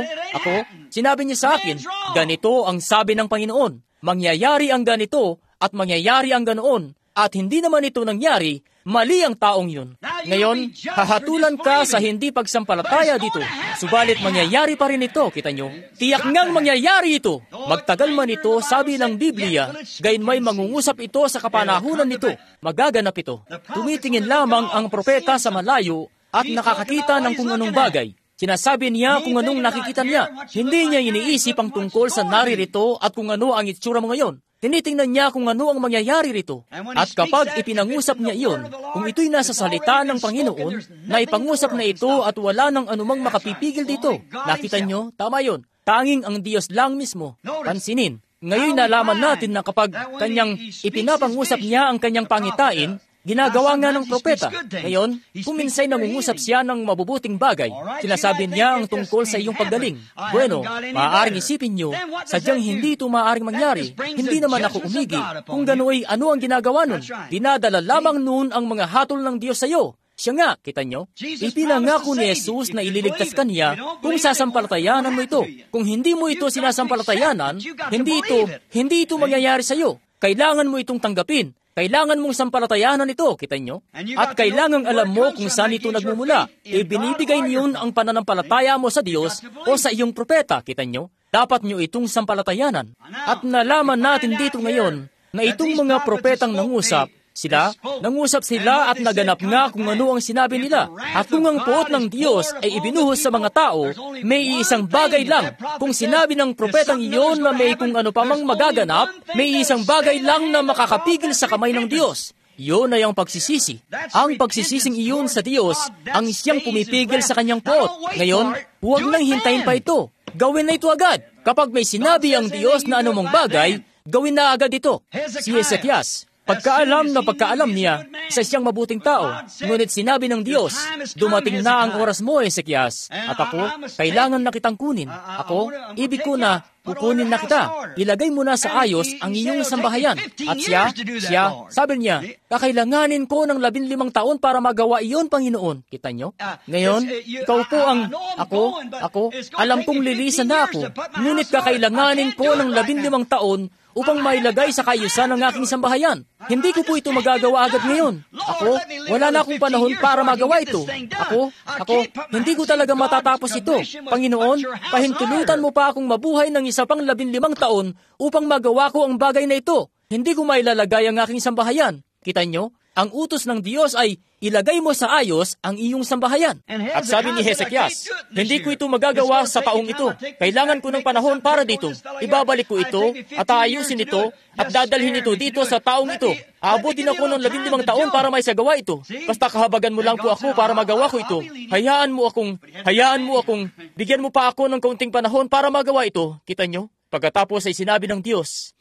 Sinabi niya sa akin, ganito ang sabi ng Panginoon. Mangyayari ang ganito at mangyayari ang ganoon at hindi naman ito nangyari, mali ang taong yun. Ngayon, hahatulan ka sa hindi pagsampalataya dito. Subalit mangyayari pa rin ito, kita nyo? Tiyak ngang mangyayari ito. Magtagal man ito, sabi ng Biblia, gayon may mangungusap ito sa kapanahunan nito. Magaganap ito. Tumitingin lamang ang propeta sa malayo at nakakakita ng kung anong bagay. Sinasabi niya kung anong nakikita niya. Hindi niya iniisip ang tungkol sa naririto at kung ano ang itsura mo ngayon. Tinitingnan niya kung ano ang mangyayari rito. At kapag ipinangusap niya iyon, kung ito'y nasa salita ng Panginoon, na ipangusap na ito at wala nang anumang makapipigil dito. Nakita niyo? Tama yun. Tanging ang Diyos lang mismo. Pansinin. Ngayon nalaman natin na kapag kanyang ipinapangusap niya ang kanyang pangitain, ginagawa nga ng propeta. Ngayon, kung minsay nangungusap siya ng mabubuting bagay, sinasabi niya ang tungkol sa iyong paggaling. Bueno, maaaring isipin niyo, sadyang hindi ito maaaring mangyari. Hindi naman ako umigi. Kung gano'y ano ang ginagawa nun? Dinadala lamang nun ang mga hatol ng Diyos sa iyo. Siya nga, kita nyo, ipinangako ni Jesus na ililigtas kanya kung sasampalatayanan mo ito. Kung hindi mo ito sinasampalatayanan, hindi ito mangyayari sa iyo. Kailangan mo itong tanggapin. Kailangan mong sampalatayanan ito, kita nyo? At kailangan alam mo kung saan ito nagmumula. Ibinibigay niyon ang pananampalataya mo sa Diyos o sa iyong propeta, kita nyo? Dapat nyo itong sampalatayanan. At nalaman natin dito ngayon na itong mga propetang nangusap at naganap nga kung ano ang sinabi nila. At kung ang puot ng Diyos ay ibinuhos sa mga tao, may isang bagay lang. Kung sinabi ng propetang iyon na may kung ano pa mang magaganap, may isang bagay lang na makakapigil sa kamay ng Diyos. Iyon ay ang pagsisisi. Ang pagsisising iyon sa Diyos, ang siyang pumipigil sa kanyang puot. Ngayon, huwag nang hintayin pa ito. Gawin na ito agad. Kapag may sinabi ang Diyos na anumang bagay, gawin na agad ito. Si Hezekias, pagkaalam niya, isa siyang mabuting tao. Ngunit sinabi ng Diyos, dumating na ang oras mo, Hezekias. At ako, kailangan na kitang kunin. Ako, ibig ko na, kukunin na kita. Ilagay mo na sa ayos ang iyong sambahayan. At siya, sabi niya, kakailanganin ko ng 15 taon para magawa iyon, Panginoon. Kita nyo? Ngayon, ikaw po ang, ako, alam kong lilisan na ako. Ngunit kakailanganin ko ng 15 taon upang mailagay sa kaayusan ng aking sambahayan. Hindi ko po ito magagawa agad ngayon. Ako, wala na akong panahon para magawa ito. Ako, hindi ko talaga matatapos ito. Panginoon, pahintulutan mo pa akong mabuhay ng isa pang 15 taon upang magawa ko ang bagay na ito. Hindi ko mailalagay ang aking sambahayan. Kita nyo? Ang utos ng Diyos ay ilagay mo sa ayos ang iyong sambahayan. At sabi ni Hezekias, hindi ko ito magagawa sa taong ito. Kailangan ko ng panahon para dito. Ibabalik ko ito at aayusin ito at dadalhin ito dito sa taong ito. Aabutin ako ng 15 taon para may sagawa ito. Basta kahabagan mo lang po ako para magawa ko ito. Hayaan mo akong, bigyan mo pa ako ng kaunting panahon para magawa ito. Kita nyo? Pagkatapos ay sinabi ng Diyos,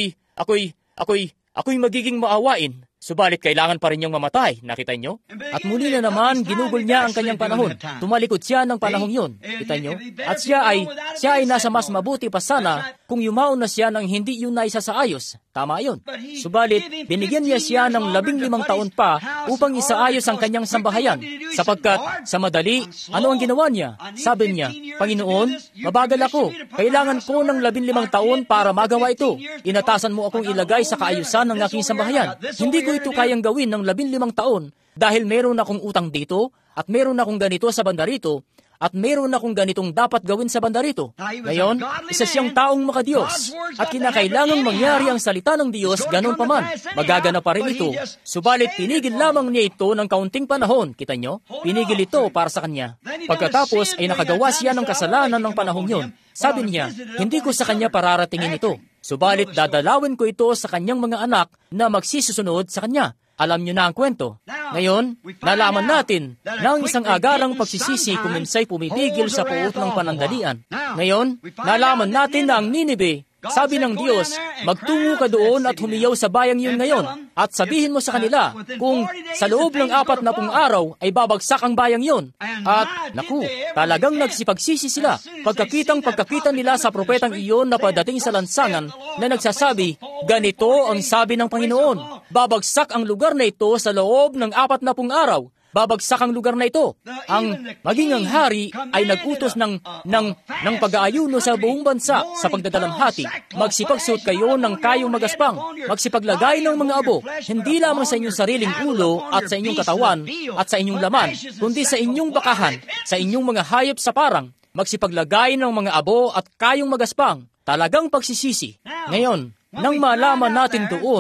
ako'y magiging maawain. Subalit kailangan pa rin niyang mamatay, nakita niyo? At muli na naman, ginugol niya ang kanyang panahon. Tumalikod siya ng panahong yun, kita niyo? At siya ay nasa mas mabuti pa sana kung yumaon na siya nang hindi yun na isa sa ayos. Tama yun. Subalit, binigyan niya siya ng 15 taon pa upang isaayos ang kanyang sambahayan. Sapagkat, sa madali, ano ang ginawa niya? Sabi niya, Panginoon, mabagal ako. Kailangan ko ng 15 taon para magawa ito. Inatasan mo akong ilagay sa kaayusan ng aking sambahayan. Hindi ko ito kayang gawin ng 15 taon dahil meron akong utang dito at meron akong ganito sa banda rito at meron akong ganitong dapat gawin sa banda rito. Ngayon, isa siyang taong makadiyos at kinakailangang mangyari ang salita ng Diyos ganon pa man. Magaganap pa rin ito. Subalit pinigil lamang niya ito ng kaunting panahon. Kita nyo? Pinigil ito para sa kanya. Pagkatapos ay nakagawa siya ng kasalanan ng panahong yun. Sabi niya, hindi ko sa kanya pararatingin ito. Subalit dadalawin ko ito sa kanyang mga anak na magsisusunod sa kanya. Alam niyo na ang kwento. Ngayon, nalaman natin na ang isang agarang pagsisisi kuminsay pumipigil sa puot ng panandalian. Ngayon, nalaman natin na ang Ninive, sabi ng Diyos, magtungo ka doon at humiyaw sa bayang yun ngayon at sabihin mo sa kanila kung sa loob ng 40 araw ay babagsak ang bayang yun. At, naku, talagang nagsipagsisi sila. Pagkakita nila sa propetang iyon na padating sa lansangan na nagsasabi, ganito ang sabi ng Panginoon, babagsak ang lugar na ito sa loob ng 40 araw. Babagsak ang lugar na ito. Ang maging ang hari ay nag-utos ng pag-aayuno sa buong bansa sa pagdadalamhati. Magsipagsuot kayo ng kayong magaspang. Magsipaglagay ng mga abo, hindi lamang sa inyong sariling ulo at sa inyong katawan at sa inyong laman, kundi sa inyong bakahan, sa inyong mga hayop sa parang. Magsipaglagay ng mga abo at kayong magaspang. Talagang pagsisisi. Ngayon, nang malaman natin doon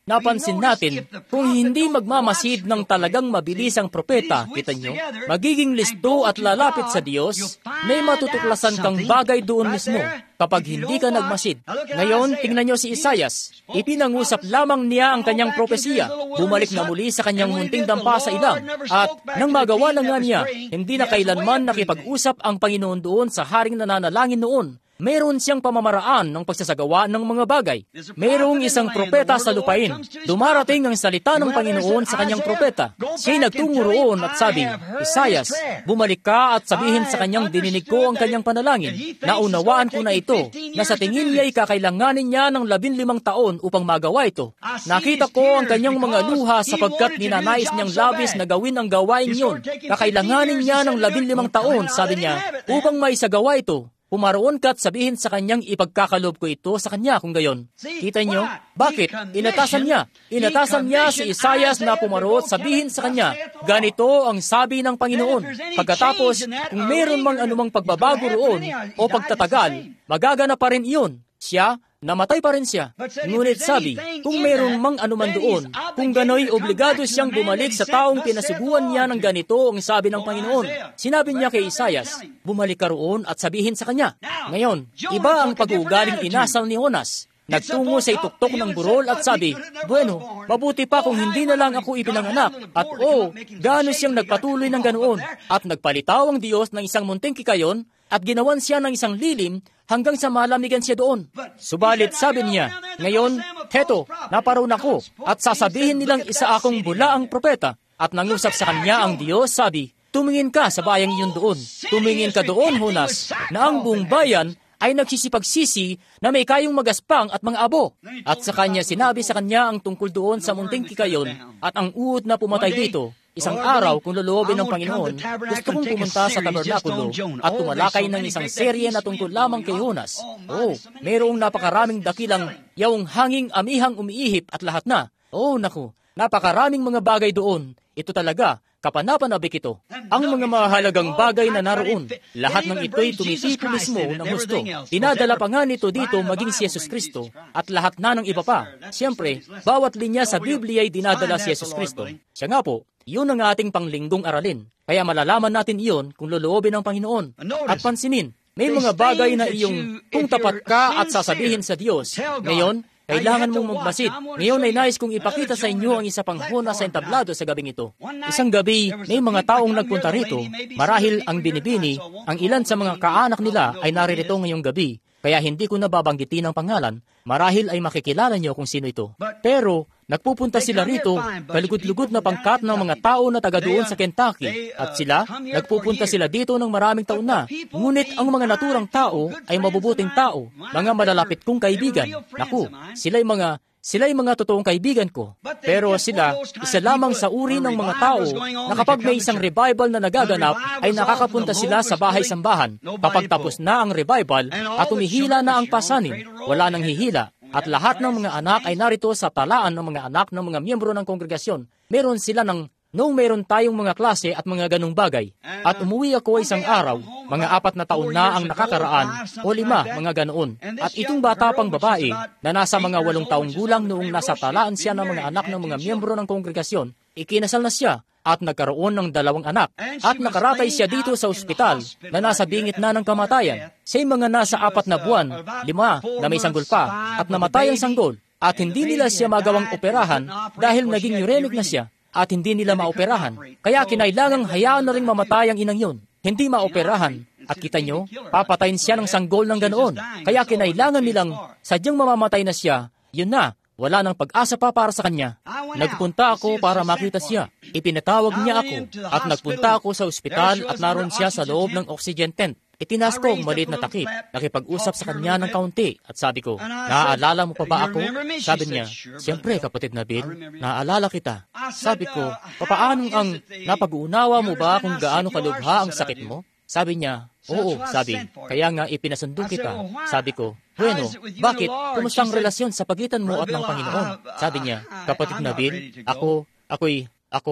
napansin natin, kung hindi magmamasid ng talagang mabilis ang propeta, kita nyo, magiging listo at lalapit sa Diyos, may matutuklasan kang bagay doon mismo kapag hindi ka nagmasid. Ngayon, tingnan nyo si Isaias. Ipinangusap lamang niya ang kanyang propesiya. Bumalik na muli sa kanyang munting dampa sa ilang. At nang magawa na nga niya, hindi na kailanman nakipag-usap ang Panginoon doon sa haring nananalangin noon. Mayroon siyang pamamaraan ng pagsasagawa ng mga bagay. Mayroong isang propeta sa lupain. Dumarating ang salita ng Panginoon sa kanyang propeta. Siya'y nagtungo roon at sabi, Isaias, bumalik ka at sabihin sa kanyang dininig ko ang kanyang panalangin. Naunawaan ko na ito, na sa tingin niya'y kakailanganin niya ng 15 taon upang magawa ito. Nakita ko ang kanyang mga luha sapagkat ninanais niyang labis na gawin ang gawain yun. Kakailanganin niya ng 15 taon, sabi niya, upang maisagawa ito. Pumaroon ka at sabihin sa kanyang ipagkakalob ko ito sa kanya kung gayon. Kita niyo? Bakit? Inatasan niya. Inatasan niya si Isaias na pumaroon at sabihin sa kanya, ganito ang sabi ng Panginoon. Pagkatapos, kung mayroon mang anumang pagbabago roon o pagtatagal, magagana pa rin iyon. Siya, namatay pa rin siya. Ngunit sabi, kung mayroong mang anuman doon, kung gano'y obligado siyang bumalik sa taong pinasuguan niya ng ganito ang sabi ng Panginoon. Sinabi niya kay Isaias, bumalik ka roon at sabihin sa kanya. Ngayon, iba ang pag-uugaling inasal ni Jonas. Nagtungo sa ituktok ng burol at sabi, bueno, mabuti pa kung hindi na lang ako ipinanganak. At gaano siyang nagpatuloy ng ganoon. At nagpalitaw ang Diyos ng isang munting kikayon at ginawan siya ng isang lilim hanggang sa malamigan siya doon. Subalit sabi niya, ngayon, heto, naparoon ako at sasabihin nilang isa akong bulaang propeta. At nangusap sa kanya ang Diyos, sabi, tumingin ka sa bayang iyon doon. Tumingin ka doon, Jonas, na ang buong bayan ay nagsisipagsisi na may kayong magaspang at mga abo. At sa kanya sinabi sa kanya ang tungkol doon sa munting kikayon at ang uod na pumatay dito. Isang araw, kung loloobin ng Panginoon, gusto kong pumunta sa tabernakulo at tumalakay ng isang serye na tungkol lamang kay Jonas. Mayroong napakaraming dakilang yawong hanging amihang umiihip at lahat na. Naku, napakaraming mga bagay doon. Ito talaga, kapanapanabik ito. Ang mga mahalagang bagay na naroon, lahat ng ito'y tumitipo mismo ng husto. Dinadala pa nga nito dito maging si Jesus Kristo at lahat na ng iba pa. Siyempre, bawat linya sa Biblia ay dinadala si Jesus Kristo. Siya nga po, yun ang ating panglinggong aralin. Kaya malalaman natin iyon kung loloobin ng Panginoon. At pansinin, may mga bagay na iyong kung tapat ka at sasabihin sa Diyos. Ngayon, kailangan mong magmasid. Ngayon ay nais kong ipakita sa inyo ang isa pang Jonas sa entablado sa gabing ito. Isang gabi, may mga taong nagpunta rito. Marahil ang binibini, ang ilan sa mga kaanak nila ay naririto ngayong gabi. Kaya hindi ko nababanggitin ang pangalan. Marahil ay makikilala niyo kung sino ito. Pero, nagpupunta sila rito, kalugod-lugod na pangkat ng mga tao na taga doon sa Kentucky. At nagpupunta sila dito ng maraming taon na. Ngunit ang mga naturang tao ay mabubuting tao, mga malalapit kong kaibigan. Naku, sila'y mga totoong kaibigan ko. Pero sila, isa lamang sa uri ng mga tao na kapag may isang revival na nagaganap, ay nakakapunta sila sa bahay-sambahan. Kapag tapos na ang revival at umihila na ang pasanin, wala nang hihila. At lahat ng mga anak ay narito sa talaan ng mga anak ng mga miyembro ng kongregasyon. Meron sila noong meron tayong mga klase at mga ganong bagay. At umuwi ako isang araw, mga 4 na taon na ang nakakaraan, o 5, mga ganoon. At itong bata pang babae, na nasa mga 8 taong gulang noong nasa talaan siya ng mga anak ng mga miyembro ng kongregasyon, ikinasal na siya at nagkaroon ng 2 anak. At nakaratay siya dito sa ospital na nasa bingit na ng kamatayan. Siya'y mga nasa 4 na buwan, 5 na may sanggol pa, at namatay ang sanggol. At hindi nila siya magawang operahan dahil naging uremic na siya. At hindi nila maoperahan. Kaya kinailangang hayaan na rin mamatay ang inang yun. Hindi maoperahan. At kita nyo, papatayin siya ng sanggol ng ganoon. Kaya kinailangan nilang sadyang mamamatay na siya. Yun na, wala nang pag-asa pa para sa kanya. Nagpunta ako para makita siya. Ipinatawag niya ako. At nagpunta ako sa ospital at naroon siya sa loob ng oxygen tent. Itinaas ko ang maliit na takip. Nakipag-usap sa kanya ng kaunti at sabi ko, naaalala mo pa ba ako? Sabi niya, siyempre kapatid na Bill, naaalala kita. Sabi ko, papaanong ang napag-uunawa mo ba kung gaano kalubha ang sakit mo? Sabi niya, oo, sabi, kaya nga ipinasundo kita. Sabi ko, bueno, bakit? Kumusta ang relasyon sa pagitan mo at ng Panginoon? Sabi niya, kapatid na Bill, ako,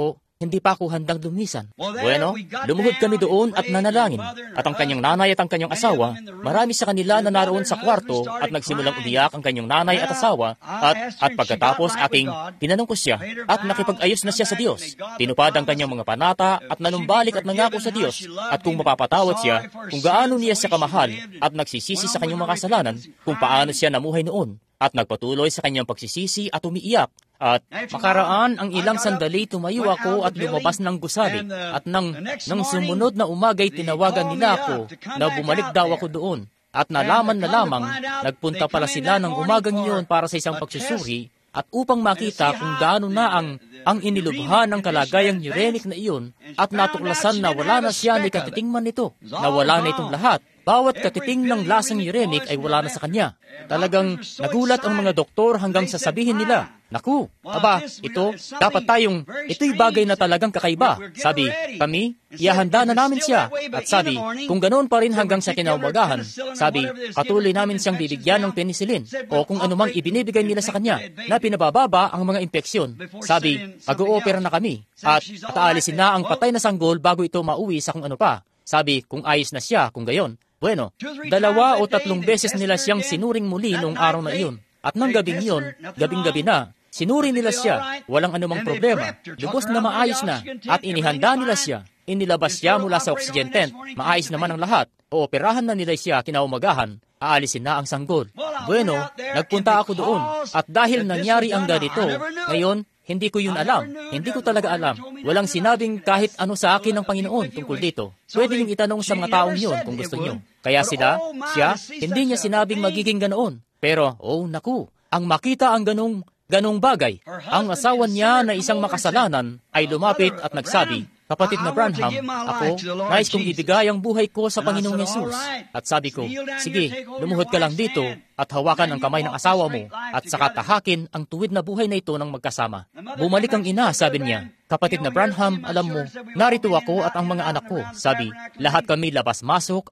hindi pa ako handang lumisan. Bueno, lumuhod kami doon at nanalangin. At ang kanyang nanay at ang kanyang asawa, marami sa kanila na naroon sa kwarto at nagsimulang umiyak ang kanyang nanay at asawa. At pagkatapos aking tinanong ko siya at nakipag-ayos na siya sa Diyos. Tinupad ang kanyang mga panata at nanumbalik at nangako sa Diyos. At kung mapapatawad siya, kung gaano niya siya kamahal at nagsisisi sa kanyang mga kasalanan, kung paano siya namuhay noon. At nagpatuloy sa kanyang pagsisisi at umiiyak. At makaraan ang ilang sandali, tumayo ako at lumabas ng gusali. At nang sumunod na umagay, tinawagan nila ako na bumalik daw ako doon. At nalaman na lamang, nagpunta pala sila ng umagang yun para sa isang pagsusuri at upang makita kung gaano na ang inilubha ng kalagayang uranic na iyon at natuklasan na wala na siya ni katiting man nito, na wala na itong lahat. Bawat katiting ng lasang uranic ay wala na sa kanya. Talagang nagulat ang mga doktor hanggang sasabihin nila, naku, aba, ito'y bagay na talagang kakaiba. Sabi, kami, ihahanda na namin siya. At sabi, kung ganoon pa rin hanggang sa kinaumagahan, sabi, patuloy namin siyang bibigyan ng penicillin o kung anumang ibinibigay nila sa kanya na pinabababa ang mga infeksyon. Sabi, mag-o-opera na kami at aalisin na ang patay na sanggol bago ito mauwi sa kung ano pa. Sabi, kung ayos na siya, kung gayon. Bueno, 2 o 3 beses nila siyang sinuring muli noong araw na iyon. At nang gabing iyon, gabing-gabi na, sinuri nila siya, walang anumang problema, lubos na maayos na, at inihanda nila siya. Inilabas siya mula sa oxygen tent, maayos naman ang lahat. Ooperahan na nila siya kinaumagahan, aalisin na ang sanggol. Bueno, nagpunta ako doon, at dahil nangyari ang ganito, ngayon, hindi ko yun alam. Hindi ko talaga alam. Walang sinabing kahit ano sa akin ng Panginoon tungkol dito. Pwede niyong itanong sa mga taong yun kung gusto niyo. Kaya siya, hindi niya sinabing magiging ganoon. Pero, naku, ang makita ang ganong bagay. Ang asawa niya na isang makasalanan ay lumapit at nagsabi, Kapatid na Branham, ako, nais kong ibigay ang buhay ko sa Panginoong Yesus. At sabi ko, sige, lumuhod ka lang dito at hawakan ang kamay ng asawa mo at saka tahakin ang tuwid na buhay na ito ng magkasama. Bumalik ang ina, sabi niya, Kapatid na Branham, alam mo, narito ako at ang mga anak ko. Sabi, lahat kami labas-masok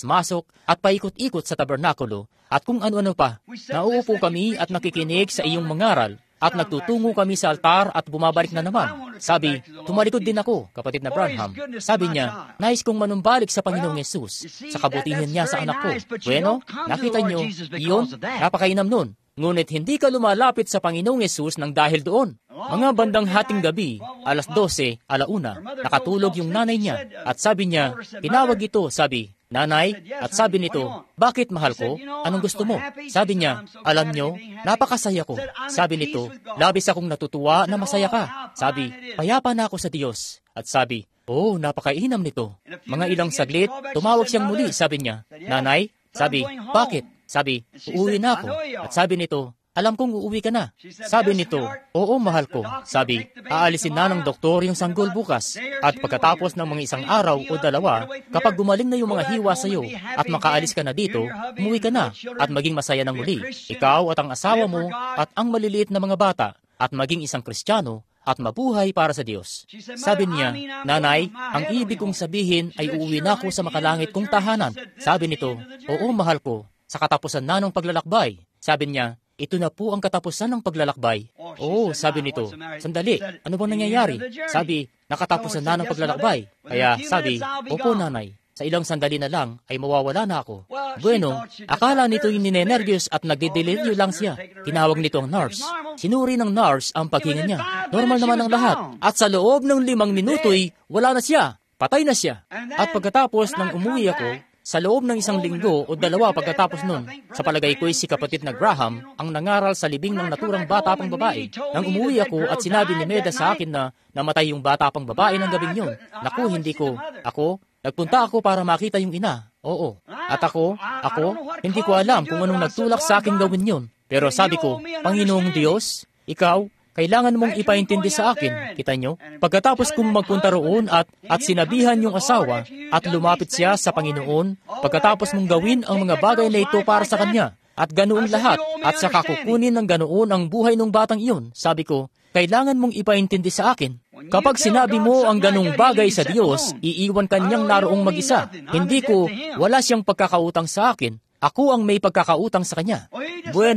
at paikot-ikot sa tabernakulo at kung ano-ano pa. Nauupo kami at nakikinig sa iyong mangaral. At nagtutungo kami sa altar at bumabalik na naman. Sabi, tumalikod din ako, Kapatid na Branham. Sabi niya, nais kong manumbalik sa Panginoong Yesus, sa kabutihan niya sa anak ko. Bueno, nakita niyo, iyon, napakainam nun. Ngunit hindi ka lumalapit sa Panginoong Yesus nang dahil doon. Mga bandang hating gabi, 12:00, 1:00, nakatulog yung nanay niya. At sabi niya, tinawag ito, sabi, Nanay, at sabi nito, bakit mahal ko? Anong gusto mo? Sabi niya, alam nyo, napakasaya ko. Sabi nito, labis akong natutuwa na masaya ka. Sabi, payapa na ako sa Diyos. At sabi, napakainam nito. Mga ilang saglit, tumawag siyang muli, sabi niya, Nanay, sabi, bakit? Sabi, uuwi na ako. At sabi nito, alam kong uuwi ka na. Sabi nito, oo, mahal ko. Sabi, aalisin na ng doktor yung sanggol bukas. At pagkatapos ng mga 1 araw o 2, kapag gumaling na yung mga hiwa sa iyo at makaalis ka na dito, umuwi ka na at maging masaya ng muli. Ikaw at ang asawa mo at ang maliliit na mga bata at maging isang Kristiyano at mabuhay para sa Diyos. Sabi niya, Nanay, ang ibig kong sabihin ay uuwi na ako sa makalangit kong tahanan. Sabi nito, oo, mahal ko, sa katapusan na ng paglalakbay. Sabi niya, ito na po ang katapusan ng paglalakbay. Sabi nito, sandali, ano bang nangyayari? Sabi, nakatapusan na ng paglalakbay. Kaya sabi, opo nanay, sa ilang sandali na lang ay mawawala na ako. Bueno, akala nito yung ninenervyos at nagdideliryo lang siya. Tinawag nito ang nurse. Sinuri ng nurse ang paghinga niya. Normal naman ang lahat. At sa loob ng 5 minuto'y wala na siya. Patay na siya. At pagkatapos nang umuwi ako, sa loob ng 1 linggo o 2 pagkatapos nun, sa palagay ko'y si Kapatid na Graham ang nangaral sa libing ng naturang bata pang babae. Nang umuwi ako at sinabi ni Meda sa akin na namatay yung bata pang babae ng gabing yun. Naku, hindi ko. Nagpunta ako para makita yung ina. Oo. At ako, hindi ko alam kung anong nagtulak sa akin gawin yun. Pero sabi ko, Panginoong Diyos, ikaw, kailangan mong ipaintindi sa akin. Kita nyo? Pagkatapos kong magpunta roon at sinabihan yung asawa at lumapit siya sa Panginoon, pagkatapos mong gawin ang mga bagay na ito para sa kanya at ganoon lahat at saka kukunin ng ganoon ang buhay ng batang iyon, sabi ko, kailangan mong ipaintindi sa akin. Kapag sinabi mo ang ganong bagay sa Diyos, iiwan kanyang naroong mag-isa. Hindi ko, wala siyang pagkakautang sa akin. Ako ang may pagkakautang sa kanya. Bueno,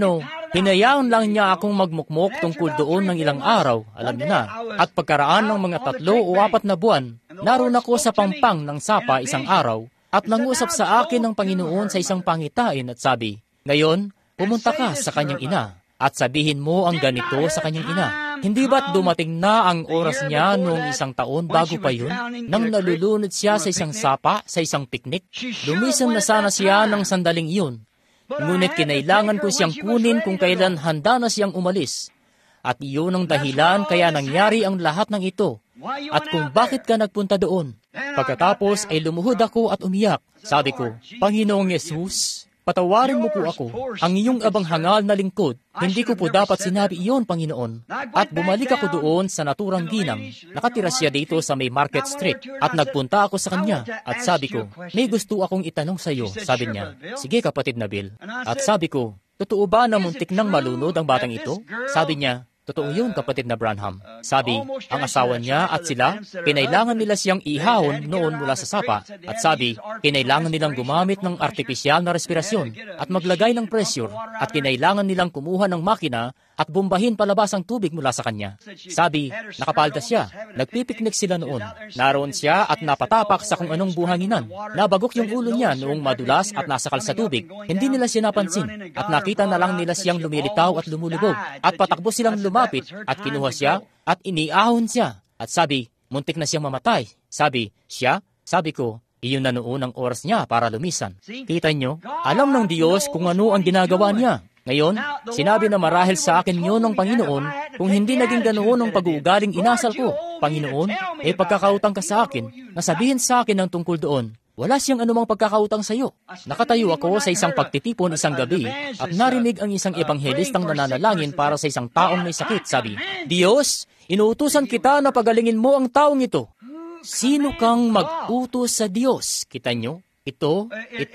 Hinayaan lang niya akong magmukmok tungkol doon ng ilang araw, alam niyo na. At pagkaraan ng mga 3 o 4 na buwan, naroon ako sa pampang ng sapa isang araw at nangusap sa akin ng Panginoon sa isang pangitain at sabi, "Ngayon, pumunta ka sa kanyang ina at sabihin mo ang ganito sa kanyang ina. Hindi ba't dumating na ang oras niya noong 1 taon bago pa yun? Nang nalulunod siya sa isang sapa, sa isang piknik? Lumisan na sana siya ng sandaling iyon. Ngunit kinailangan ko siyang kunin kung kailan handa na siyang umalis. At iyon ang dahilan kaya nangyari ang lahat ng ito. At kung bakit ka nagpunta doon." Pagkatapos ay lumuhod ako at umiyak. Sabi ko, "Panginoong Yesus, patawarin mo po ako, ang iyong abanghangal na lingkod. Hindi ko po dapat sinabi iyon, Panginoon." At bumalik ako doon sa naturang ginang. Nakatira siya dito sa may Market Street. At nagpunta ako sa kanya. At sabi ko, "May gusto akong itanong sa iyo." Sabi niya, "Sige kapatid na Bill." At sabi ko, "Totoo ba na muntik nang malunod ang batang ito?" Sabi niya, "Totoo yun, kapatid na Branham." Sabi, ang asawa niya at sila, kinailangan nila siyang ihahon noon mula sa sapa. At sabi, kinailangan nilang gumamit ng artipisyal na respirasyon at maglagay ng pressure at kinailangan nilang kumuha ng makina at bombahin palabas ang tubig mula sa kanya. Sabi, nakapalda siya. Nagpipiknik sila noon. Naroon siya at napatapak sa kung anong buhanginan. Nabagok yung ulo niya noong madulas at nasakal sa tubig. Hindi nila siya napansin at nakita na lang nila siyang lumilitaw at lumulubog. At patakbo silang lumapit at kinuha siya at iniahon siya. At sabi, muntik na siyang mamatay. Sabi, siya? Sabi ko, iyon na noon ang oras niya para lumisan. Kita nyo, alam ng Diyos kung ano ang ginagawa niya. Ngayon, sinabi na marahil sa akin yun ng Panginoon, kung hindi naging ganoon ang pag-uugaling inasal ko, Panginoon, pagkakautang ka sa akin, nasabihin sa akin ng tungkol doon. Wala siyang anumang pagkakautang sa iyo. Nakatayo ako sa isang pagtitipon isang gabi at narinig ang isang ebanghelistang nananalangin para sa isang taong may sakit. Sabi, "Diyos, inuutusan kita na pagalingin mo ang taong ito." Sino kang mag-utos sa Diyos? Kita nyo? Ito,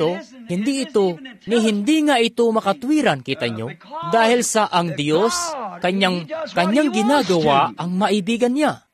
hindi nga ito makatwiran, kita nyo? Dahil sa ang Diyos, kanyang ginagawa ang maibigan niya.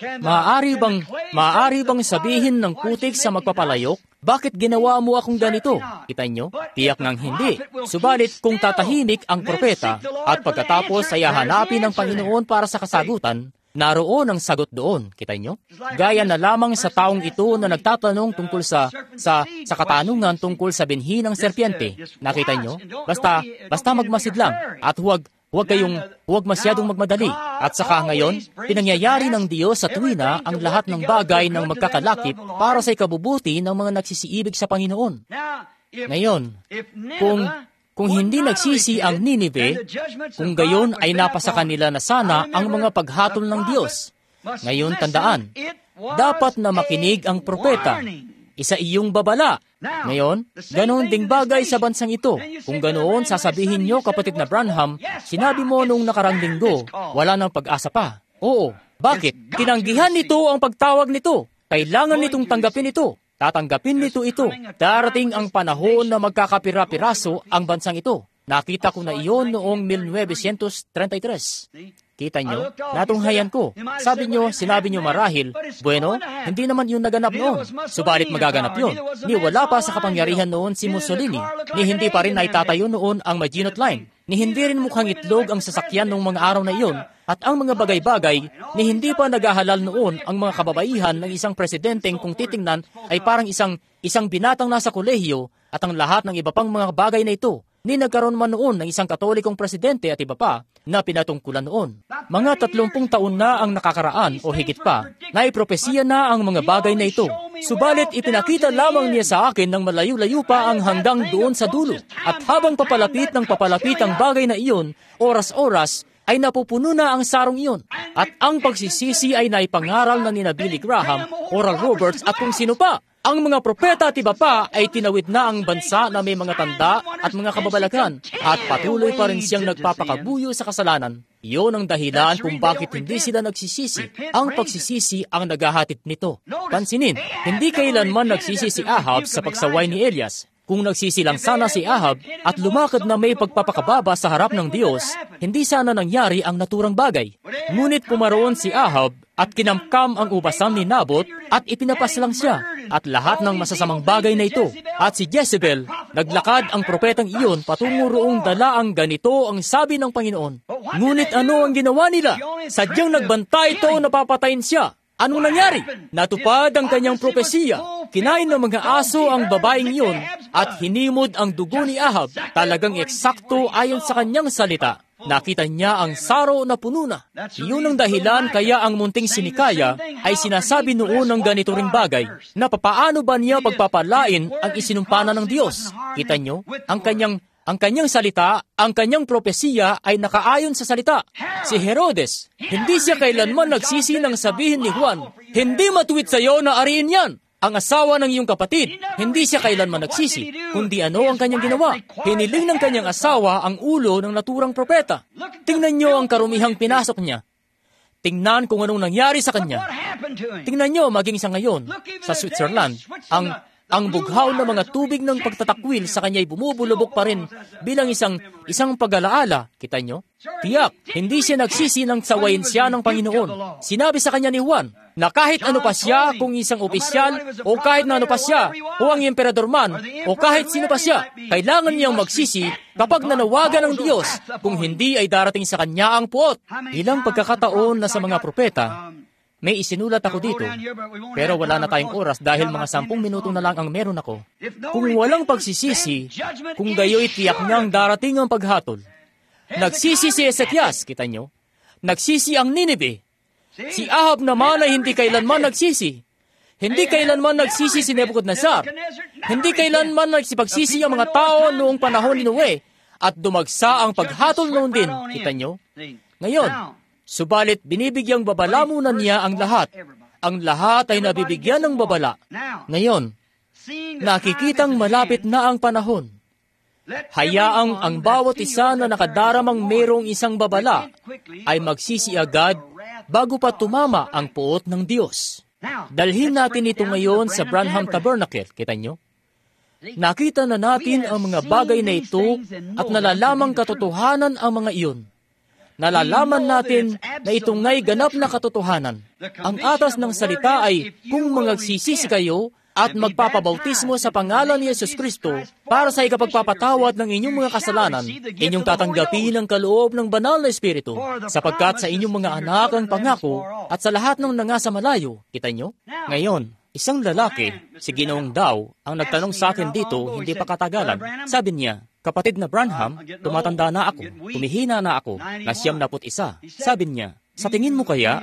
Maaari bang sabihin ng putik sa magpapalayok, "Bakit ginawa mo akong ganito?" Kita nyo? Tiyak ngang hindi. Subalit kung tatahimik ang propeta at pagkatapos ay hahanapin ng Panginoon para sa kasagutan, naroon ang sagot doon, kita nyo? Gaya na lamang sa taong ito na nagtatanong tungkol sa katanungan tungkol sa binhi ng serpiente. Nakita nyo? Basta magmasid lang at huwag masyadong magmadali. At saka ngayon, pinangyayari ng Diyos sa tuwina ang lahat ng bagay ng magkakalakip para sa ikabubuti ng mga nagsisiibig sa Panginoon. Ngayon, kung hindi nagsisi ang Ninive, kung gayon ay napasa kanila na sana ang mga paghatol ng Diyos. Ngayon tandaan, dapat na makinig ang propeta. Isa iyong babala. Ngayon, ganoon ding bagay sa bansang ito. Kung ganoon, sasabihin nyo, kapatid na Branham, sinabi mo nung nakarang linggo, wala nang pag-asa pa. Oo, bakit? Tinanggihan nito ang pagtawag nito. Kailangan nitong tanggapin ito. Tatanggapin nito ito. Darating ang panahon na magkakapira-piraso ang bansang ito. Nakita ko na iyon noong 1933. Kita nyo? Natunghayan ko. Sinabi nyo marahil, bueno, hindi naman yun naganap noon. Subalit magaganap yun. Ni wala pa sa kapangyarihan noon si Mussolini. Ni hindi pa rin naitatayo noon ang Maginot Line. Ni hindi rin mukhang itlog ang sasakyan noong mga araw na iyon. At ang mga bagay-bagay, ni hindi pa naghahalal noon ang mga kababaihan ng isang presidenteng kung titingnan ay parang isang binatang nasa kolehiyo at ang lahat ng iba pang mga bagay na ito. Ni nagkaroon man noon ng isang katolikong presidente at iba pa na pinatungkulan noon. Mga 30 taon na ang nakakaraan o higit pa, naipropesiya na ang mga bagay na ito. Subalit ipinakita lamang niya sa akin ng malayo-layo pa ang hanggang doon sa dulo. At habang papalapit ang bagay na iyon, oras-oras, ay napupuno na ang sarong iyon. At ang pagsisisi ay naipangaral na nina Billy Graham, Oral Roberts at kung sino pa. Ang mga propeta at iba pa ay tinawid na ang bansa na may mga tanda at mga kababalagan at patuloy pa rin siyang nagpapakabuyo sa kasalanan. Iyon ang dahilan kung bakit hindi sila nagsisisi. Ang pagsisisi ang naghahatid nito. Pansinin, hindi kailanman nagsisi si Ahab sa pagsaway ni Elias. Kung nagsisi lang sana si Ahab at lumakad na may pagpapakababa sa harap ng Diyos, hindi sana nangyari ang naturang bagay. Ngunit pumaroon si Ahab at kinamkam ang ubasan ni Nabot at ipinapaslang siya at lahat ng masasamang bagay na ito. At si Jezebel, naglakad ang propetang iyon patungo roong dala ang ganito ang sabi ng Panginoon. Ngunit ano ang ginawa nila? Sadyang nagbantay ito na papatayin siya. Anong nangyari? Natupad ang kanyang propesiya. Kinain ng mga aso ang babaeng iyon at hinimod ang dugo ni Ahab. Talagang eksakto ayon sa kanyang salita. Nakita niya ang saro na puno na. Iyon ang dahilan kaya ang munting sinikaya ay sinasabi noon ng ganito ring bagay, na papaano ba niya pagpapalain ang isinumpana ng Diyos? Kita nyo, ang kanyang salita, ang kanyang propesiya ay nakaayon sa salita. Si Herodes, hindi siya kailanman nagsisi ng sabihin ni Juan, hindi matuwid sa iyo na ariin yan. Ang asawa ng iyong kapatid, hindi siya kailanman nagsisi, kundi ano ang kanyang ginawa. Hiniling ng kanyang asawa ang ulo ng naturang propeta. Tingnan niyo ang karumihang pinasok niya. Tingnan kung anong nangyari sa kanya. Tingnan niyo maging sa ngayon, sa Switzerland, ang bughaw ng mga tubig ng pagtatakwil sa kanya'y bumubulubok pa rin bilang isang pag-alaala. Kita nyo? Tiyak, hindi siya nagsisi ng sawayin siya ng Panginoon. Sinabi sa kanya ni Juan, na kahit ano pa siya, kung isang opisyal, o kahit na ano pa siya, o ang emperador man, o kahit sino pa siya, kailangan niyang magsisi kapag nanawagan ng Diyos, kung hindi ay darating sa kanya ang puot. Ilang pagkakataon na sa mga propeta, may isinulat ako dito, pero wala na tayong oras dahil mga 10 minuto na lang ang meron ako. Kung walang pagsisisi, kung gayo'y tiyak niyang darating ang paghatol. Nagsisi si Ezekias, kita nyo? Nagsisi ang Ninive. Si Ahab naman ay hindi kailanman nagsisi. Hindi kailanman nagsisi si Nebuchadnezzar. Hindi kailanman nagsipagsisi ang mga tao noong panahon ni Noe. At dumagsa ang paghatol noon din, kita nyo? Ngayon, subalit binibigyang babala muna niya ang lahat. Ang lahat ay nabibigyan ng babala. Ngayon, nakikitang malapit na ang panahon. Hayaang ang bawat isa na nakadaramang mayroong isang babala ay magsisi agad bago pa tumama ang puot ng Diyos. Dalhin natin ito ngayon sa Branham Tabernacle, kita nyo? Nakita na natin ang mga bagay na ito at nalalamang katotohanan ang mga iyon. Nalalaman natin na ito nga'y ganap na katotohanan. Ang atas ng salita ay, kung magsisisi kayo at magpapabautismo sa pangalan ni Yesus Kristo para sa ikapagpapatawad ng inyong mga kasalanan, inyong tatanggapin ang kaloob ng banal na Espiritu, sapagkat sa inyong mga anak ang pangako at sa lahat ng nangasa malayo. Kita nyo? Ngayon, isang lalaki, si Ginoong Dow, ang nagtanong sa akin dito hindi pa katagalan. Sabi niya, kapatid na Branham, tumatanda na ako, tumihina na ako, na 91. Sabi niya, sa tingin mo kaya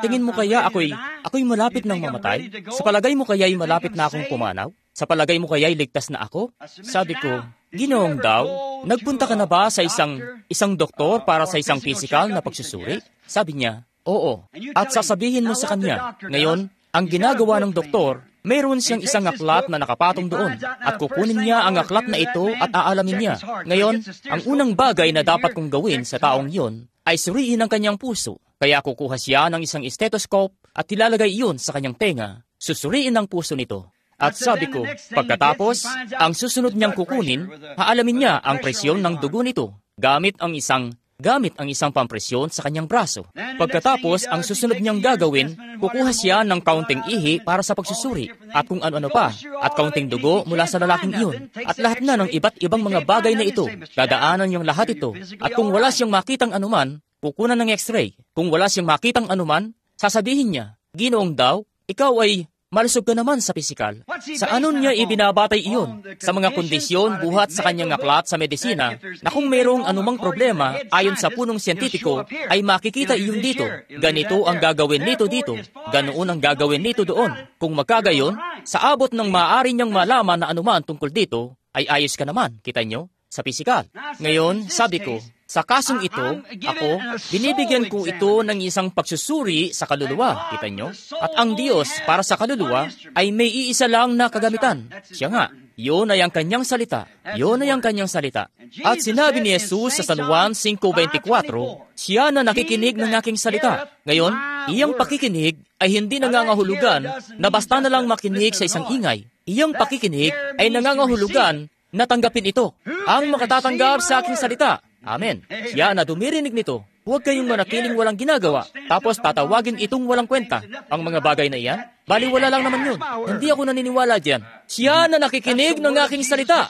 ako'y malapit ng mamatay? Sa palagay mo kaya'y malapit na akong pumanaw? Sa palagay mo kaya'y ligtas na ako? Sabi ko, Ginoong Dow, nagpunta ka na ba sa isang doktor para sa isang physical na pagsusuri? Sabi niya, oo. At sasabihin mo sa kanya, ngayon, ang ginagawa ng doktor, mayroon siyang isang aklat na nakapatong doon at kukunin niya ang aklat na ito at aalamin niya. Ngayon, ang unang bagay na dapat kong gawin sa taong iyon ay suriin ang kanyang puso. Kaya kukuha siya ng isang stethoscope at ilalagay iyon sa kanyang tenga. Susuriin ang puso nito. At sabi ko, pagkatapos, ang susunod niyang kukunin, haalamin niya ang presyon ng dugo nito gamit ang isang pampresyon sa kanyang braso. Pagkatapos, ang susunod niyang gagawin, kukuha siya ng kaunting ihi para sa pagsusuri, at kung ano-ano pa, at kaunting dugo mula sa lalaking iyon, at lahat na ng iba't ibang mga bagay na ito. Dadaanan niyang lahat ito, at kung wala siyang makitang anuman, kukunan ng x-ray. Kung wala siyang makitang anuman, sasabihin niya, Ginoong Dow, ikaw ay malusog ka naman sa pisikal. Sa ano niya ibinabatay iyon? Sa mga kondisyon buhat sa kanyang aklat sa medisina na kung mayroong anumang problema ayon sa punong siyentipiko ay makikita iyon dito. Ganito ang gagawin nito dito. Ganoon ang gagawin nito doon. Kung magkagayon, sa abot ng maaari niyang malaman na anuman tungkol dito, ay ayos ka naman, kita nyo, sa pisikal. Ngayon, sabi ko, sa kasong ito, ako, binibigyan ko ito ng isang pagsusuri sa kaluluwa, kita nyo? At ang Diyos, para sa kaluluwa, ay may iisa lang na kagamitan. Siya nga, yun ay ang kanyang salita. Yun ay ang kanyang salita. At sinabi ni Jesus sa San Juan 5:24, siya na nakikinig ng aking salita. Ngayon, iyang pakikinig ay hindi nangangahulugan na basta na lang makinig sa isang ingay. Iyang pakikinig ay nangangahulugan na tanggapin ito. Ang makatatanggap sa aking salita Amen. Siya na dumirinig nito. Huwag kayong manatiling walang ginagawa, tapos tatawagin itong walang kwenta. Ang mga bagay na iyan, baliwala lang naman yun. Hindi ako naniniwala diyan. Siya na nakikinig ng aking salita.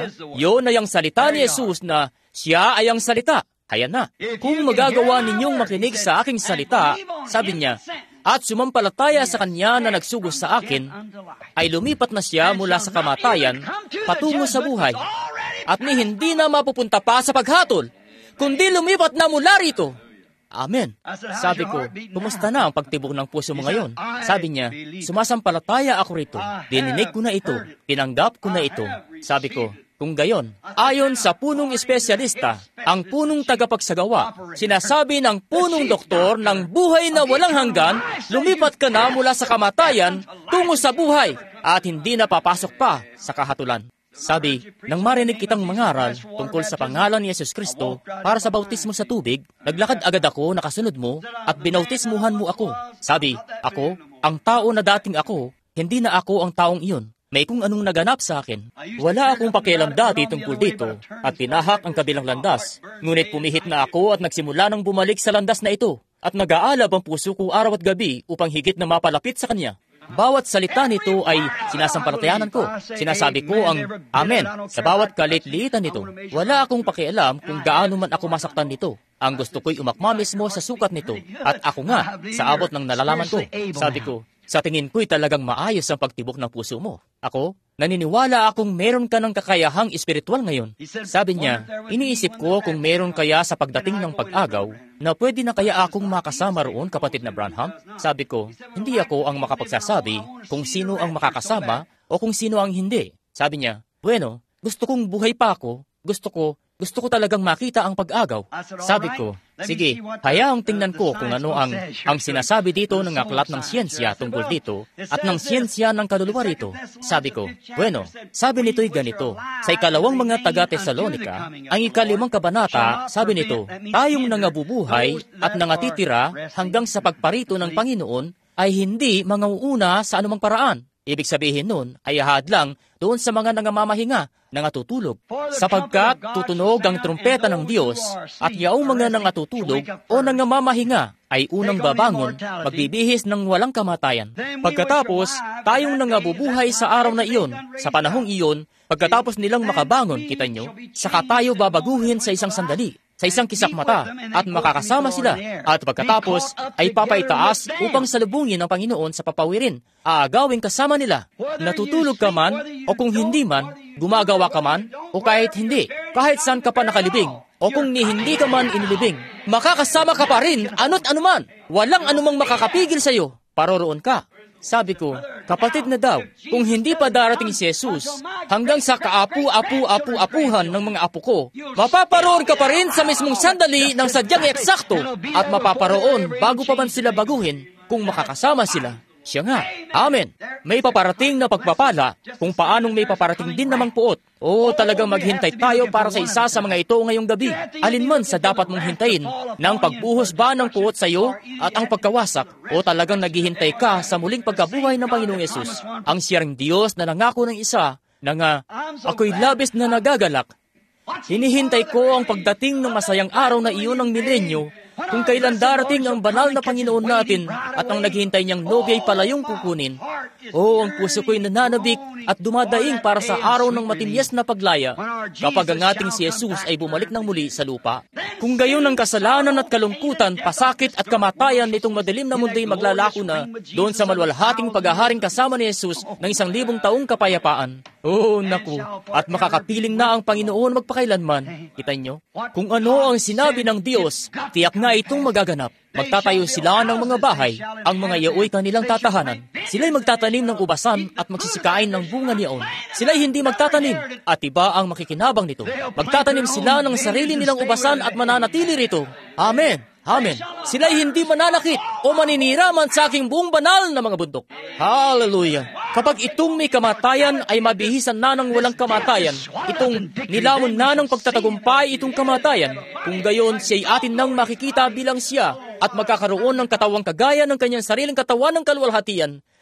Yun ay ang salita ni Jesus na siya ay ang salita. Kaya na, kung magagawa ninyong makinig sa aking salita, sabi niya, at sumampalataya sa kanya na nagsugos sa akin, ay lumipat na siya mula sa kamatayan patungo sa buhay. At ni hindi na mapupunta pa sa paghatol, kundi lumipat na mula rito. Amen. Sabi ko, kumusta na ang pagtibok ng puso mo ngayon? Sabi niya, sumasampalataya ako rito. Dininig ko na ito. Tinanggap ko na ito. Sabi ko, kung gayon, ayon sa punong espesyalista, ang punong tagapagsagawa, sinasabi ng punong doktor ng buhay na walang hanggan, lumipat ka na mula sa kamatayan tungo sa buhay at hindi na papasok pa sa kahatulan. Sabi, nang marinig kitang mangaral tungkol sa pangalan ni Yesus Kristo para sa bautismo sa tubig, naglakad agad ako na kasunod mo at binautismuhan mo ako. Sabi, ako, ang tao na dating ako, hindi na ako ang taong iyon. May kung anong naganap sa akin. Wala akong pakialam dati tungkol dito at tinahak ang kabilang landas. Ngunit pumihit na ako at nagsimula nang bumalik sa landas na ito at nag-aalab ang puso ko araw at gabi upang higit na mapalapit sa Kanya. Bawat salita nito ay sinasampalatayanan ko. Sinasabi ko ang Amen sa bawat kalit-liitan nito. Wala akong pakialam kung gaano man ako masaktan nito. Ang gusto ko'y umakma mismo sa sukat nito. At ako nga, sa abot ng nalalaman ko, sabi ko, sa tingin ko'y talagang maayos ang pagtibok ng puso mo. Ako, naniniwala akong meron ka ng kakayahang espiritual ngayon. Sabi niya, iniisip ko kung meron kaya sa pagdating ng pag-agaw na pwede na kaya akong makasama roon, kapatid na Branham. Sabi ko, hindi ako ang makapagsasabi kung sino ang makakasama o kung sino ang hindi. Sabi niya, bueno, gusto kong buhay pa ako, gusto ko talagang makita ang pag-agaw. Sabi ko, sige, hayaang tingnan ko kung ano ang sinasabi dito ng aklat ng siyensya tungkol dito at ng siyensya ng kaluluwa rito. Sabi ko, bueno, sabi nito'y ganito. Sa ikalawang mga taga-Tesalonika, ang ikalimang kabanata, sabi nito, tayong nangabubuhay at nangatitira hanggang sa pagparito ng Panginoon ay hindi mangauuna sa anumang paraan. Ibig sabihin nun ay ahad lang doon sa mga nangamamahinga, nangatutulog, sapagkat tutunog ang trumpeta ng Diyos at yaong mga nangatutulog o nangamamahinga ay unang babangon, magbibihis ng walang kamatayan. Pagkatapos, tayong nangabubuhay sa araw na iyon, sa panahong iyon, pagkatapos nilang makabangon, kita nyo, saka tayo babaguhin sa isang sandali, sa isang kisap mata, at makakasama sila. At pagkatapos ay papaitaas upang salubungin ng Panginoon sa papawirin. Aagawin kasama nila. Natutulog ka man, o kung hindi man, gumagawa ka man, o kahit hindi, kahit saan ka pa nakalibing, o kung hindi ka man inilibing, makakasama ka pa rin, ano't anuman. Walang anumang makakapigil sa iyo. Paroroon ka. Sabi ko, kapatid na daw, kung hindi pa darating si Jesus, hanggang sa kaapu-apu-apu-apuhan ng mga apo ko, mapaparoon ka pa rin sa mismong sandali ng sadyang eksakto at mapaparoon bago pa man sila baguhin kung makakasama sila. Siya nga. Amen. May paparating na pagpapala kung paanong may paparating din namang puot. O talagang maghintay tayo para sa isa sa mga ito ngayong gabi. Alinman sa dapat mong hintayin, ng pagbuhos ba ng puot sa iyo at ang pagkawasak, o talagang naghihintay ka sa muling pagkabuhay ng Panginoong Yesus, ang siyang Diyos na nangako ng isa na nga, ako'y labis na nagagalak. Hinihintay ko ang pagdating ng masayang araw na iyon ng milenyo, kung kailan darating ang banal na Panginoon natin at ang naghihintay niyang nobya'y palayong kukunin. Ang puso ko'y nananabik at dumadaing para sa araw ng matinyas na paglaya kapag ang ating si Jesus ay bumalik ng muli sa lupa. Kung gayon ang kasalanan at kalungkutan, pasakit at kamatayan nitong madilim na mundo'y maglalako na doon sa malwalhating paghaharing kasama ni Jesus ng 1,000 taong kapayapaan. Naku, at makakapiling na ang Panginoon magpakailanman. Kita nyo? Kung ano ang sinabi ng Diyos, tiyak na itong magaganap. Magtatayo sila ng mga bahay, ang mga iyaoy kanilang tatahanan. Sila'y magtatanim ng ubasan at magsisikain ng bunga niyaon. Sila'y hindi magtatanim at iba ang makikinabang nito. Magtatanim sila ng sarili nilang ubasan at mananatili rito. Amen. Amen. Sila'y hindi mananakit o maniniraman sa aking buong banal na mga bundok. Hallelujah. Kapag itong may kamatayan ay mabihisan na ng walang kamatayan, itong nilamon na ng pagtatagumpay itong kamatayan, kung gayon siya'y atin nang makikita bilang siya at magkakaroon ng katawang kagaya ng kanyang sariling katawan ng kaluwalhatian,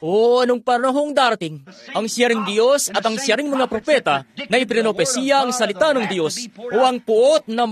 O anong panahong darating, ang siya ring Diyos at ang siya ring mga propeta na iprinopesiya ang salita ng Diyos o ang puot na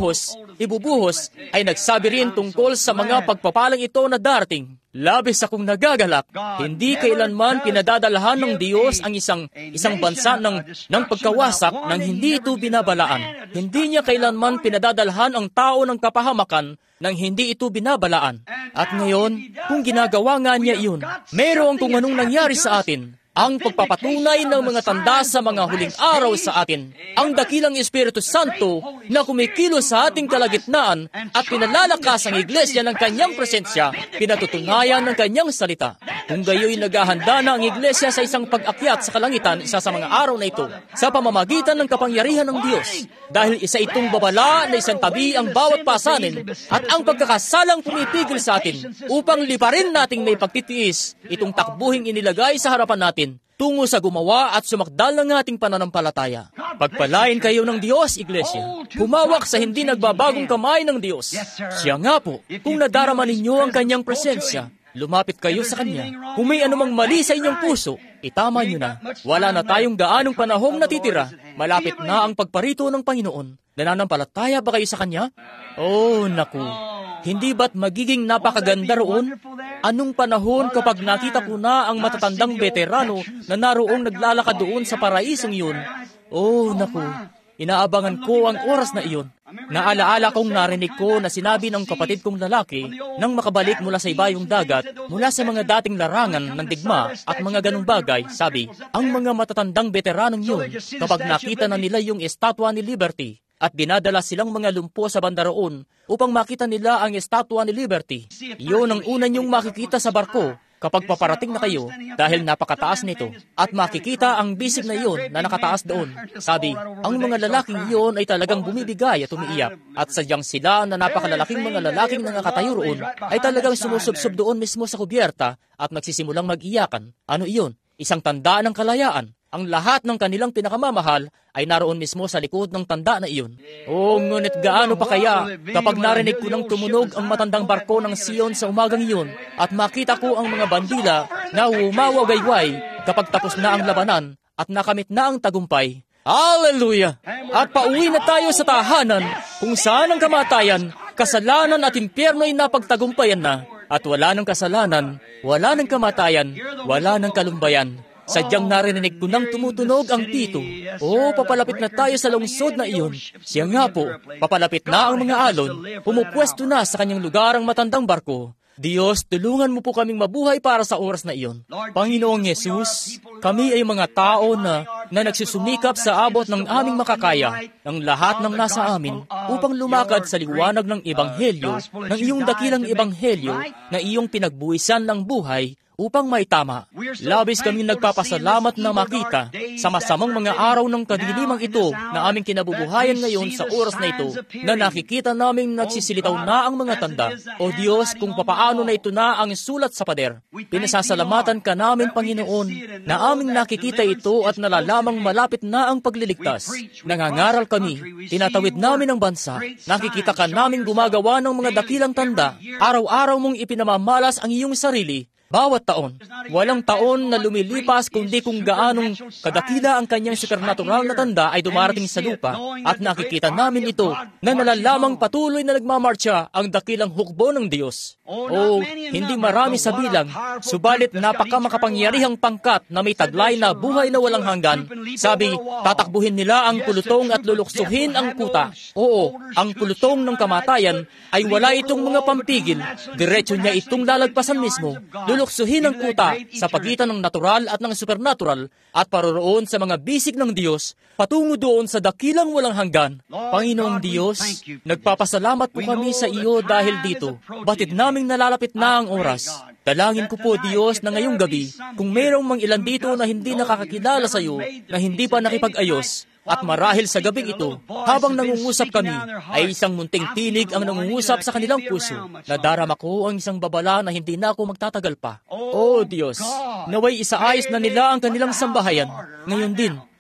ibubuhos ay nagsabi rin tungkol sa mga pagpapalang ito na darating. Labis akong nagagalak. Hindi kailanman pinadadalahan ng Diyos ang isang bansa ng pagkawasak nang hindi ito binabalaan. Hindi niya kailanman pinadadalahan ang tao ng kapahamakan nang hindi ito binabalaan. At ngayon, kung ginagawa nga niya iyon, mayroong kung anong nangyari sa atin. Ang pagpapatunay ng mga tanda sa mga huling araw sa atin, ang dakilang Espiritu Santo na kumikilos sa ating kalagitnaan at pinalalakas ang iglesia ng kanyang presensya, pinatutunayan ng kanyang salita. Kung gayoy naghahanda na ang iglesia sa isang pag-akyat sa kalangitan isa sa mga araw na ito, sa pamamagitan ng kapangyarihan ng Diyos, dahil isa itong babala na isang tabi ang bawat pasanin at ang pagkakasalang pumipigil sa atin upang liparin nating may pagtitiis itong takbuhing inilagay sa harapan natin tungo sa gumawa at sumakdal ng ating pananampalataya. Pagpalain kayo ng Diyos, Iglesia. Humawak sa hindi nagbabagong kamay ng Diyos. Siya nga po, kung nadarama ninyo ang kanyang presensya, lumapit kayo sa Kanya. Kung may anumang mali sa inyong puso, itama nyo na. Wala na tayong gaanong panahong natitira. Malapit na ang pagparito ng Panginoon. Nananampalataya ba kayo sa Kanya? Oh, naku. Hindi ba't magiging napakaganda roon? Anong panahon kapag nakita ko na ang matatandang veterano na naroong naglalakad doon sa paraisong iyon? Oh, naku. Inaabangan ko ang oras na iyon. Naalaala kong narinig ko na sinabi ng kapatid kong lalaki nang makabalik mula sa ibayong dagat, mula sa mga dating larangan ng digma at mga ganong bagay, sabi, ang mga matatandang veteranong yun, kapag nakita na nila yung estatwa ni Liberty, at dinadala silang mga lumpo sa banda roon upang makita nila ang estatwa ni Liberty. Iyon ang una niyong makikita sa barko kapag paparating na kayo dahil napakataas nito at makikita ang bisig na iyon na nakataas doon. Sabi, ang mga lalaking iyon ay talagang bumibigay at umiiyak at sadyang sila na napakalalaking mga lalaking na nakatayo roon ay talagang sumusubsob doon mismo sa kubyerta at nagsisimulang mag-iyakan. Ano iyon? Isang tanda ng kalayaan. Ang lahat ng kanilang pinakamamahal ay naroon mismo sa likod ng tanda na iyon. Oh, ngunit gaano pa kaya kapag narinig ko nang tumunog ang matandang barko ng Sion sa umagang iyon at makita ko ang mga bandila na umawagayway kapag tapos na ang labanan at nakamit na ang tagumpay. Hallelujah! At pauwi na tayo sa tahanan kung saan ang kamatayan, kasalanan at impyerno ay napagtagumpayan na. At wala ng kasalanan, wala ng kamatayan, wala ng kalumbayan. Sadyang narinig ko nang tumutunog ang pito. O, papalapit na tayo sa lungsod na iyon. Siya nga po, papalapit na ang mga alon. Pumupwesto na sa kanyang lugar ang matandang barko. Diyos, tulungan mo po kaming mabuhay para sa oras na iyon. Panginoong Yesus, kami ay mga tao na nagsusumikap sa abot ng aming makakaya ng lahat ng nasa amin upang lumakad sa liwanag ng Ebanghelyo, ng iyong dakilang Ebanghelyo na iyong pinagbuwisan ng buhay upang may tama. Labis kaming nagpapasalamat na makita sa masamang mga araw ng kadilimang ito na aming kinabubuhayan ngayon sa oras na ito na nakikita naming nagsisilitaw na ang mga tanda. O Diyos, kung papaano na ito na ang sulat sa pader. Pinasasalamatan ka namin, Panginoon, na aming nakikita ito at nalalamang malapit na ang pagliligtas. Nangangaral kami, tinatawid namin ang bansa, nakikita ka namin gumagawa ng mga dakilang tanda, araw-araw mong ipinamamalas ang iyong sarili. Bawat taon, walang taon na lumilipas kundi kung gaanong kadakila ang kanyang supernatural na tanda ay dumarating sa lupa at nakikita namin ito na nalalamang patuloy na nagmamarcha ang dakilang hukbo ng Diyos. O, hindi marami sa bilang, subalit napakamakapangyarihang pangkat na may taglay na buhay na walang hanggan. Sabi, tatakbuhin nila ang pulutong at luluksuhin ang kuta. Oo, ang pulutong ng kamatayan ay wala itong mga pampigil. Diretso niya itong lalagpasan mismo. Luluksuhin ang kuta sa pagitan ng natural at ng supernatural at paroroon sa mga bisig ng Diyos patungo doon sa dakilang walang hanggan. Panginoong Diyos, nagpapasalamat po kami sa iyo dahil dito. Batid naming nalalapit na ang oras. Dalangin ko po, Diyos, na ngayong gabi, kung mayroong mang ilan dito na hindi nakakakilala sa iyo, na hindi pa nakipag-ayos, at marahil sa gabing ito, habang nangungusap kami, ay isang munting tinig ang nangungusap sa kanilang puso. Nadarama ko ang isang babala na hindi na ako magtatagal pa. O Diyos, naway isaayos na nila ang kanilang sambahayan. Ngayon din,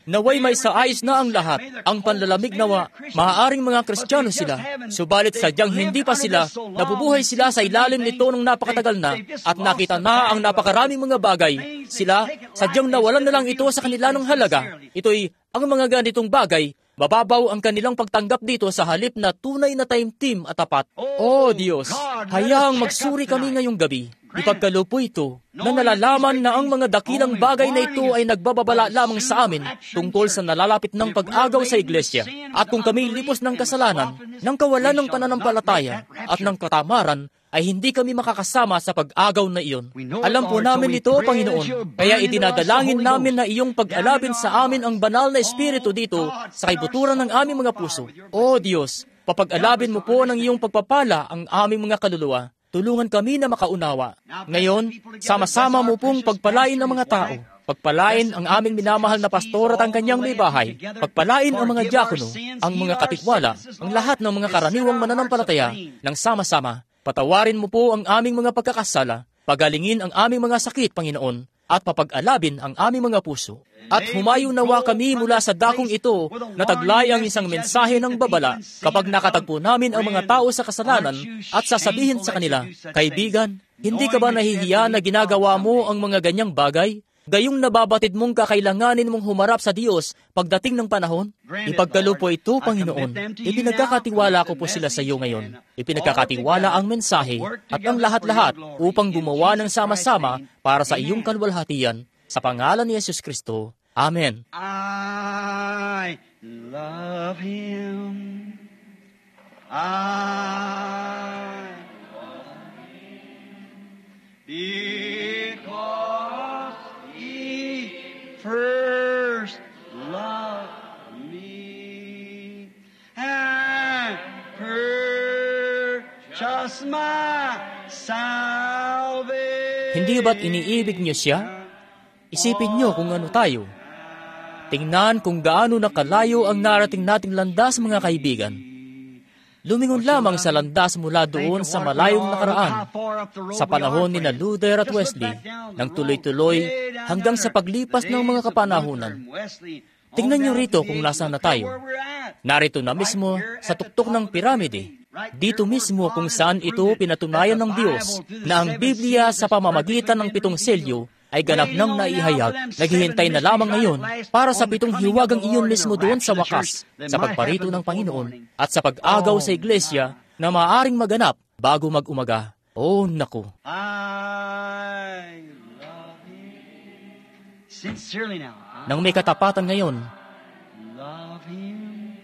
Naway may saayos na ang lahat. Ang panlalamig nawa, maaaring mga Kristiyano sila. Subalit sadyang hindi pa sila, nabubuhay sila sa ilalim nito ng napakatagal na, at nakita na ang napakaraming mga bagay. Sila, sadyang nawalan na lang ito sa kanila ng halaga. Ito'y ang mga ganitong bagay, mababaw ang kanilang pagtanggap dito sa halip na tunay na taimtim at tapat. O Diyos, hayaang magsuri kami ngayong gabi. Ipagkalupo ito na nalalaman na ang mga dakilang bagay na ito ay nagbababala lamang sa amin tungkol sa nalalapit ng pag-agaw sa iglesia. At kung kami lipos ng kasalanan, ng kawalan ng pananampalataya at ng katamaran, ay hindi kami makakasama sa pag-agaw na iyon. Alam po namin ito, Panginoon. Kaya idinadalangin namin na iyong pag-alabin sa amin ang banal na Espiritu dito sa kaibuturan ng aming mga puso. O Diyos, papag-alabin mo po ng iyong pagpapala ang aming mga kaluluwa. Tulungan kami na makaunawa. Ngayon, sama-sama mo pong pagpalain ang mga tao. Pagpalain ang aming minamahal na pastor at ang kanyang may bahay. Pagpalain ang mga diakono, ang mga katikwala, ang lahat ng mga karaniwang mananampalataya ng sama-sama. Patawarin mo po ang aming mga pagkakasala, pagalingin ang aming mga sakit, Panginoon, at papag-alabin ang aming mga puso. At humayo nawa kami mula sa dakong ito na taglay ang isang mensahe ng babala kapag nakatagpo namin ang mga tao sa kasalanan at sasabihin sa kanila, Kaibigan, hindi ka ba nahihiya na ginagawa mo ang mga ganyang bagay? Gayong nababatid mong kakailanganin mong humarap sa Diyos pagdating ng panahon? Ipagkalupo ito, Panginoon. Ipinagkakatiwala ko po sila sa iyo ngayon. Ipinagkakatiwala ang mensahe at ang lahat-lahat upang gumawa ng sama-sama para sa iyong kalwalhatian. Sa pangalan ni Yesus Kristo. Amen. I love Him. I love Him. Because He first loved me and purchased my salvation. Hindi ba't iniibig niyo siya? Isipin niyo kung ano tayo. Tingnan kung gaano nakalayo ang narating nating landas, mga kaibigan. Lumingon lamang sa landas mula doon sa malayong nakaraan, sa panahon ni na Luther at Wesley, nang tuloy-tuloy hanggang sa paglipas ng mga kapanahunan. Tingnan niyo rito kung nasaan na tayo. Narito na mismo sa tuktok ng piramide. Dito mismo kung saan ito pinatunayan ng Diyos na ang Biblia sa pamamagitan ng 7 selyo ay ganap nang naihayag, naghihintay na lamang ngayon para sa 7 hiwagang iyon mismo doon sa wakas, sa pagparito ng Panginoon at sa pag-agaw sa iglesia na maaaring maganap bago mag-umaga. Oh, naku! I love Him. Sincerely now. Nang may katapatan ngayon, Love Him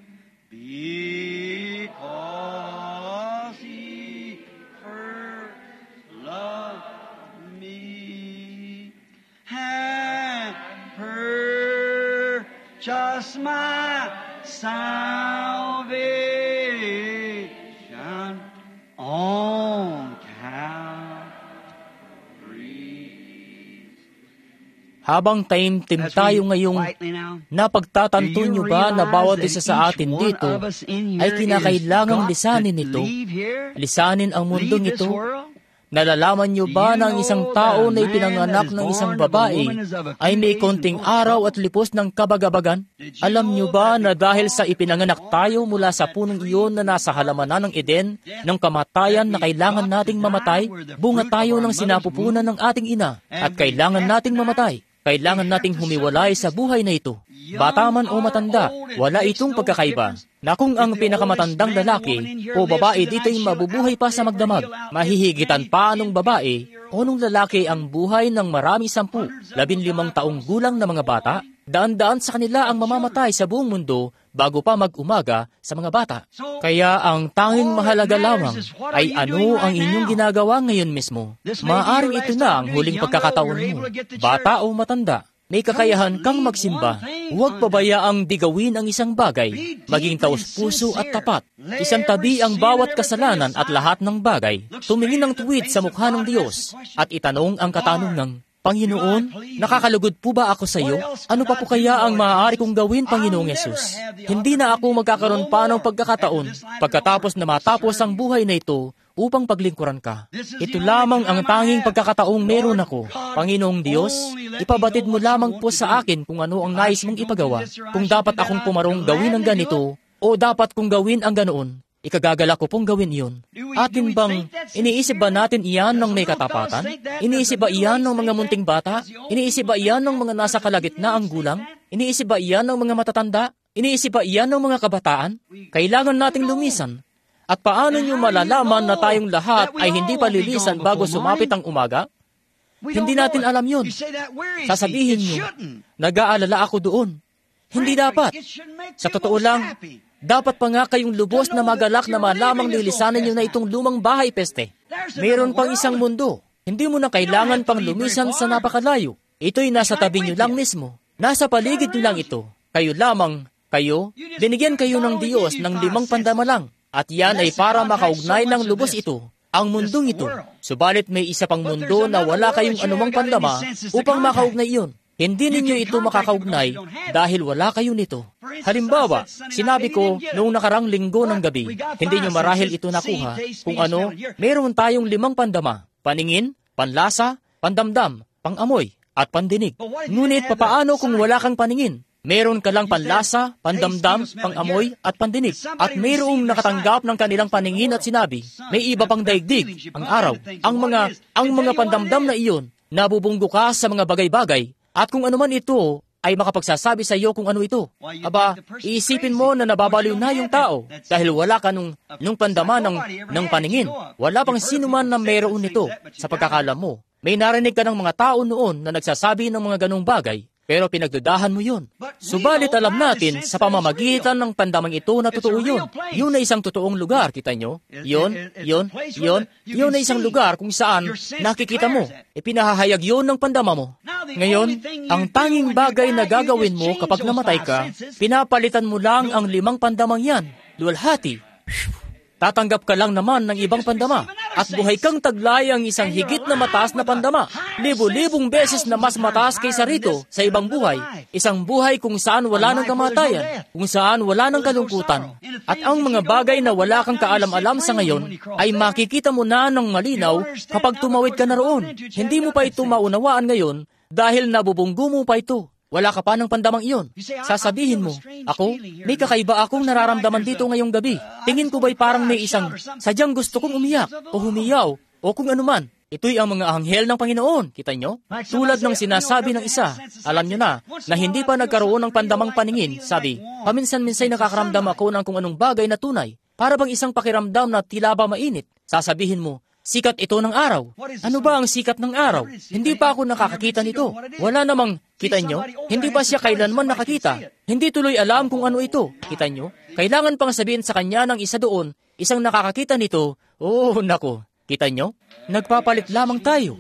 because He first loved me and purchased my salvation on Calvary. habang taimtim tayo ngayong napagtatanto niyo ba na bawat isa sa atin dito ay kinakailangang lisanin ito, lisanin ang mundong ito? Nalalaman niyo ba na ang isang tao na ipinanganak ng isang babae ay may konting araw at lipos ng kabagabagan? Alam niyo ba na dahil sa ipinanganak tayo mula sa punong iyon na nasa halamanan ng Eden, ng kamatayan na kailangan nating mamatay, bunga tayo ng sinapupunan ng ating ina at kailangan nating mamatay. Kailangan nating humiwalay sa buhay na ito. Bata man o matanda, wala itong pagkakaiba. Na kung ang pinakamatandang lalaki o babae dito'y mabubuhay pa sa magdamag, mahihigitan pa anong babae o nung lalaki ang buhay ng marami 10, 15 taong gulang na mga bata, daan-daan sa kanila ang mamamatay sa buong mundo bago pa mag-umaga sa mga bata. Kaya ang tanging mahalaga lamang ay ano ang inyong ginagawa ngayon mismo. Maaaring ito na ang huling pagkakataon mo, bata o matanda. May kakayahan kang magsimba. Huwag pabayaang digawin ang isang bagay, maging taos-puso at tapat. Isang tabi ang bawat kasalanan at lahat ng bagay. Tumingin ng tuwid sa mukha ng Diyos at itanong ang katanungang, Panginoon, nakakalugod po ba ako sa iyo? Ano pa po kaya ang maaari kong gawin, Panginoong Yesus? Hindi na ako magkakaroon pa ng pagkakataon. Pagkatapos na matapos ang buhay na ito, upang paglingkuran ka. Ito lamang ang tanging pagkakataong meron ako. Panginoong Diyos, ipabatid mo lamang po sa akin kung ano ang nais mong ipagawa. Kung dapat akong pumarong gawin ang ganito, o dapat kong gawin ang ganoon, ikagagala ko pong gawin iyon. Atin bang, iniisip ba natin iyan ng may katapatan? Iniisip ba iyan ng mga munting bata? Iniisip ba iyan ng mga nasa kalagitnaang gulang? Iniisip ba iyan ng mga matatanda? Iniisip ba iyan ng mga kabataan? Kailangan nating lumisan. At paano niyo malalaman na tayong lahat ay hindi pa lilisan bago sumapit ang umaga? Hindi natin alam yun. Sasabihin niyo, nag-aalala ako doon. Hindi dapat. Sa totoo lang, dapat pa nga kayong lubos na magalak na malamang lilisanin niyo na itong lumang bahay peste. Mayroon pang isang mundo. Hindi mo na kailangan pang lumisan sa napakalayo. Ito'y nasa tabi niyo lang mismo. Nasa paligid niyo lang ito. Kayo lamang, binigyan kayo ng Diyos ng 5 pandama lang. At yan ay para makaugnay ng lubos ito, ang mundong ito. Subalit may isa pang mundo na wala kayong anumang pandama upang makaugnay iyon. Hindi ninyo ito makakaugnay dahil wala kayo nito. Halimbawa, sinabi ko noong nakarang linggo ng gabi, hindi nyo marahil ito nakuha kung ano, meron tayong 5 pandama, paningin, panlasa, pandamdam, pangamoy, at pandinig. Ngunit papaano kung wala kang paningin? Meron ka lang panlasa, pandamdam, pangamoy, at pandinig. At mayroong nakatanggap ng kanilang paningin at sinabi, may iba pang daigdig, ang araw, ang mga pandamdam na iyon, nabubunggo ka sa mga bagay-bagay, at kung ano man ito, ay makapagsasabi sa iyo kung ano ito. Aba, iisipin mo na nababaliw na yung tao, dahil wala ka nung pandama ng paningin. Wala pang sino man na mayroon nito, sa pagkakalam mo. May narinig ka ng mga tao noon na nagsasabi ng mga ganong bagay, pero pinagdudahan mo yun. Subalit alam natin sa pamamagitan ng pandamang ito na totoo yun. Yun ay isang totoong lugar, kita nyo? Yun ay isang lugar kung saan nakikita mo. Ipinahahayag yun ng pandama mo. Ngayon, ang tanging bagay na gagawin mo kapag namatay ka, pinapalitan mo lang ang 5 pandamang yan. Luwalhati. Tatanggap ka lang naman ng ibang pandama at buhay kang taglay ang isang higit na mataas na pandama. Libo-libong beses na mas mataas kaysa rito sa ibang buhay. Isang buhay kung saan wala ng kamatayan, kung saan wala ng kalungkutan. At ang mga bagay na wala kang kaalam-alam sa ngayon ay makikita mo na ng malinaw kapag tumawid ka na roon. Hindi mo pa ito maunawaan ngayon dahil nabubunggo mo pa ito. Wala ka pa ng pandamang iyon. Sasabihin mo, ako, may kakaiba akong nararamdaman dito ngayong gabi. Tingin ko ba'y parang may isang sadyang gusto kong umiyak o humiyaw o kung anuman. Ito'y ang mga anghel ng Panginoon, kita nyo? Tulad ng sinasabi ng isa, alam nyo na hindi pa nagkaroon ng pandamang paningin. Sabi, paminsan-minsay nakakaramdam ako ng kung anong bagay na tunay. Para bang isang pakiramdam na tila ba mainit. Sasabihin mo, sikat ito ng araw. Ano ba ang sikat ng araw? Hindi pa ako nakakakita nito. Wala namang, kita nyo? Hindi pa siya kailanman nakakita. Hindi tuloy alam kung ano ito. Kita nyo? Kailangan pang sabihin sa kanya ng isa doon, isang nakakakita nito. Oh, nako. Kita nyo? Nagpapalit lamang tayo.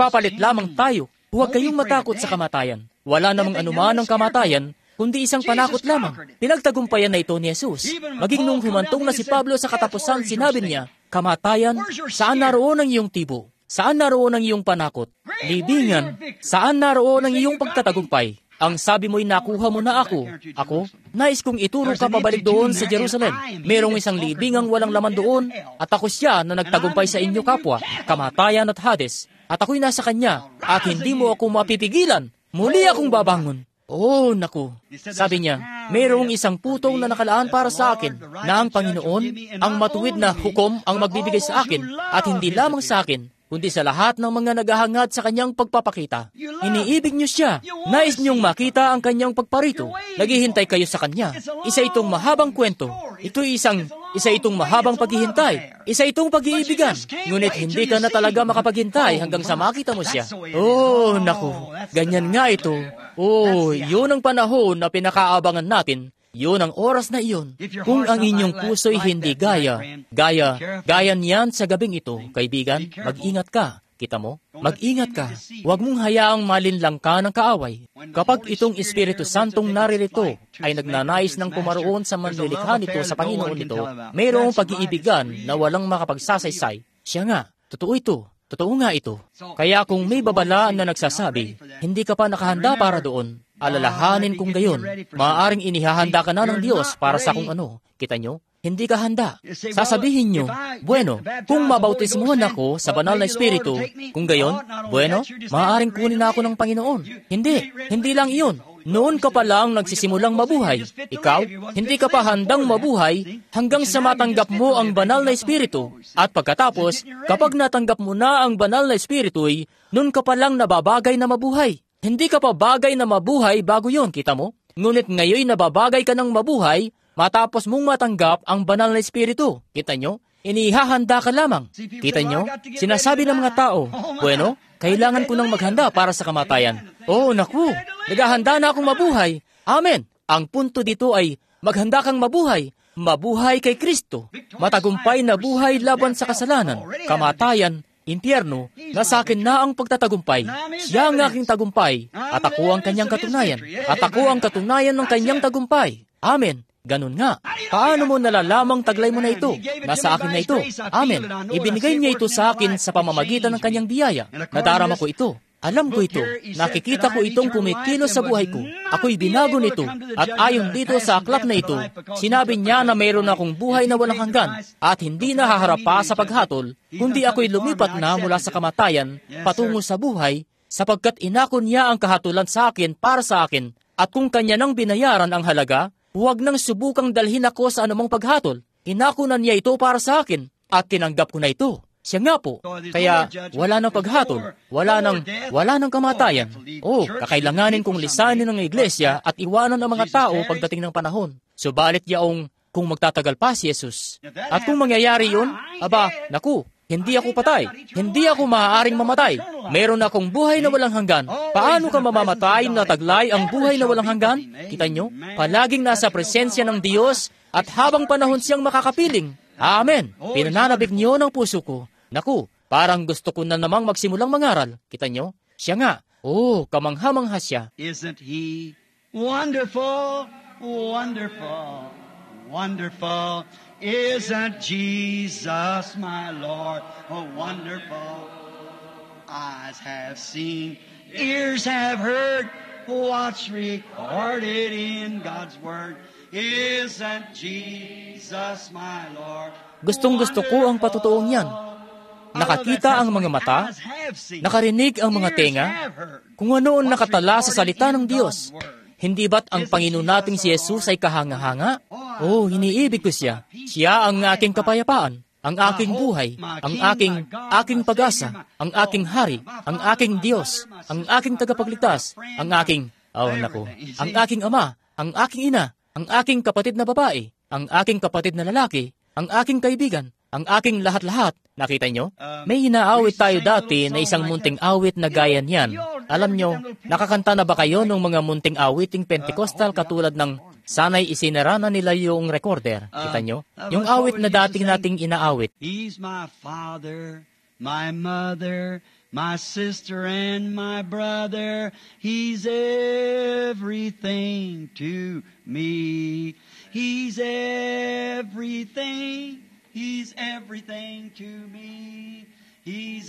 Huwag kayong matakot sa kamatayan. Wala namang anuman ng kamatayan, kundi isang panakot lamang. Pinagtagumpayan na ito ni Jesus. Maging nung humantong na si Pablo sa katapusan, sinabi niya, kamatayan, saan naroon ang iyong tibo? Saan naroon ang iyong panakot? Libingan, saan naroon ang iyong pagtatagumpay? Ang sabi mo'y nakuha mo na ako. Ako, nais kong ituro ka pabalik doon sa Jerusalem. Merong isang libingang walang laman doon, at ako siya na nagtagumpay sa inyo kapwa, kamatayan at Hades. At ako'y nasa kanya, at hindi mo ako mapipigilan. Muli akong babangon. Oh, naku. Sabi niya, mayroong isang putong na nakalaan para sa akin, na ang Panginoon, ang matuwid na hukom ang magbibigay sa akin, at hindi lamang sa akin, kundi sa lahat ng mga naghahangad sa kanyang pagpapakita. Iniibig niyo siya. Nais niyong makita ang kanyang pagparito. Naghihintay kayo sa kanya. Isa itong mahabang kwento. Ito'y isa itong mahabang paghihintay. Isa itong pag-iibigan. Ngunit hindi ka na talaga makapaghintay hanggang sa makita mo siya. Oh, naku. Ganyan nga ito. Oh, yun ang panahon na pinakaabangan natin. Yun ang oras na iyon. Kung ang inyong puso'y hindi gaya niyan sa gabing ito, kaibigan, mag-ingat ka. Kita mo? Mag-ingat ka. Huwag mong hayaang malinlang ka ng kaaway. Kapag itong Espiritu Santong naririto ay nagnanais ng pumaroon sa manlilikha nito sa Panginoon nito, mayroong pag-iibigan na walang makapagsasaysay. Siya nga, totoo ito. Totoo nga ito. Kaya kung may babalaan na nagsasabi, hindi ka pa nakahanda para doon, alalahanin kung gayon, maaaring inihahanda ka na ng Diyos para sa kung ano. Kita nyo? hindi ka handa. Sasabihin nyo, bueno, kung mabautismuhan ako sa banal na Espiritu, kung gayon, bueno, maaaring kunin na ako ng Panginoon. Hindi lang iyon. Noon ka pa lang nagsisimulang mabuhay. Ikaw, hindi ka pa handang mabuhay hanggang sa matanggap mo ang banal na Espiritu. At pagkatapos, kapag natanggap mo na ang banal na Espiritu, noon ka pa lang nababagay na mabuhay. Hindi ka pa bagay na mabuhay bago yon, kita mo? Ngunit ngayon nababagay ka ng mabuhay matapos mong matanggap ang banal na Espiritu. Kita nyo? Inihahanda ka lamang. Kita nyo? Sinasabi ng mga tao, bueno, kailangan ko nang maghanda para sa kamatayan. Oh, naku, naghahanda na akong mabuhay. Amen. Ang punto dito ay maghanda kang mabuhay. Mabuhay kay Kristo. Matagumpay na buhay laban sa kasalanan, kamatayan, impyerno, nasa akin na ang pagtatagumpay. Siya ang aking tagumpay, at ako ang kanyang katunayan. At ako ang katunayan ng kanyang tagumpay. Amen. Ganun nga. Paano mo nalalamang taglay mo na ito? Nasa akin na ito. Amen. Ibinigay niya ito sa akin sa pamamagitan ng kanyang biyaya. Nadarama ko ito. Alam ko ito. Nakikita ko itong kumikilos sa buhay ko. Ako'y binago nito. At ayon dito sa aklat na ito, sinabi niya na mayroon akong buhay na walang hanggan at hindi na haharap pa sa paghatol, kundi ako'y lumipat na mula sa kamatayan patungo sa buhay, sapagkat inako niya ang kahatulan sa akin para sa akin. At kung kanya nang binayaran ang halaga, huwag nang subukang dalhin ako sa anumang paghatol. Inako na niya ito para sa akin at tinanggap ko na ito. Siya nga po. Kaya wala nang paghatol, wala nang kamatayan. Oh, kakailanganin kong lisanin ng iglesia at iwanan ang mga tao pagdating ng panahon. Subalit yaong kung magtatagal pa si Jesus. At kung mangyayari yun, naku, hindi ako patay. Hindi ako maaaring mamatay. Meron akong buhay na walang hanggan. Paano ka mamamatay na taglay ang buhay na walang hanggan? Kita nyo? Palaging nasa presensya ng Diyos at habang panahon siyang makakapiling. Amen. Pinananabik niyo ng puso ko. Naku, parang gusto ko na namang magsimulang mangaral. Kita nyo? Siya nga. Oh, kamangha-mangha siya. Isn't He wonderful, wonderful, wonderful? Isn't Jesus my Lord, oh wonderful? Eyes have seen, ears have heard, what's recorded in God's Word. Isn't Jesus my Lord? Gustong-gusto ko ang patutuong yan. Nakakita ang mga mata, nakarinig ang mga tenga, kung ano ang nakatala sa salita ng Diyos. Hindi ba't ang Panginoon nating si Jesus ay kahanga-hanga? Oh, hiniibig ko siya. Siya ang aking kapayapaan, ang aking buhay, ang aking pag-asa, ang aking hari, ang aking Diyos, ang aking tagapagligtas, ang aking, ang aking ama, ang aking ina, ang aking kapatid na babae, ang aking kapatid na lalaki, ang aking kaibigan, ang aking lahat-lahat. Nakita nyo? May inaawit tayo dati na isang munting awit na gaya niyan. Alam nyo, nakakanta na ba kayo ng mga munting awiting Pentecostal katulad ng sana'y isinara na nila yung recorder? Kita nyo? Yung awit na dating nating inaawit. He's my father, my mother, my sister and my brother. He's everything to me. He's everything. He's everything to me. He's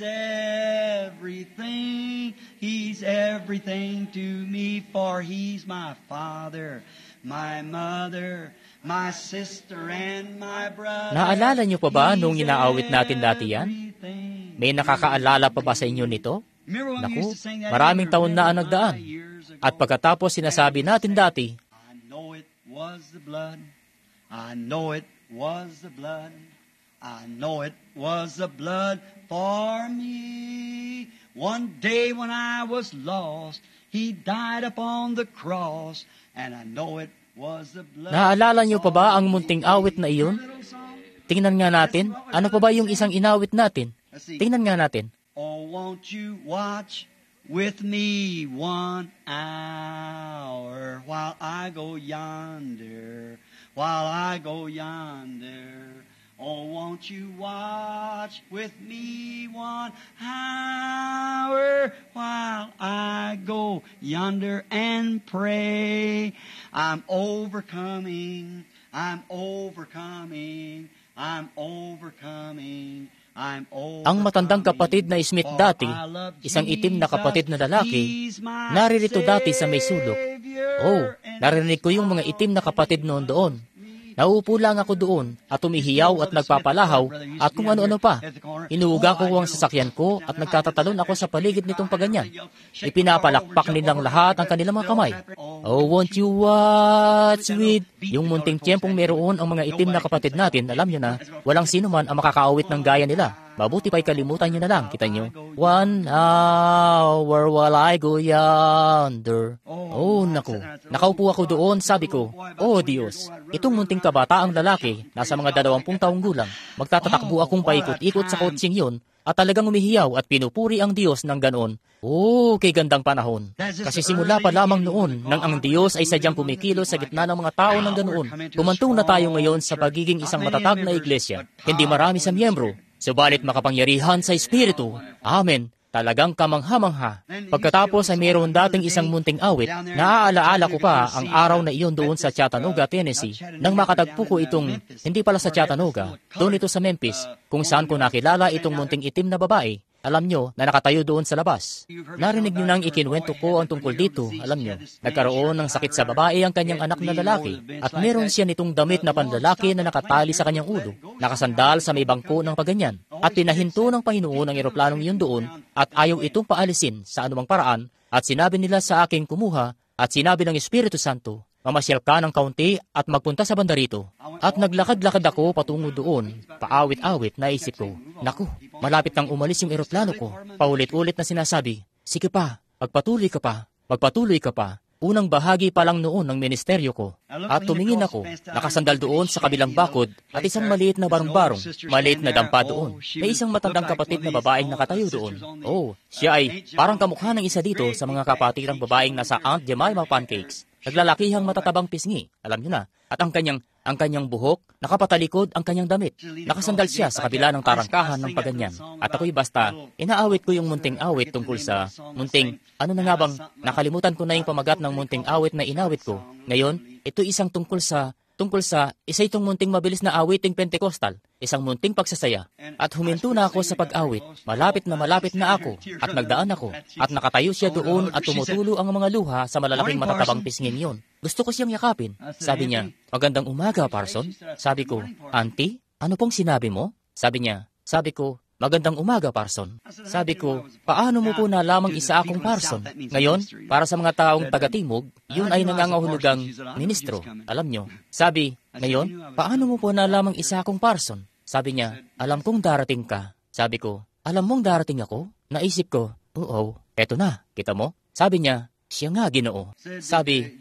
everything. He's everything to me. For He's my father, my mother, my sister and my brother. Naalala niyo pa ba nung inaawit natin dati yan? May nakakaalala pa ba sa inyo nito? Naku, maraming taon na ang nagdaan. At pagkatapos sinasabi natin dati, I know it was the blood. I know it was the blood. I know it was the blood for me. One day when I was lost, He died upon the cross, and I know it was the blood. Naalala niyo pa ba ang munting awit na iyon? Tingnan nga natin, ano pa ba yung isang inawit natin? Tingnan nga natin. Oh, won't you watch with me 1 hour while I go yonder, while I go yonder. Oh, won't you watch with me 1 hour while I go yonder and pray? I'm overcoming, I'm overcoming, I'm overcoming. Ang matandang kapatid na Smith dati, isang itim na kapatid na lalaki, naririto dati sa may sulok. Oh, narinig ko yung mga itim na kapatid noon doon. Nauupo lang ako doon at tumihiyaw at nagpapalahaw at kung ano-ano pa. Inuuga ko ang sasakyan ko at nagtatatalon ako sa paligid nitong paganyan. Ipinapalakpak nilang lahat ang kanilang mga kamay. Oh, won't you watch with... Yung munting tiyempong meron ang mga itim na kapatid natin, alam nyo na, walang sino man ang makakaawit ng gaya nila. Mabuti pa'y kalimutan nyo na lang, kita nyo. 1 hour while I go yonder. Oh, naku. Nakaupo ako doon, sabi ko, oh Diyos, itong munting kabataang lalaki, nasa mga 20 taong gulang, magtatatakbo akong paikot-ikot sa kotseng yun, at talagang umihiyaw at pinupuri ang Diyos ng ganoon. Oh, kay gandang panahon. Kasi simula pa lamang noon, nang ang Diyos ay sadyang pumikilo sa gitna ng mga tao ng ganoon. Pumantong na tayo ngayon sa pagiging isang matatag na iglesia. Hindi marami sa miyembro, subalit makapangyarihan sa Espiritu. Amen. Talagang kamangha-mangha. Pagkatapos ay mayroon dating isang munting awit, naaalaala ko pa ang araw na iyon doon sa Chattanooga, Tennessee, nang makatagpo ko itong, hindi pala sa Chattanooga, doon ito sa Memphis, kung saan ko nakilala itong munting itim na babae. Alam nyo, na nakatayo doon sa labas. Narinig nyo nang ikinwento ko ang tungkol dito. Alam nyo, nagkaroon ng sakit sa babae ang kanyang anak na lalaki at meron siya nitong damit na panlalaki na nakatali sa kanyang ulo, nakasandal sa may bangko ng paganyan. At pinahinto ng Panginoon ang eroplanong yun doon at ayaw itong paalisin sa anumang paraan at sinabi nila sa aking kumuha at sinabi ng Espiritu Santo, mamasyal ka ng kaunti at magpunta sa banda rito. At naglakad-lakad ako patungo doon, paawit-awit, naisip ko, naku, malapit nang umalis yung eroplano ko. Paulit-ulit na sinasabi, sige pa, magpatuloy ka pa, magpatuloy ka pa. Unang bahagi pa lang noon ng ministeryo ko. At tumingin ako, nakasandal doon sa kabilang bakod at isang maliit na barong-barong, maliit na dampa doon. May isang matandang kapatid na babaeng nakatayo doon. Oh, siya ay parang kamukha ng isa dito sa mga kapatirang babaeng nasa Aunt Jemima Pancakes. Naglalakihang matatabang pisngi, alam niyo na. At ang kanyang buhok, nakapatalikod ang kanyang damit. Nakasandal siya sa kabila ng tarangkahan ng paganyan. At ako'y basta, inaawit ko yung munting awit tungkol sa munting, ano na nga bang, nakalimutan ko na yung pamagat ng munting awit na inawit ko. Ngayon, ito isang tungkol sa isa itong munting mabilis na awiting Pentecostal, isang munting pagsasaya. At huminto na ako sa pag-awit, malapit na ako, at nagdaan ako, at nakatayo siya doon at tumutulo ang mga luha sa malalaking matatabang pisngin yon. Gusto ko siyang yakapin. Sabi niya, magandang umaga, Parson. Sabi ko, Auntie, ano pong sinabi mo? Sabi ko, magandang umaga, Parson. Sabi ko, paano mo po nalamang isa akong Parson? Ngayon, para sa mga taong taga-timog, yun ay nangangahulugang ministro. Alam nyo. Sabi, ngayon, paano mo po nalamang isa akong Parson? Sabi niya, alam kong darating ka. Sabi ko, alam mong darating ako? Naisip ko, oo, eto na, kita mo? Sabi niya, siya nga, Ginoo. Sabi,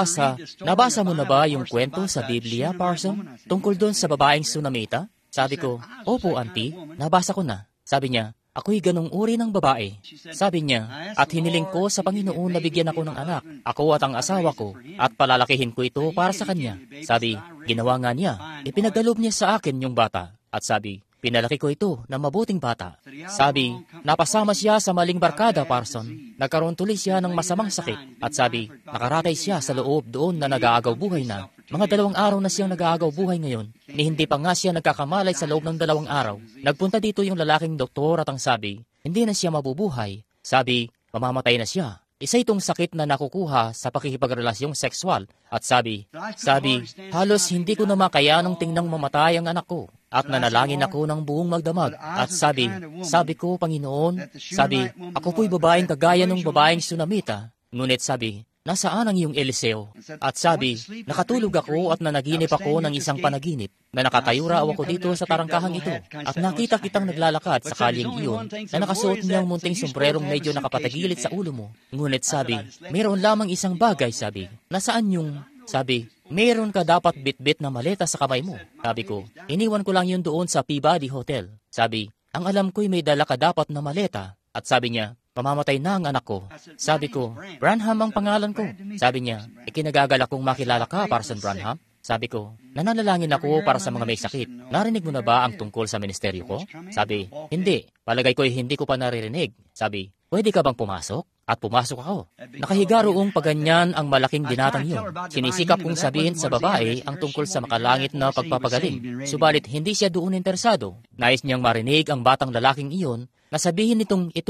nabasa mo na ba yung kwento sa Biblia, Parson? Tungkol doon sa babaeng Sunamita? Sabi ko, opo, Auntie, nabasa ko na. Sabi niya, ako'y ganong uri ng babae. Sabi niya, at hiniling ko sa Panginoon na bigyan ako ng anak, ako at ang asawa ko, at palalakihin ko ito para sa kanya. Sabi, ginawa nga niya, ipinagdalob niya sa akin yung bata. At sabi, pinalaki ko ito na mabuting bata. Sabi, napasama siya sa maling barkada, Parson. Nagkaroon tuloy siya ng masamang sakit. At sabi, nakaratay siya sa loob doon na nag-aagaw buhay na. Mga 2 araw na siyang nag-aagaw buhay ngayon. Ni hindi pa nga siya nagkakamalay sa loob ng 2 araw. Nagpunta dito yung lalaking doktor at ang sabi, hindi na siya mabubuhay. Sabi, mamamatay na siya. Isa itong sakit na nakukuha sa pakikipagrelasyong sexual. At sabi, halos hindi ko na makayanang tingnang mamatay ang anak ko. At nanalangin ako ng buong magdamag. At sabi ko, Panginoon, ako po'y babaeng kagaya ng babaeng Sunamita. Ngunit sabi, nasaan ang iyong Eliseo? At sabi, nakatulog ako at nanaginip ako ng isang panaginip na nakatayo raw ako dito sa tarangkahan ito at nakita kitang naglalakad sa kalyeng iyon na nakasuot niyang munting sombrerong medyo nakapatagilid sa ulo mo. Ngunit sabi, mayroon lamang isang bagay, sabi. Nasaan yung... Sabi, mayroon ka dapat bitbit na maleta sa kamay mo. Sabi ko, iniwan ko lang yun doon sa Peabody Hotel. Sabi, ang alam ko'y may dala ka dapat na maleta. At sabi niya, pamamatay na ang anak ko. Sabi ko, Branham ang pangalan ko. Sabi niya, ikinagagalak kong makilala ka, Parson Branham. Sabi ko, nananalangin ako para sa mga may sakit. Narinig mo na ba ang tungkol sa ministeryo ko? Sabi, hindi. Palagay ko'y hindi ko pa naririnig. Sabi, pwede ka bang pumasok? At pumasok ako. Nakahiga roong paganyan ang malaking binatang yun. Sinisikap kong sabihin sa babae ang tungkol sa makalangit na pagpapagaling. Subalit hindi siya doon interesado. Nais niyang marinig ang batang lalaking iyon na sabihin nitong ito ay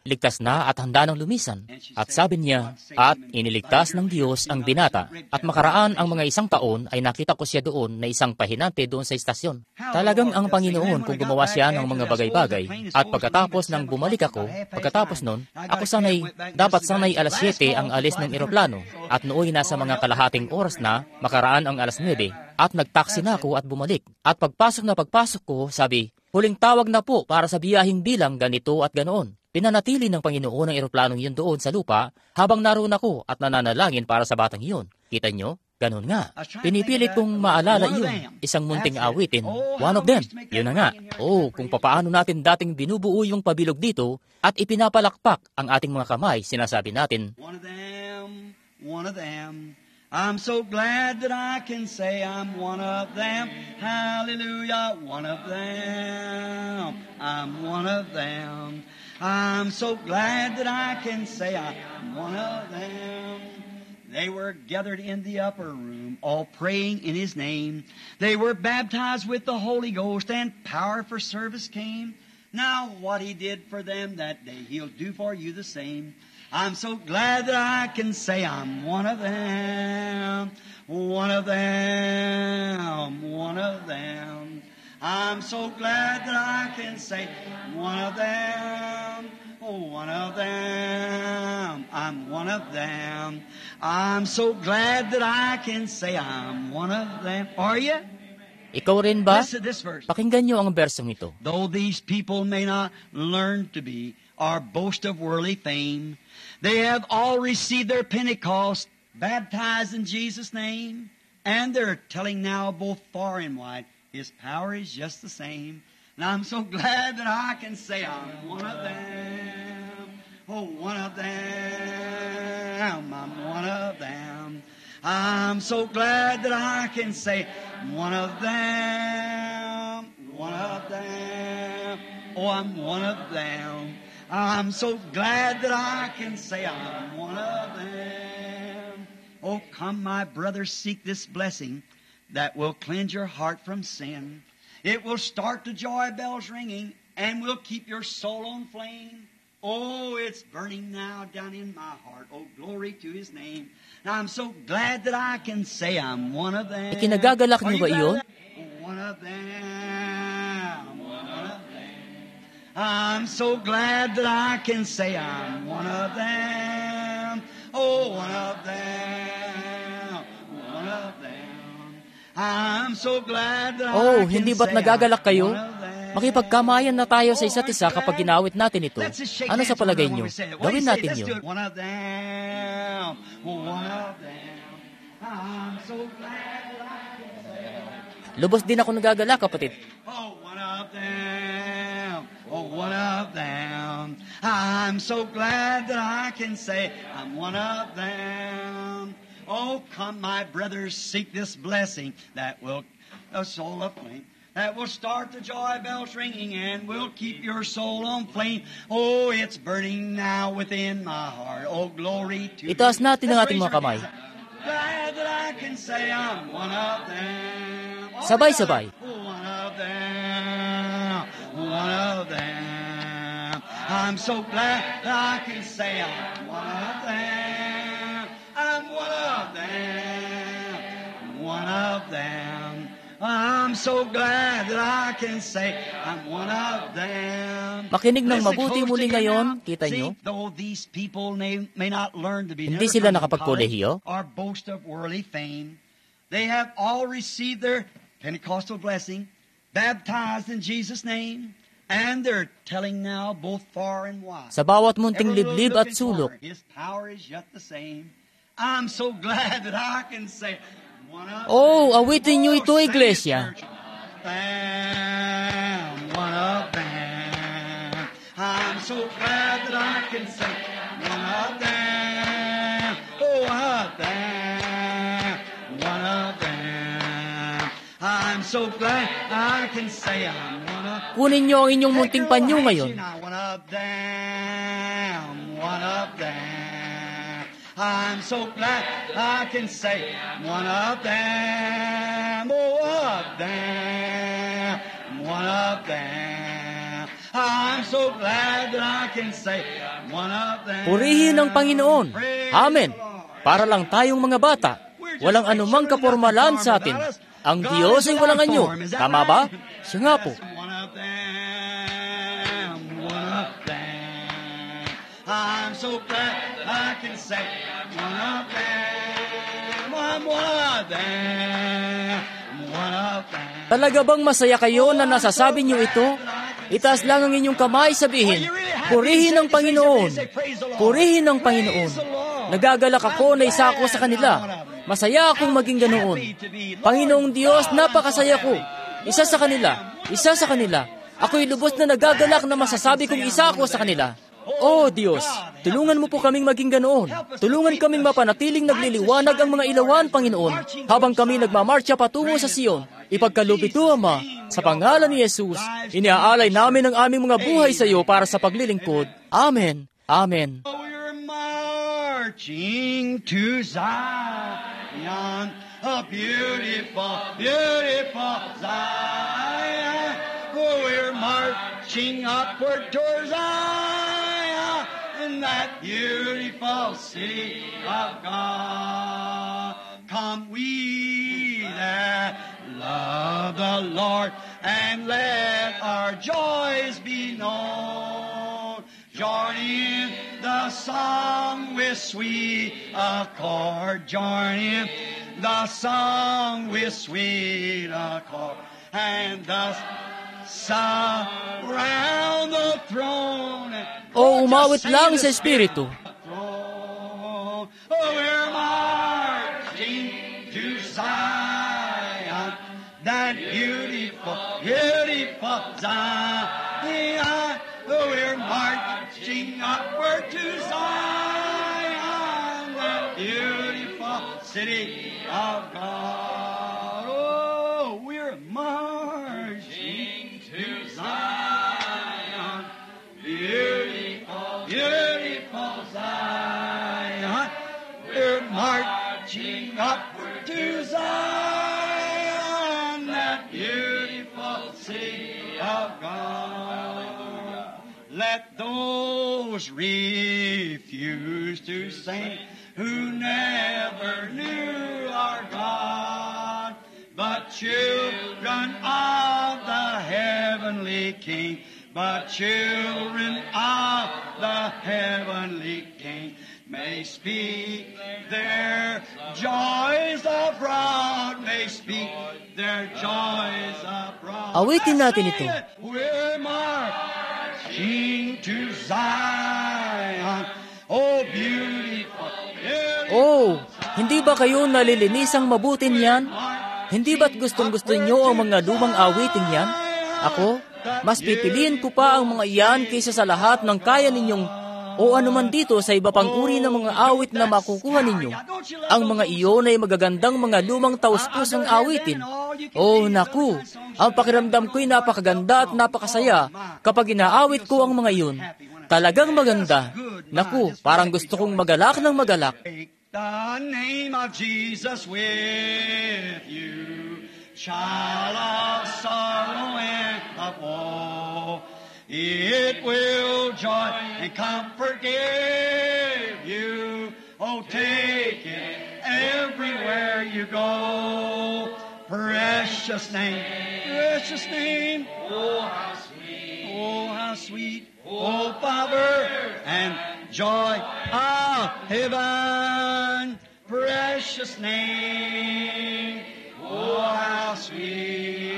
ligtas na at handa ng lumisan. At sabi niya, at iniligtas ng Diyos ang binata. At makaraan ang mga 1 taon ay nakita ko siya doon na isang pahinante doon sa istasyon. Talagang ang Panginoon kung gumawa siya ng mga bagay-bagay. At pagkatapos nang bumalik ako, pagkatapos nun, ako dapat sanay alas 7 ang alis ng eroplano. At nooy nasa mga kalahating oras na, makaraan ang alas 9, at nagtaksi na ako at bumalik. At pagpasok ko, sabi, huling tawag na po para sa biyaheng bilang ganito at ganoon. Pinanatili ng Panginoon ang eroplanong yun doon sa lupa habang naroon ako at nananalangin para sa batang iyon. Kita nyo? Ganon nga. Pinipilit kong maalala iyon. Isang munting awitin. One of them. Yun na nga. Kung papaano natin dating binubuo yung pabilog dito at ipinapalakpak ang ating mga kamay, sinasabi natin, one of them. I'm so glad that I can say I'm one of them. Hallelujah, one of them. I'm one of them. I'm so glad that I can say I'm one of them. They were gathered in the upper room, all praying in His name. They were baptized with the Holy Ghost, and power for service came. Now what He did for them that day, He'll do for you the same. I'm so glad that I can say I'm one of them, one of them, one of them. I'm so glad that I can say one of them, one of them. I'm one of them. I'm so glad that I can say I'm one of them. Are you? Ikaw rin ba? Listen to this verse. Pakinggan niyo ang bersong ito. Though these people may not learn to be or boast of worldly fame, they have all received their Pentecost, baptized in Jesus' name, and they're telling now both far and wide, His power is just the same. And I'm so glad that I can say I'm one of them. One of them. I'm one of them. I'm so glad that I can say one of them. One of them. I'm one of them. I'm so glad that I can say I'm one of them. Come, my brothers, seek this blessing that will cleanse your heart from sin. It will start the joy bells ringing and will keep your soul on flame. It's burning now down in my heart. Glory to His name. Now I'm so glad that I can say I'm one of them. Ikinagagalak niyo ba iyon? One of them. One of them. I'm so glad that I can say I'm one of them. One of them. One of them. I'm so glad that I can hindi ba't nagagalak kayo? Makipagkamayan na tayo sa isa't isa kapag ginawit natin ito. Ano sa palagay niyo? Gawin natin yun. One of them. One of them. I'm so glad that I can say. Lubos din ako nagagalak, kapatid. One of them. One of them. I'm so glad that I can say I'm one of them. Come, my brothers, seek this blessing that will a soul aflame, that will start the joy bells ringing and will keep your soul on flame. It's burning now within my heart. Glory to Itaas natin ang ating mga kamay. Glad that I can say I'm one of them. Sabay-sabay. One of them. One of them. I'm so glad that I can say I'm one of them. I'm one of them. One of them. I'm so glad that I can say I'm one of them. Makinig ng mabuti muli ngayon, kita nyo? Though these people may not learn to be Hindi sila nakapagkolehiyo or boast of worldly fame, they have all received their Pentecostal blessing, baptized in Jesus' name, and they're telling now both far and wide. Sa bawat munting liblib at sulok, His power is yet the same. I'm so glad that I can say one of awitin nyo ito, Iglesia. One of them. I'm so glad that I can say one of them. One of them. One of them. I'm so glad I can say I'm one of them. Kunin nyo ang inyong munting panyo ngayon. One of them. One of them. I'm so glad I can say one of them. One of them. One of them. I'm so glad that I can say one of them. Purihin ang Panginoon. Amen. Para lang tayong mga bata, walang anumang kapormalan sa atin. Ang Diyos ay walang anyo. Tama ba? Siya nga po. One of them, one of them. I'm so glad I can say one of them. I'm one of them, one of them. Talaga bang masaya kayo na nasasabi niyo ito? Itaas lang ang inyong kamay, sabihin, purihin ang Panginoon. Purihin ang Panginoon. Nagagalak ako na isa ako sa kanila. Masaya akong maging ganoon. Panginoong Diyos, napakasaya ko. Isa sa kanila. Isa sa kanila. Ako'y lubos na nagagalak na masasabi kong isa ako sa kanila. Oh Diyos, tulungan mo po kaming maging ganoon. Tulungan kaming mapanatiling nagliliwanag ang mga ilawan, Panginoon, habang kami nagmamarcha patungo sa Sion. Ipagkalupit o, Ama, sa pangalan ni Jesus, iniaalay namin ang aming mga buhay sa iyo para sa paglilingkod. Amen. Amen. We're marching to Zion, a beautiful, beautiful Zion. We're marching upward towards Zion, in that beautiful city of God. Come we that love the Lord, and let our joys be known. Join in the song with sweet accord. Join in the song with sweet accord. And thus surround the throne. O umawit lang sa Espiritu. Oh, we're marching to Zion, that beautiful, beautiful Zion. We're marching upward to Zion, that beautiful city of God. Oh, we're marching to Zion, beautiful, beautiful Zion. We're marching upward to Zion, that beautiful city of God. Let those refuse to sing who never knew our God, but children of the heavenly King, but children of the heavenly King, may speak their joys abroad, may speak their joys abroad. Awitin natin ito. We're marching to Zion, oh beautiful, beautiful. Oh, hindi ba kayo nalilinisang mabuti niyan? Hindi ba't gustong-gusto niyo ang mga lumang awitin yan? Ako, mas pipiliin ko pa ang mga iyan kaysa sa lahat ng kaya ninyong o anuman dito sa iba pang uri ng mga awit na makukuha ninyo. Ang mga iyon ay magagandang mga lumang taus-pusang awitin. Oh, naku, ang pakiramdam ko'y napakaganda at napakasaya kapag inaawit ko ang mga iyon. Talagang maganda. Naku, parang gusto kong magalak ng magalak. Take the name of Jesus with you, child of sorrow and of woe. It will joy and comfort give you. Oh, take it everywhere you go. Precious name, precious name. Oh, how sweet, oh, how sweet. Oh, power and joy of heaven. Precious name. Oh, how sweet.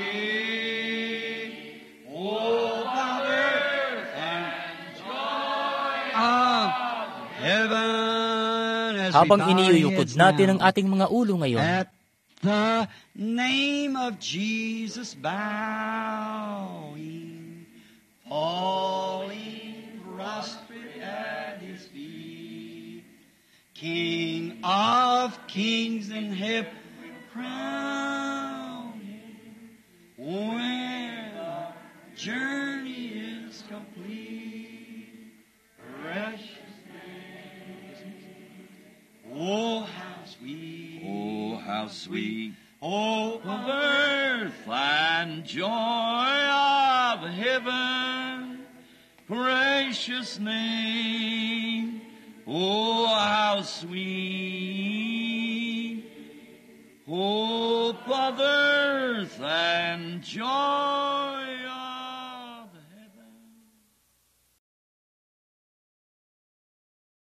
Oh, power and joy of heaven. As Habang we bow iniyuyukod heads natin ang now, ating mga ulo ngayon, at the name of Jesus bowing, falling prostrate at His feet, King of kings in heaven crown Him, when our journey is complete. Precious name, oh how sweet, Oh, how sweet oh the birth and joy of heaven, precious name. Oh, how sweet hope of earth and joy